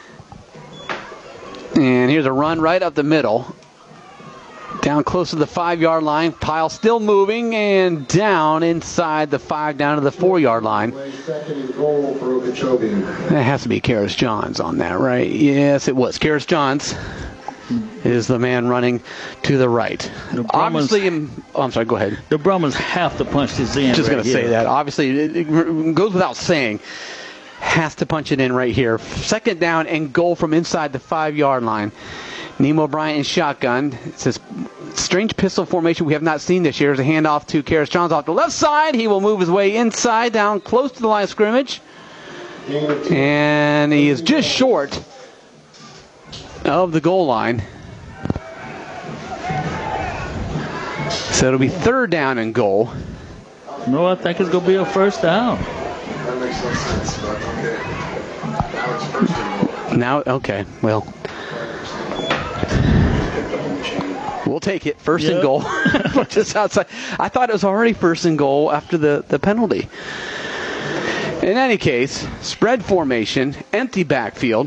And here's a run right up the middle. Down close to the 5-yard line. Pile still moving and down inside the 5, down to the 4-yard line. 2nd and goal for Okeechobee. That has to be Karis Johns on that, right? Yes, it was. Karis Johns is the man running to the right. Obviously, I'm sorry, go ahead. The Brahmans have to punch this in. Just going to say that. Obviously, it goes without saying. Has to punch it in right here. 2nd down and goal from inside the 5-yard line. Nemo Bryant in shotgun. It's this strange pistol formation we have not seen this year. There's a handoff to Karis Johns off the left side. He will move his way inside, down close to the line of scrimmage. And he is just short of the goal line. So it'll be 3rd down and goal. No, I think it's going to be a 1st down. That makes no sense, but okay. Now it's 1st and goal. Now, okay, well. We'll take it. 1st and goal. Just outside. I thought it was already 1st and goal after the penalty. In any case, spread formation, empty backfield.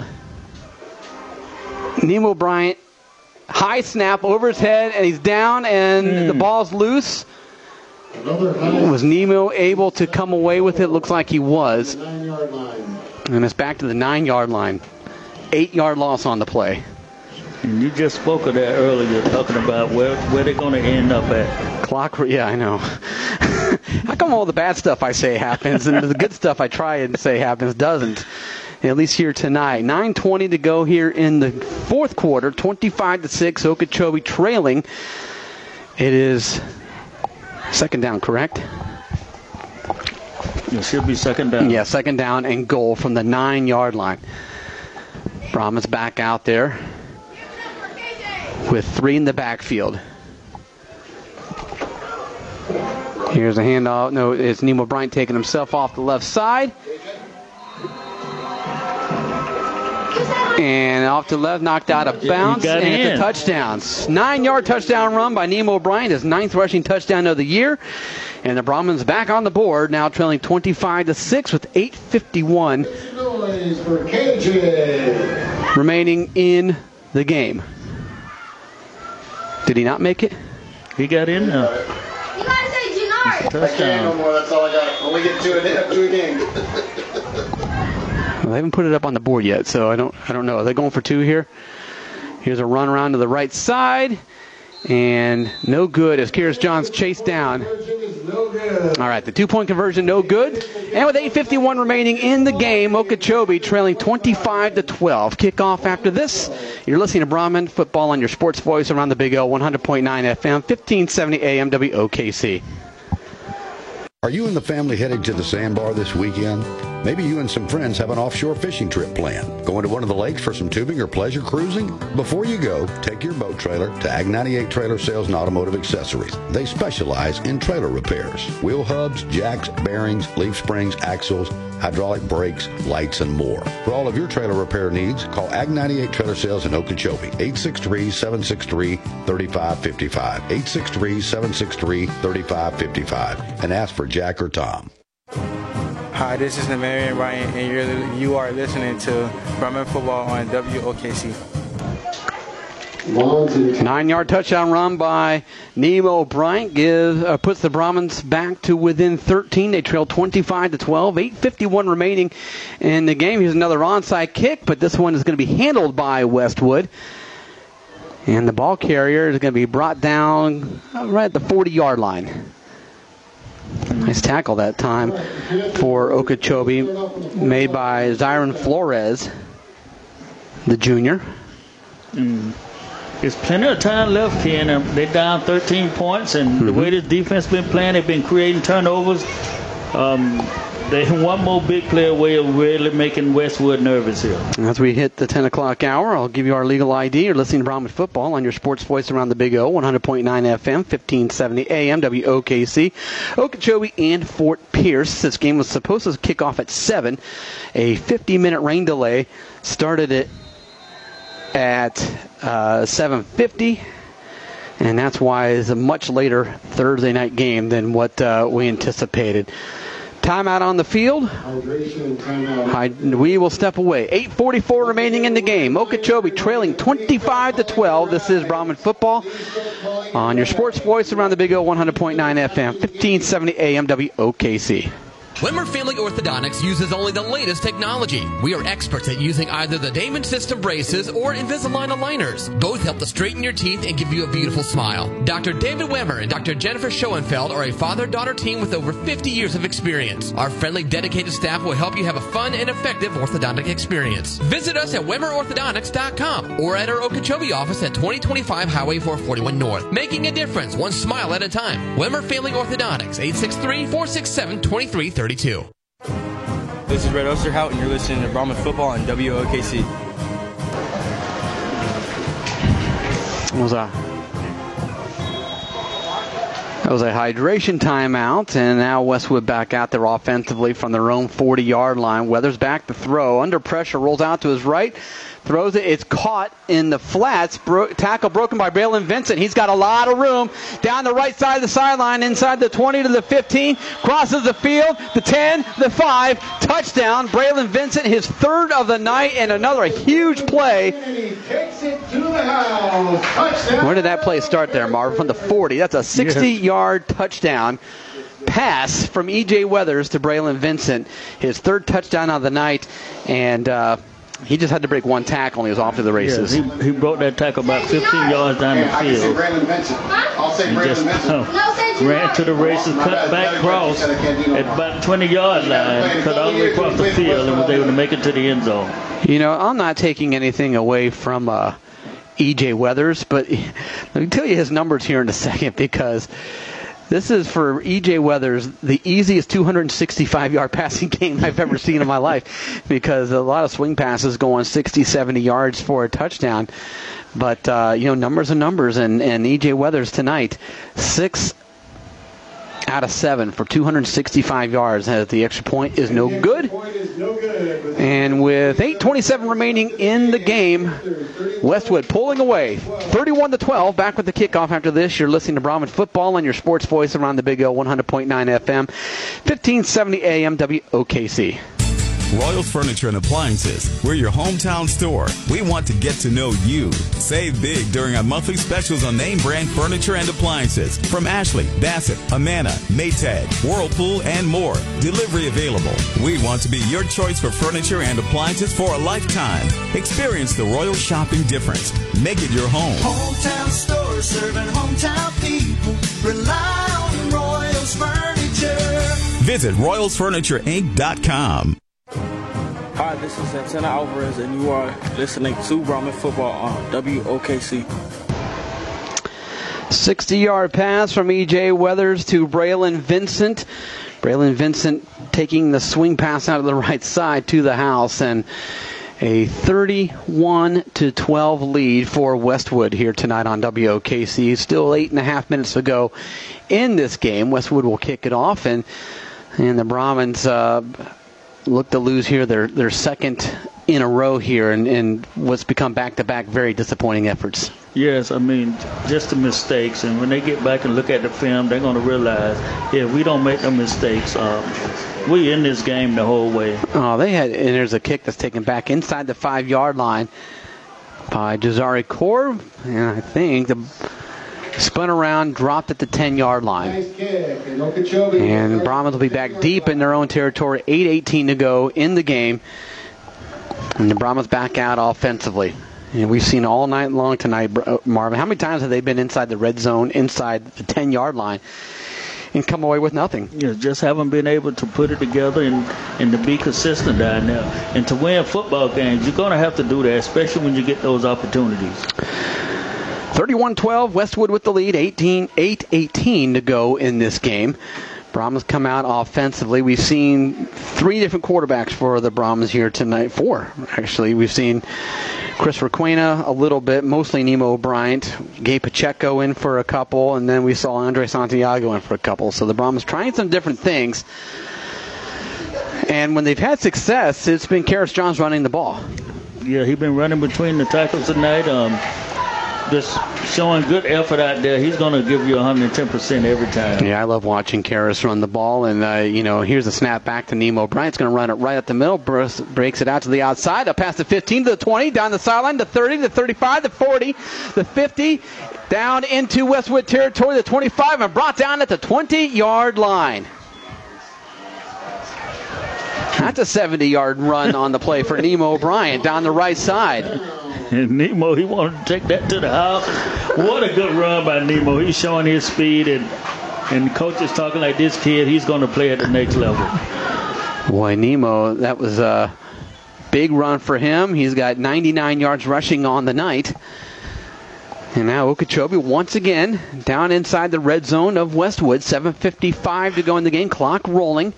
Nemo Bryant, high snap over his head, and he's down, and the ball's loose. Was Nemo able to come away with it? Looks like he was. And it's back to the 9-yard line. 8-yard loss on the play. And you just spoke of that earlier, talking about where they're going to end up at. Clock, yeah, I know. How come all the bad stuff I say happens, and the good stuff I try and say happens doesn't? At least here tonight. 9:20 to go here in the 4th quarter. 25-6, Okeechobee trailing. It is 2nd down, correct? It should be 2nd down. Yeah, 2nd down and goal from the 9-yard line. Brahman's back out there with 3 in the backfield. Here's a handoff. No, it's Nemo Bryant taking himself off the left side. And off to the left, knocked out of bounds, and it's a touchdown. 9-yard touchdown run by Nemo Bryant, his 9th rushing touchdown of the year. And the Brahmans back on the board, now trailing 25-6 with 8:51 remaining in the game. Did he not make it? He got in there. You gotta say Gennard. I can't no more. That's all I got. Only get 2 a game. Well, they haven't put it up on the board yet, so I don't know. Are they going for 2 here? Here's a run around to the right side. And no good as Kearis Johns chased down. All right, the 2-point conversion, no good. And with 8:51 remaining in the game, Okeechobee trailing 25-12. Kickoff after this. You're listening to Brahman Football on your sports voice around the Big O, 100.9 FM, 1570 AM WOKC. Are you and the family heading to the sandbar this weekend? Maybe you and some friends have an offshore fishing trip planned. Going to one of the lakes for some tubing or pleasure cruising? Before you go, take your boat trailer to Ag 98 Trailer Sales and Automotive Accessories. They specialize in trailer repairs. Wheel hubs, jacks, bearings, leaf springs, axles, hydraulic brakes, lights, and more. For all of your trailer repair needs, call Ag 98 Trailer Sales in Okeechobee, 863-763-3555, 863-763-3555, and ask for Jack or Tom. Hi, this is Namarian Ryan, and you are listening to Brahman Football on WOKC. 9-yard touchdown run by Nemo Bryant puts the Brahmans back to within 13. They trail 25-12. 8:51 remaining in the game. Here's another onside kick, but this one is going to be handled by Westwood. And the ball carrier is going to be brought down right at the 40-yard line. Nice tackle that time for Okeechobee, made by Zyron Flores, the junior. There's plenty of time left, Ken. They're down 13 points, and the way this defense been playing, they've been creating turnovers. They one more big play away of really making Westwood nervous here. As we hit the 10 o'clock hour, I'll give you our legal ID. You're listening to Brahman Football on your sports voice around the Big O, 100.9 FM, 1570 AM, WOKC. Okeechobee and Fort Pierce. This game was supposed to kick off at 7. A 50-minute rain delay started it at 7:50. And that's why it's a much later Thursday night game than what we anticipated. Timeout on the field. We will step away. 8:44 remaining in the game. Okeechobee trailing 25-12. This is Brahman Football on your sports voice around the Big O, 100.9 FM, 1570 AM WOKC. Wimmer Family Orthodontics uses only the latest technology. We are experts at using either the Damon System braces or Invisalign aligners. Both help to straighten your teeth and give you a beautiful smile. Dr. David Wimmer and Dr. Jennifer Schoenfeld are a father-daughter team with over 50 years of experience. Our friendly, dedicated staff will help you have a fun and effective orthodontic experience. Visit us at WimmerOrthodontics.com or at our Okeechobee office at 2025 Highway 441 North. Making a difference, one smile at a time. Wimmer Family Orthodontics, 863-467-2330. This is Red Osterhout, and you're listening to Brahman Football on WOKC. That was a hydration timeout, and now Westwood back out there offensively from their own 40-yard line. Weathers back to throw. Under pressure, rolls out to his right. Throws it. It's caught in the flats. Tackle broken by Braylon Vincent. He's got a lot of room down the right side of the sideline, inside the 20 to the 15. Crosses the field, the 10, the 5. Touchdown. Braylon Vincent, his third of the night, and another huge play. He takes it to the house. Touchdown. Where did that play start there, Marv? From the 40. That's a 60-yard touchdown pass from E.J. Weathers to Braylon Vincent. His third touchdown of the night, and he just had to break one tackle and he was off to the races. Yes, he broke that tackle about 15 yards down the field. I'll say Braylon Vincent. Ran to the races, cut back cross at about 20-yard line, cut all the way across the field, and was able to make it to the end zone. You know, I'm not taking anything away from E.J. Weathers, but let me tell you his numbers here in a second, because this is, for E.J. Weathers, the easiest 265-yard passing game I've ever seen in my life, because a lot of swing passes go on 60, 70 yards for a touchdown. But, numbers are numbers, and E.J. Weathers tonight, 6 out of 7 for 265 yards. The extra point is no good. And with 8:27 remaining in the game, Westwood pulling away 31-12. Back with the kickoff after this. You're listening to Brahman Football on your sports voice around the Big O, 100.9 FM, 1570 AM WOKC. Royals Furniture and Appliances. We're your hometown store. We want to get to know you. Save big during our monthly specials on name brand furniture and appliances from Ashley, Bassett, Amana, Maytag, Whirlpool, and more. Delivery available. We want to be your choice for furniture and appliances for a lifetime. Experience the Royals shopping difference. Make it your home. Hometown store serving hometown people. Rely on Royals Furniture. Visit RoyalsFurnitureInc.com. Hi, this is Santana Alvarez, and you are listening to Brahman Football on WOKC. 60-yard pass from E.J. Weathers to Braylon Vincent. Braylon Vincent taking the swing pass out of the right side to the house, and a 31-12 lead for Westwood here tonight on WOKC. Still 8.5 minutes to go in this game. Westwood will kick it off, and the Brahmins look to lose here their second in a row here, and what's become back-to-back very disappointing efforts. Yes, I mean, just the mistakes. And when they get back and look at the film, they're going to realize, if we don't make the mistakes, we in this game the whole way. Oh, and there's a kick that's taken back inside the 5-yard line by Jazari Korb, and I think spun around, dropped at the 10-yard line. Nice kick. And Brahmins will be back deep in their own territory. 8:18 to go in the game. And the Brahmins back out offensively. And we've seen all night long tonight, Marvin. How many times have they been inside the red zone, inside the 10-yard line, and come away with nothing? Yeah, just haven't been able to put it together and to be consistent down there. And to win football games, you're going to have to do that, especially when you get those opportunities. 31-12, Westwood with the lead, 8:18 to go in this game. Brahmins come out offensively. We've seen 3 different quarterbacks for the Brahmins here tonight. 4, actually. We've seen Chris Requena a little bit, mostly Nemo Bryant, Gabe Pacheco in for a couple, and then we saw Andre Santiago in for a couple. So the Brahmins trying some different things. And when they've had success, it's been Karis Johns running the ball. Yeah, he's been running between the tackles tonight. Just showing good effort out there. He's going to give you 110% every time. Yeah, I love watching Karis run the ball. And, here's a snap back to Nemo Bryant's going to run it right up the middle. Breaks it out to the outside. Up past the 15 to the 20. Down the sideline. The 30, the 35, the 40, the 50. Down into Westwood territory. The 25. And brought down at the 20-yard line. That's a 70-yard run on the play for Nemo Bryant down the right side. And Nemo, he wanted to take that to the house. What a good run by Nemo. He's showing his speed, and the coach is talking like, this kid, he's going to play at the next level. Boy, Nemo, that was a big run for him. He's got 99 yards rushing on the night. And now Okeechobee once again down inside the red zone of Westwood. 7:55 to go in the game. Clock rolling.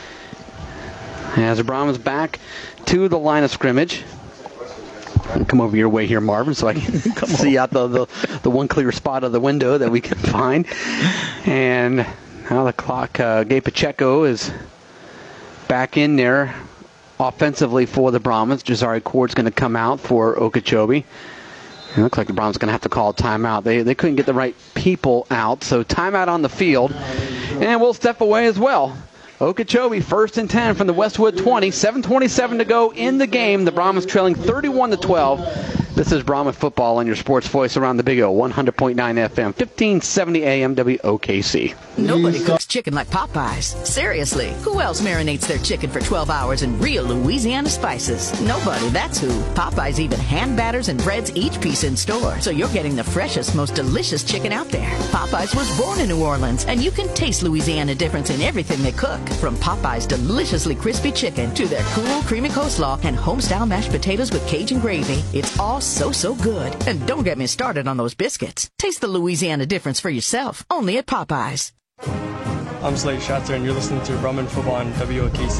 As the Brahmins back to the line of scrimmage. Come over your way here, Marvin, so I can see out the one clear spot of the window that we can find. And now the clock, Gabe Pacheco is back in there offensively for the Brahmins. Jazari Cord's going to come out for Okeechobee. It looks like the Brahmins are going to have to call a timeout. They couldn't get the right people out, so timeout on the field. And we'll step away as well. Okeechobee 1st and 10 from the Westwood 20. 7:27 to go in the game. The Brahmins trailing 31-12. This is Brahman Football on your sports voice around the Big O. 100.9 FM, 1570 AM WOKC. Nobody cooks chicken like Popeyes. Seriously, who else marinates their chicken for 12 hours in real Louisiana spices? Nobody, that's who. Popeyes even hand batters and breads each piece in store, so you're getting the freshest, most delicious chicken out there. Popeyes was born in New Orleans, and you can taste Louisiana difference in everything they cook. From Popeyes' deliciously crispy chicken to their cool, creamy coleslaw and home-style mashed potatoes with Cajun gravy. It's all so good. And don't get me started on those biscuits. Taste the Louisiana difference for yourself, only at Popeyes. I'm Slade Schatzer, and you're listening to Brahman Football on WOKC.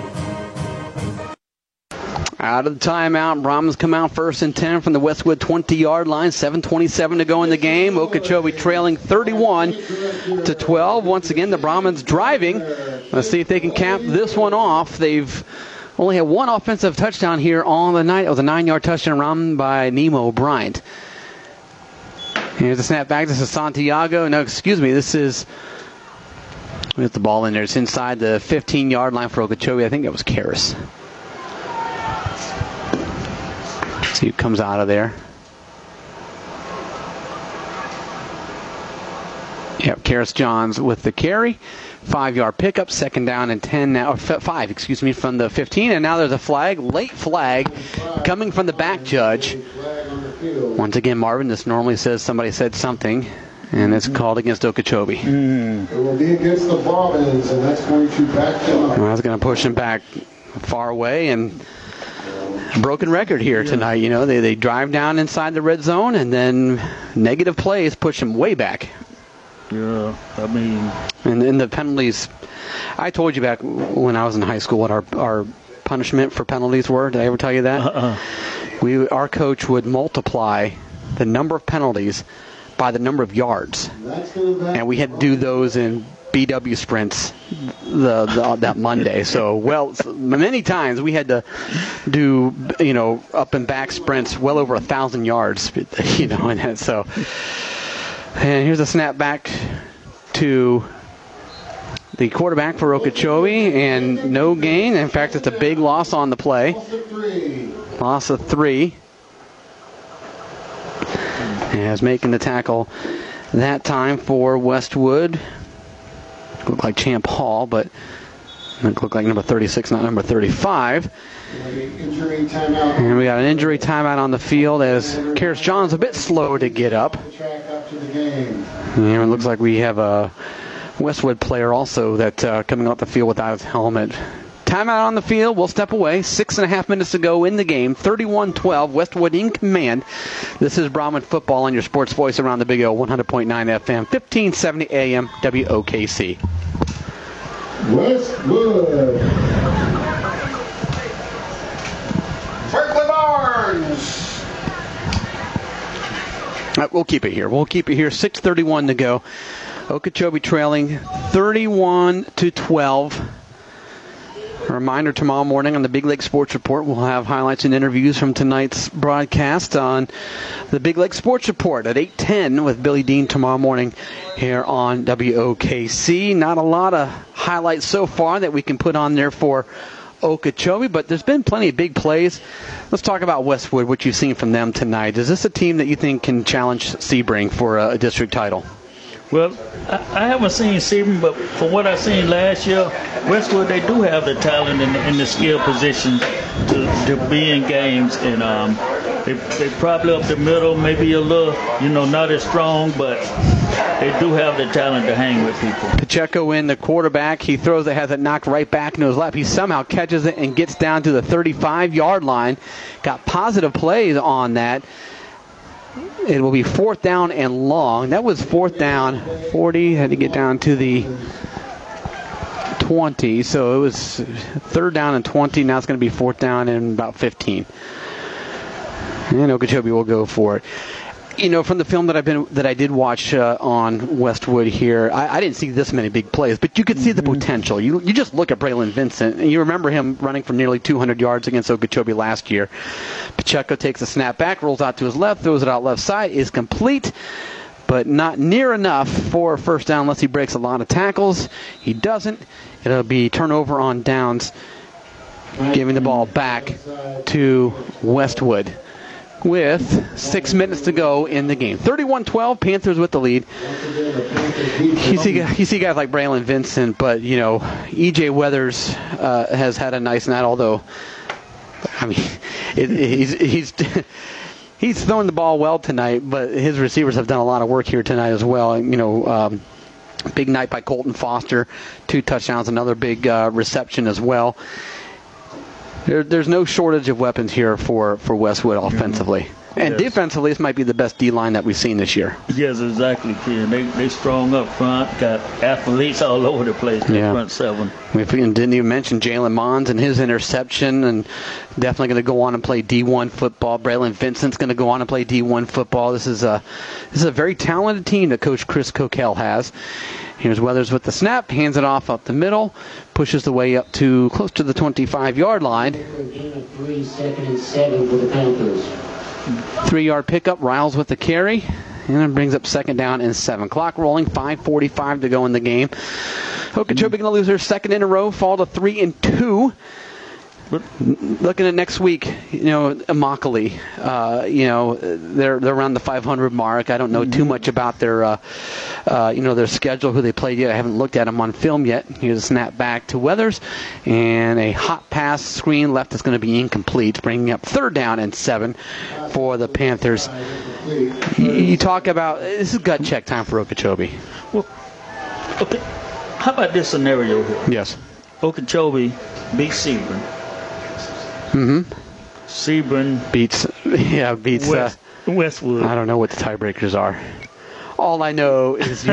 Out of the timeout, Brahmins come out 1st and 10 from the Westwood 20-yard line. 7:27 to go in the game. Okeechobee trailing 31-12. Once again, the Brahmins driving. Let's see if they can cap this one off. They've only had one offensive touchdown here on the night. It was a 9-yard touchdown run by Nemo Bryant. Here's the snap back. This is Santiago. No, excuse me. This is... With the ball in there. It's inside the 15-yard line for Okeechobee. I think that was Karis. See who comes out of there. Yep, Karis Johns with the carry. 5-yard pickup, 2nd down and 10 now, or 5, excuse me, from the 15. And now there's a flag, late flag, coming from the back judge. Once again, Marvin, this normally says somebody said something, and it's called against Okeechobee. It will be against the Bobbins, and that's going to back them up. Well, that's going to push them back far away, and a broken record here tonight. You know, they drive down inside the red zone, and then negative plays push them way back. Yeah, I mean... And the penalties, I told you back when I was in high school what our punishment for penalties were. Did I ever tell you that? Our coach would multiply the number of penalties by the number of yards. And we had to do those in BW sprints that Monday. So, many times we had to do, up and back sprints well over 1,000 yards, and so... And here's a snap back to the quarterback for Okeechobee, and no gain. In fact, it's a big loss on the play. Loss of 3. As making the tackle that time for Westwood. Looked like Champ Hall, but it looked like number 36, not number 35. And we got an injury timeout on the field as Karis Johns a bit slow to get up. And it looks like we have a Westwood player also that coming off the field without his helmet. Timeout on the field. We'll step away. 6.5 minutes to go in the game. 31-12. Westwood in command. This is Brahman Football on your sports voice around the Big O. 100.9 FM. 1570 AM WOKC. Westwood. Franklin Barnes. We'll keep it here. 6:31 to go. Okeechobee trailing 31-12. A reminder, tomorrow morning on the Big Lake Sports Report, we'll have highlights and interviews from tonight's broadcast on the Big Lake Sports Report at 8:10 with Billy Dean tomorrow morning here on WOKC. Not a lot of highlights so far that we can put on there for Okeechobee, but there's been plenty of big plays. Let's talk about Westwood, what you've seen from them tonight. Is this a team that you think can challenge Sebring for a district title? Well, I haven't seen Sebring, but from what I seen last year, Westwood, they do have the talent in the skill position to be in games, and they probably up the middle, maybe a little, not as strong, but they do have the talent to hang with people. Pacheco in, the quarterback. He throws it, has it knocked right back into his lap. He somehow catches it and gets down to the 35-yard line. Got positive plays on that. It will be 4th down and long. That was 4th down, 40. Had to get down to the 20. So it was 3rd down and 20. Now it's going to be 4th down and about 15. And Okeechobee will go for it. From the film that I did watch on Westwood here, I didn't see this many big plays, but you could see the potential. You just look at Braylon Vincent, and you remember him running for nearly 200 yards against Okeechobee last year. Pacheco takes a snap back, rolls out to his left, throws it out left side, is complete, but not near enough for a first down unless he breaks a lot of tackles. He doesn't. It'll be turnover on downs, giving the ball back to Westwood with 6 minutes to go in the game. 31-12, Panthers with the lead. You see guys like Braylon Vincent, but, E.J. Weathers has had a nice night, although, he's throwing the ball well tonight, but his receivers have done a lot of work here tonight as well. Big night by Colton Foster, 2 touchdowns, another big reception as well. There's no shortage of weapons here for Westwood offensively. And defensively, this might be the best D-line that we've seen this year. Yes, exactly, Ken. They strong up front, got athletes all over the place in the front 7. We didn't even mention Jalen Mons and his interception, and definitely going to go on and play D1 football. Braylon Vincent's going to go on and play D1 football. This is a very talented team that Coach Chris Coquel has. Here's Weathers with the snap, hands it off up the middle, pushes the way up to close to the 25-yard line. 2nd and 7 for the Panthers. 3-yard pickup, Riles with the carry, and it brings up 2nd down and 7. Clock rolling, 5:45 to go in the game. Okeechobee going to lose their 2nd in a row, fall to 3-2. Looking at next week, Immokalee, they're around the 500 mark. I don't know too much about their schedule, who they played yet. I haven't looked at them on film yet. Here's a snap back to Weathers, and a hot pass screen left is going to be incomplete, bringing up 3rd down and 7 for the Panthers. You talk about, this is gut check time for Okeechobee. Well, okay. How about this scenario here? Yes. Okeechobee beats Sebring. Sebring beats Westwood. I don't know what the tiebreakers are. All I know is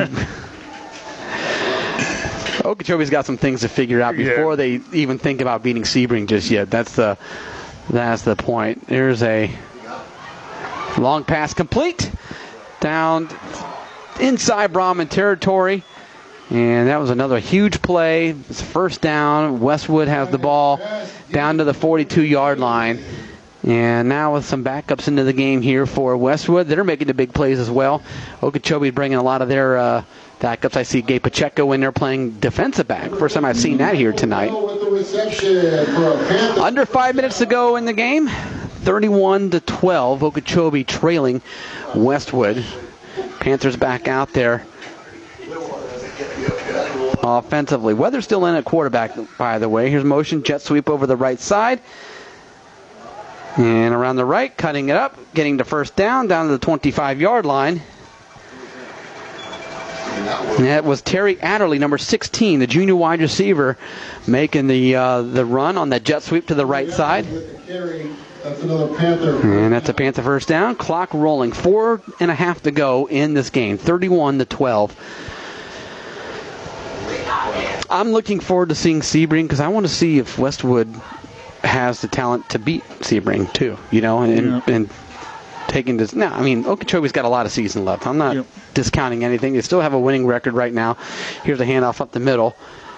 Okeechobee's got some things to figure out before they even think about beating Sebring just yet. That's the point. There's a long pass complete down inside Brahman territory. And that was another huge play. It's 1st down. Westwood has the ball down to the 42-yard line. And now with some backups into the game here for Westwood, they're making the big plays as well. Okeechobee bringing a lot of their backups. I see Gabe Pacheco in there playing defensive back. First time I've seen that here tonight. Under 5 minutes to go in the game. 31-12. Okeechobee trailing Westwood. Panthers back out there. Offensively. Weather's still in at quarterback, by the way. Here's motion, jet sweep over the right side. And around the right, cutting it up, getting to 1st down to the 25-yard line. And that was Terry Adderley, number 16, the junior wide receiver, making the run on that jet sweep to the right side. That's another Panther. And that's a Panther 1st down. Clock rolling. 4.5 to go in this game. 31-12. I'm looking forward to seeing Sebring because I want to see if Westwood has the talent to beat Sebring too, and taking this. Now, I mean, Okeechobee's got a lot of season left. I'm not discounting anything. They still have a winning record right now. Here's a handoff up the middle.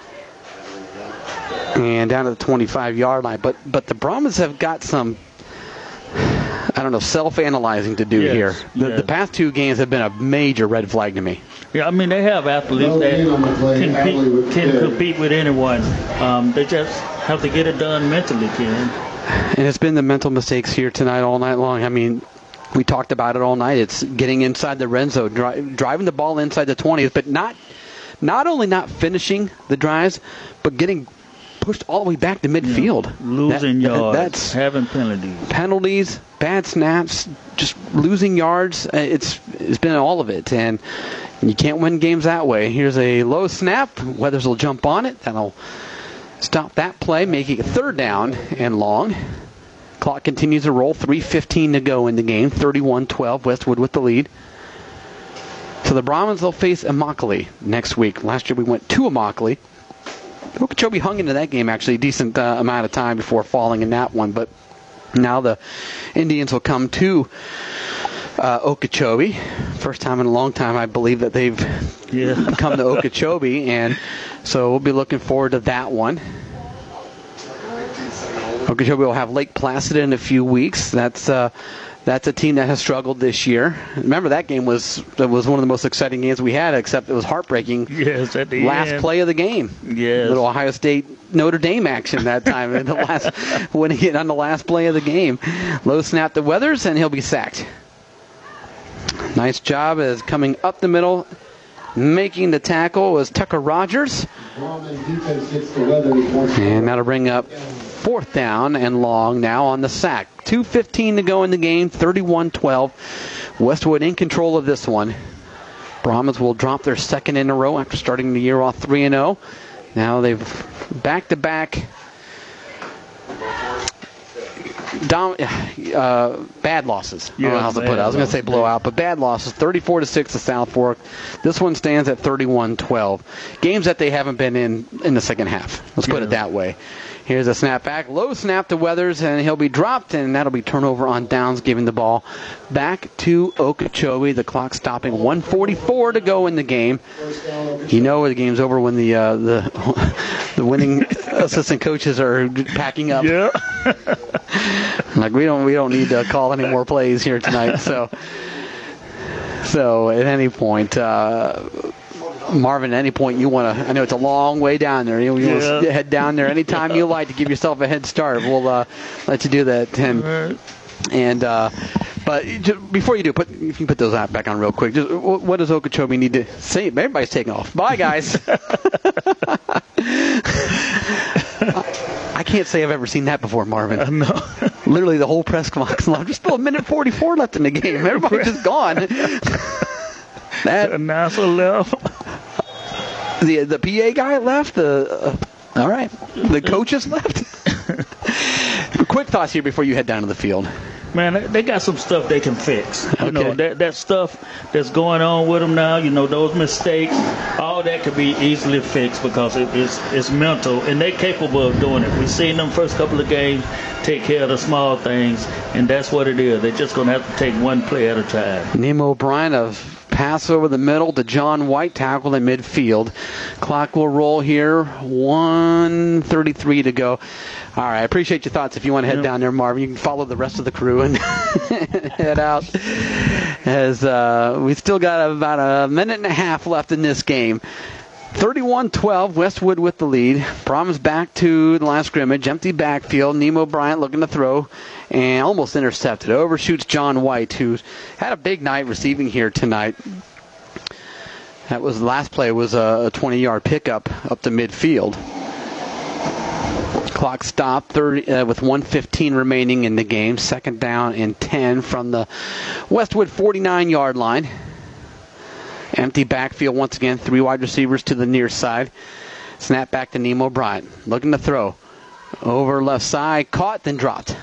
And down to the 25-yard line. But the Brahmins have got some, self-analyzing to do here. The past 2 games have been a major red flag to me. Yeah, I mean, they have athletes that can compete with anyone. They just have to get it done mentally, Ken. And it's been the mental mistakes here tonight all night long. I mean, we talked about it all night. It's getting inside the red zone, driving the ball inside the 20s, but not only not finishing the drives, but getting pushed all the way back to midfield. Losing yards. That's having penalties, bad snaps, just losing yards. It's been all of it, and you can't win games that way. Here's a low snap. Weathers will jump on it. That'll stop that play, making it 3rd down and long. Clock continues to roll. 3:15 to go in the game. 31-12. Westwood with the lead. So the Brahmins, they'll face Immokalee next week. Last year we went to Immokalee. Okeechobee hung into that game actually a decent amount of time before falling in that one, but now the Indians will come to Okeechobee. First time in a long time, I believe, that they've come to Okeechobee, and so we'll be looking forward to that one. Okeechobee will have Lake Placid in a few weeks. That's a team that has struggled this year. Remember, that game was one of the most exciting games we had, except it was heartbreaking. Yes, at the last play of the game. Yes. Little Ohio State Notre Dame action that time. Winning it on the last play of the game. Low snap to Weathers, and he'll be sacked. Nice job as coming up the middle. Making the tackle was Tucker Rogers. And that'll bring up 4th down and long now on the sack. 2:15 to go in the game, 31-12. Westwood in control of this one. Brahmins will drop their 2nd in a row after starting the year off 3-0. Now they've back-to-back bad losses. I don't know how to put it. I was going to say blowout, but bad losses. 34-6 to South Fork. This one stands at 31-12. Games that they haven't been in the second half. Let's put it that way. Here's a snap back. Low snap to Weathers, and he'll be dropped, and that'll be turnover on downs, giving the ball back to Okeechobee. The clock stopping. 1:44 to go in the game. You know the game's over when the winning assistant coaches are packing up. Yeah. Like we don't need to call any more plays here tonight. So at any point, Marvin, at any point you want to, I know it's a long way down there. You want to head down there anytime you like to give yourself a head start. We'll let you do that, Tim. Right. And but before you do, if you can put those back on real quick. Just what does Okeechobee need to say? Everybody's taking off. Bye, guys. I can't say I've ever seen that before, Marvin. No. Literally the whole press box left. There's still a minute 44 left in the game. Everybody's just gone. That announcer left. The PA guy left. All right. The coaches left. Quick thoughts here before you head down to the field. Man, they got some stuff they can fix. You know, that stuff that's going on with them now, those mistakes, all that could be easily fixed because it's mental, and they're capable of doing it. We've seen them first couple of games take care of the small things, and that's what it is. They're just going to have to take one play at a time. Nemo Bryant, a pass over the middle to John White, tackle in midfield. Clock will roll here, 1:33 to go. All right, I appreciate your thoughts. If you want to head down there, Marvin, you can follow the rest of the crew and head out. As we still got about a minute and a half left in this game. 31-12, Westwood with the lead. Brahms back to the last scrimmage. Empty backfield. Nemo Bryant looking to throw and almost intercepted. Overshoots John White, who's had a big night receiving here tonight. That was the last play was a 20-yard pickup up to midfield. Clock stopped with 1:15 remaining in the game. Second down and 10 from the Westwood 49-yard line. Empty backfield once again. 3 wide receivers to the near side. Snap back to Nemo Bryant. Looking to throw. Over left side. Caught, then dropped.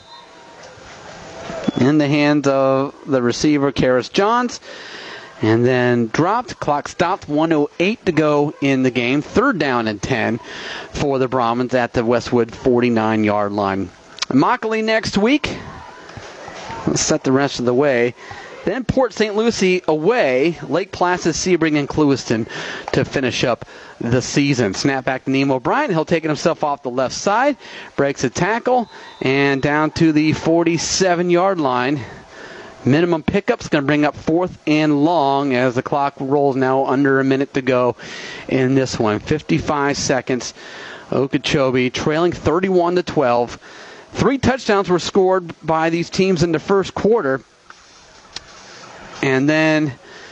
In the hands of the receiver, Karis Johns. And then dropped. Clock stopped. 1:08 to go in the game. Third down and 10 for the Brahmins at the Westwood 49-yard line. Immokalee next week. Let's set the rest of the way. Then Port St. Lucie away. Lake Placid, Sebring, and Clewiston to finish up the season. Snap back to Nemo Bryant. He'll take it himself off the left side. Breaks a tackle. And down to the 47-yard line. Minimum pickup's going to bring up 4th and long as the clock rolls now under a minute to go in this one. 55 seconds. Okeechobee trailing 31-12. 3 touchdowns were scored by these teams in the first quarter. And then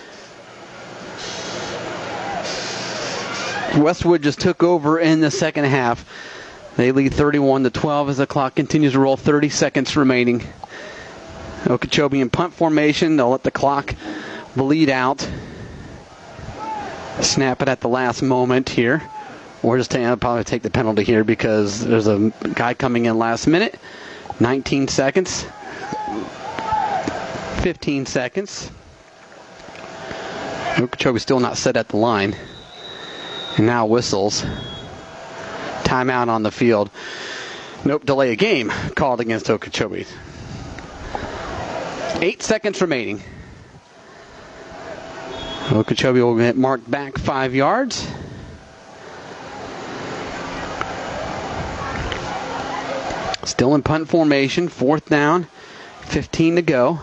Westwood just took over in the second half. They lead 31-12 as the clock continues to roll. 30 seconds remaining. Okeechobee in punt formation. They'll let the clock bleed out. Snap it at the last moment here. Or just probably take the penalty here because there's a guy coming in last minute. 19 seconds. 15 seconds. Okeechobee still not set at the line. And now whistles. Timeout on the field. Nope, delay of game called against Okeechobee. 8 seconds remaining. Okeechobee will get marked back 5 yards. Still in punt formation. 4th down. 15 to go.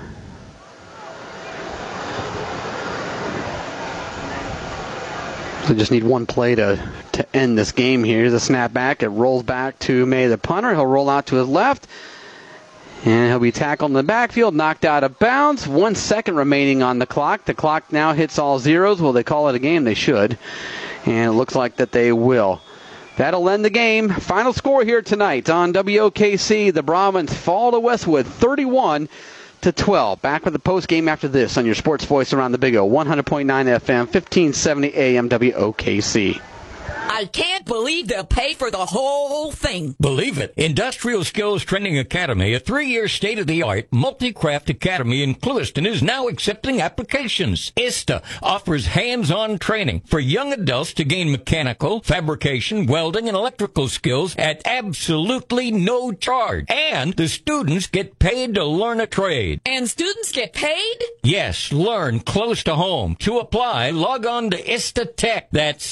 So just need one play to end this game here. Here's a snap back. It rolls back to May, the punter. He'll roll out to his left. And he'll be tackled in the backfield, knocked out of bounds. 1 second remaining on the clock. The clock now hits all zeros. Will they call it a game? They should. And it looks like that they will. That'll end the game. Final score here tonight on WOKC. The Brahmins fall to Westwood 31-12. Back with the post game after this on your sports voice around the Big O. 100.9 FM, 1570 AM WOKC. I can't believe they'll pay for the whole thing. Believe it. Industrial Skills Training Academy, a 3-year state-of-the-art multi-craft academy in Clewiston, is now accepting applications. ISTA offers hands-on training for young adults to gain mechanical, fabrication, welding, and electrical skills at absolutely no charge. And the students get paid to learn a trade. And students get paid? Yes, learn close to home. To apply, log on to ISTA Tech. That's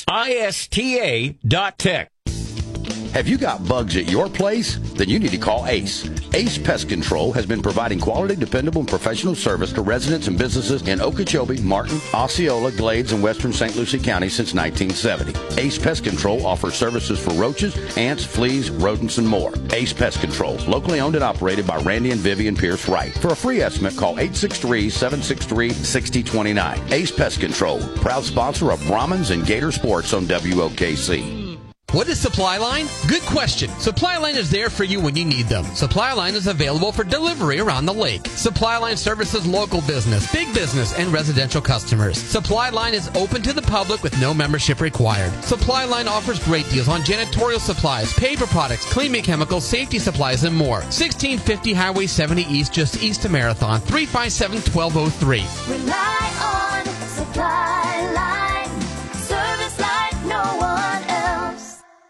ISTA.tech. Have you got bugs at your place? Then you need to call Ace. Ace Pest Control has been providing quality, dependable, and professional service to residents and businesses in Okeechobee, Martin, Osceola, Glades, and western St. Lucie County since 1970. Ace Pest Control offers services for roaches, ants, fleas, rodents, and more. Ace Pest Control, locally owned and operated by Randy and Vivian Pierce Wright. For a free estimate, call 863-763-6029. Ace Pest Control, proud sponsor of Brahmins and Gator Sports on WOKC. What is Supply Line? Good question. Supply Line is there for you when you need them. Supply Line is available for delivery around the lake. Supply Line services local business, big business, and residential customers. Supply Line is open to the public with no membership required. Supply Line offers great deals on janitorial supplies, paper products, cleaning chemicals, safety supplies, and more. 1650 Highway 70 East, just east of Marathon, 357-1203. Rely on Supply Line. Service like no one else.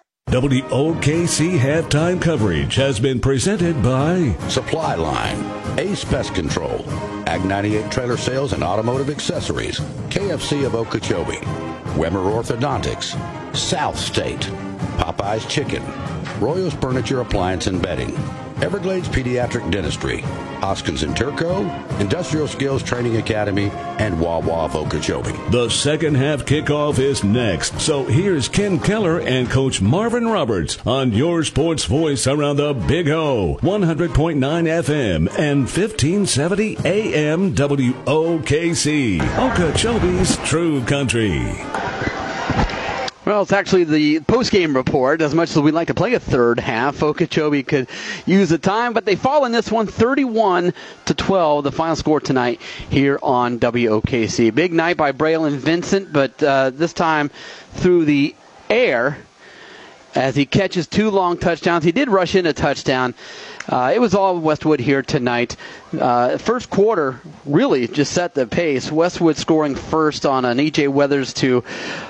WOKC halftime coverage has been presented by Supply Line, Ace Pest Control, Ag 98 Trailer Sales and Automotive Accessories, KFC of Okeechobee, Weber Orthodontics, South State, Popeye's Chicken, Royals Furniture Appliance and Bedding, Everglades Pediatric Dentistry, Hoskins and Turco, Industrial Skills Training Academy, and Wawa of Okeechobee. The second half kickoff is next. So here's Ken Keller and Coach Marvin Roberts on your sports voice around the Big O, 100.9 FM and 1570 AM WOKC, Okeechobee's True Country. Well, it's actually the post-game report. As much as we'd like to play a third half, Okeechobee could use the time, but they fall in this one 31-12, the final score tonight here on WOKC. Big night by Braylon Vincent, but this time through the air as he catches two long touchdowns. He did rush in a touchdown. It was all Westwood here tonight. First quarter really just set the pace. Westwood scoring first on an E.J. Weathers to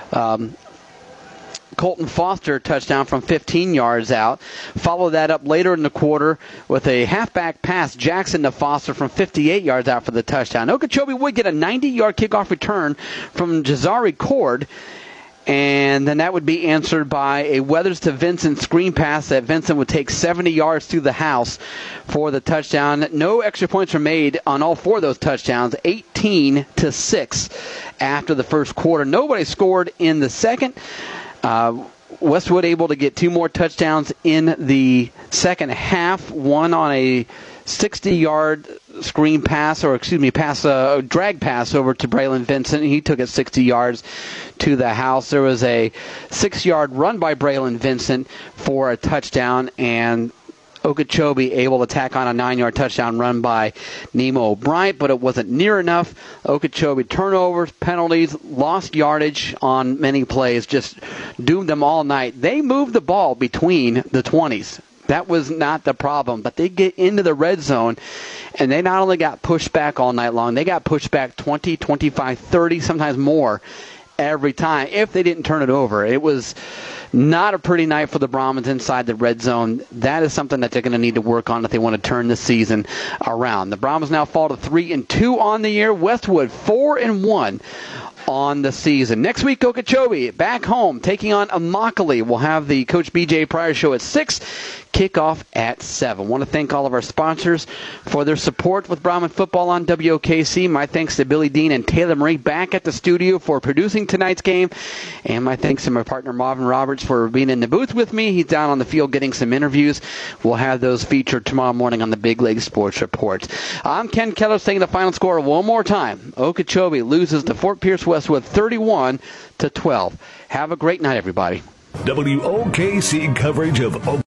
Colton Foster touchdown from 15 yards out. Follow that up later in the quarter with a halfback pass, Jackson to Foster from 58 yards out for the touchdown. Okeechobee would get a 90-yard kickoff return from Jazari Cord, and then that would be answered by a Weathers to Vincent screen pass that Vincent would take 70 yards through the house for the touchdown. No extra points were made on all four of those touchdowns, 18-6 after the first quarter. Nobody scored in the second. Westwood able to get two more touchdowns in the second half, one on a 60-yard screen pass, or drag pass over to Braylon Vincent. He took it 60 yards to the house. There was a 6-yard run by Braylon Vincent for a touchdown, and Okeechobee able to tack on a 9-yard touchdown run by Nemo Bryant, but it wasn't near enough. Okeechobee turnovers, penalties, lost yardage on many plays, just doomed them all night. They moved the ball between the 20s. That was not the problem, but they get into the red zone, and they not only got pushed back all night long, they got pushed back 20, 25, 30, sometimes more every time if they didn't turn it over. It was not a pretty night for the Brahmins inside the red zone. That is something that they're going to need to work on if they want to turn the season around. The Brahmins now fall to 3-2 on the year. Westwood 4-1 on the season. Next week, Okeechobee back home taking on Immokalee. We'll have the Coach B.J. Pryor show at 6, kickoff at 7. I want to thank all of our sponsors for their support with Brahmin football on WOKC. My thanks to Billy Dean and Taylor Marie back at the studio for producing tonight's game. And my thanks to my partner Marvin Roberts for being in the booth with me. He's down on the field getting some interviews. We'll have those featured tomorrow morning on the Big League Sports Report. I'm Ken Keller saying the final score one more time. Okeechobee loses to Fort Pierce Westwood 31-12. Have a great night, everybody. WOKC coverage of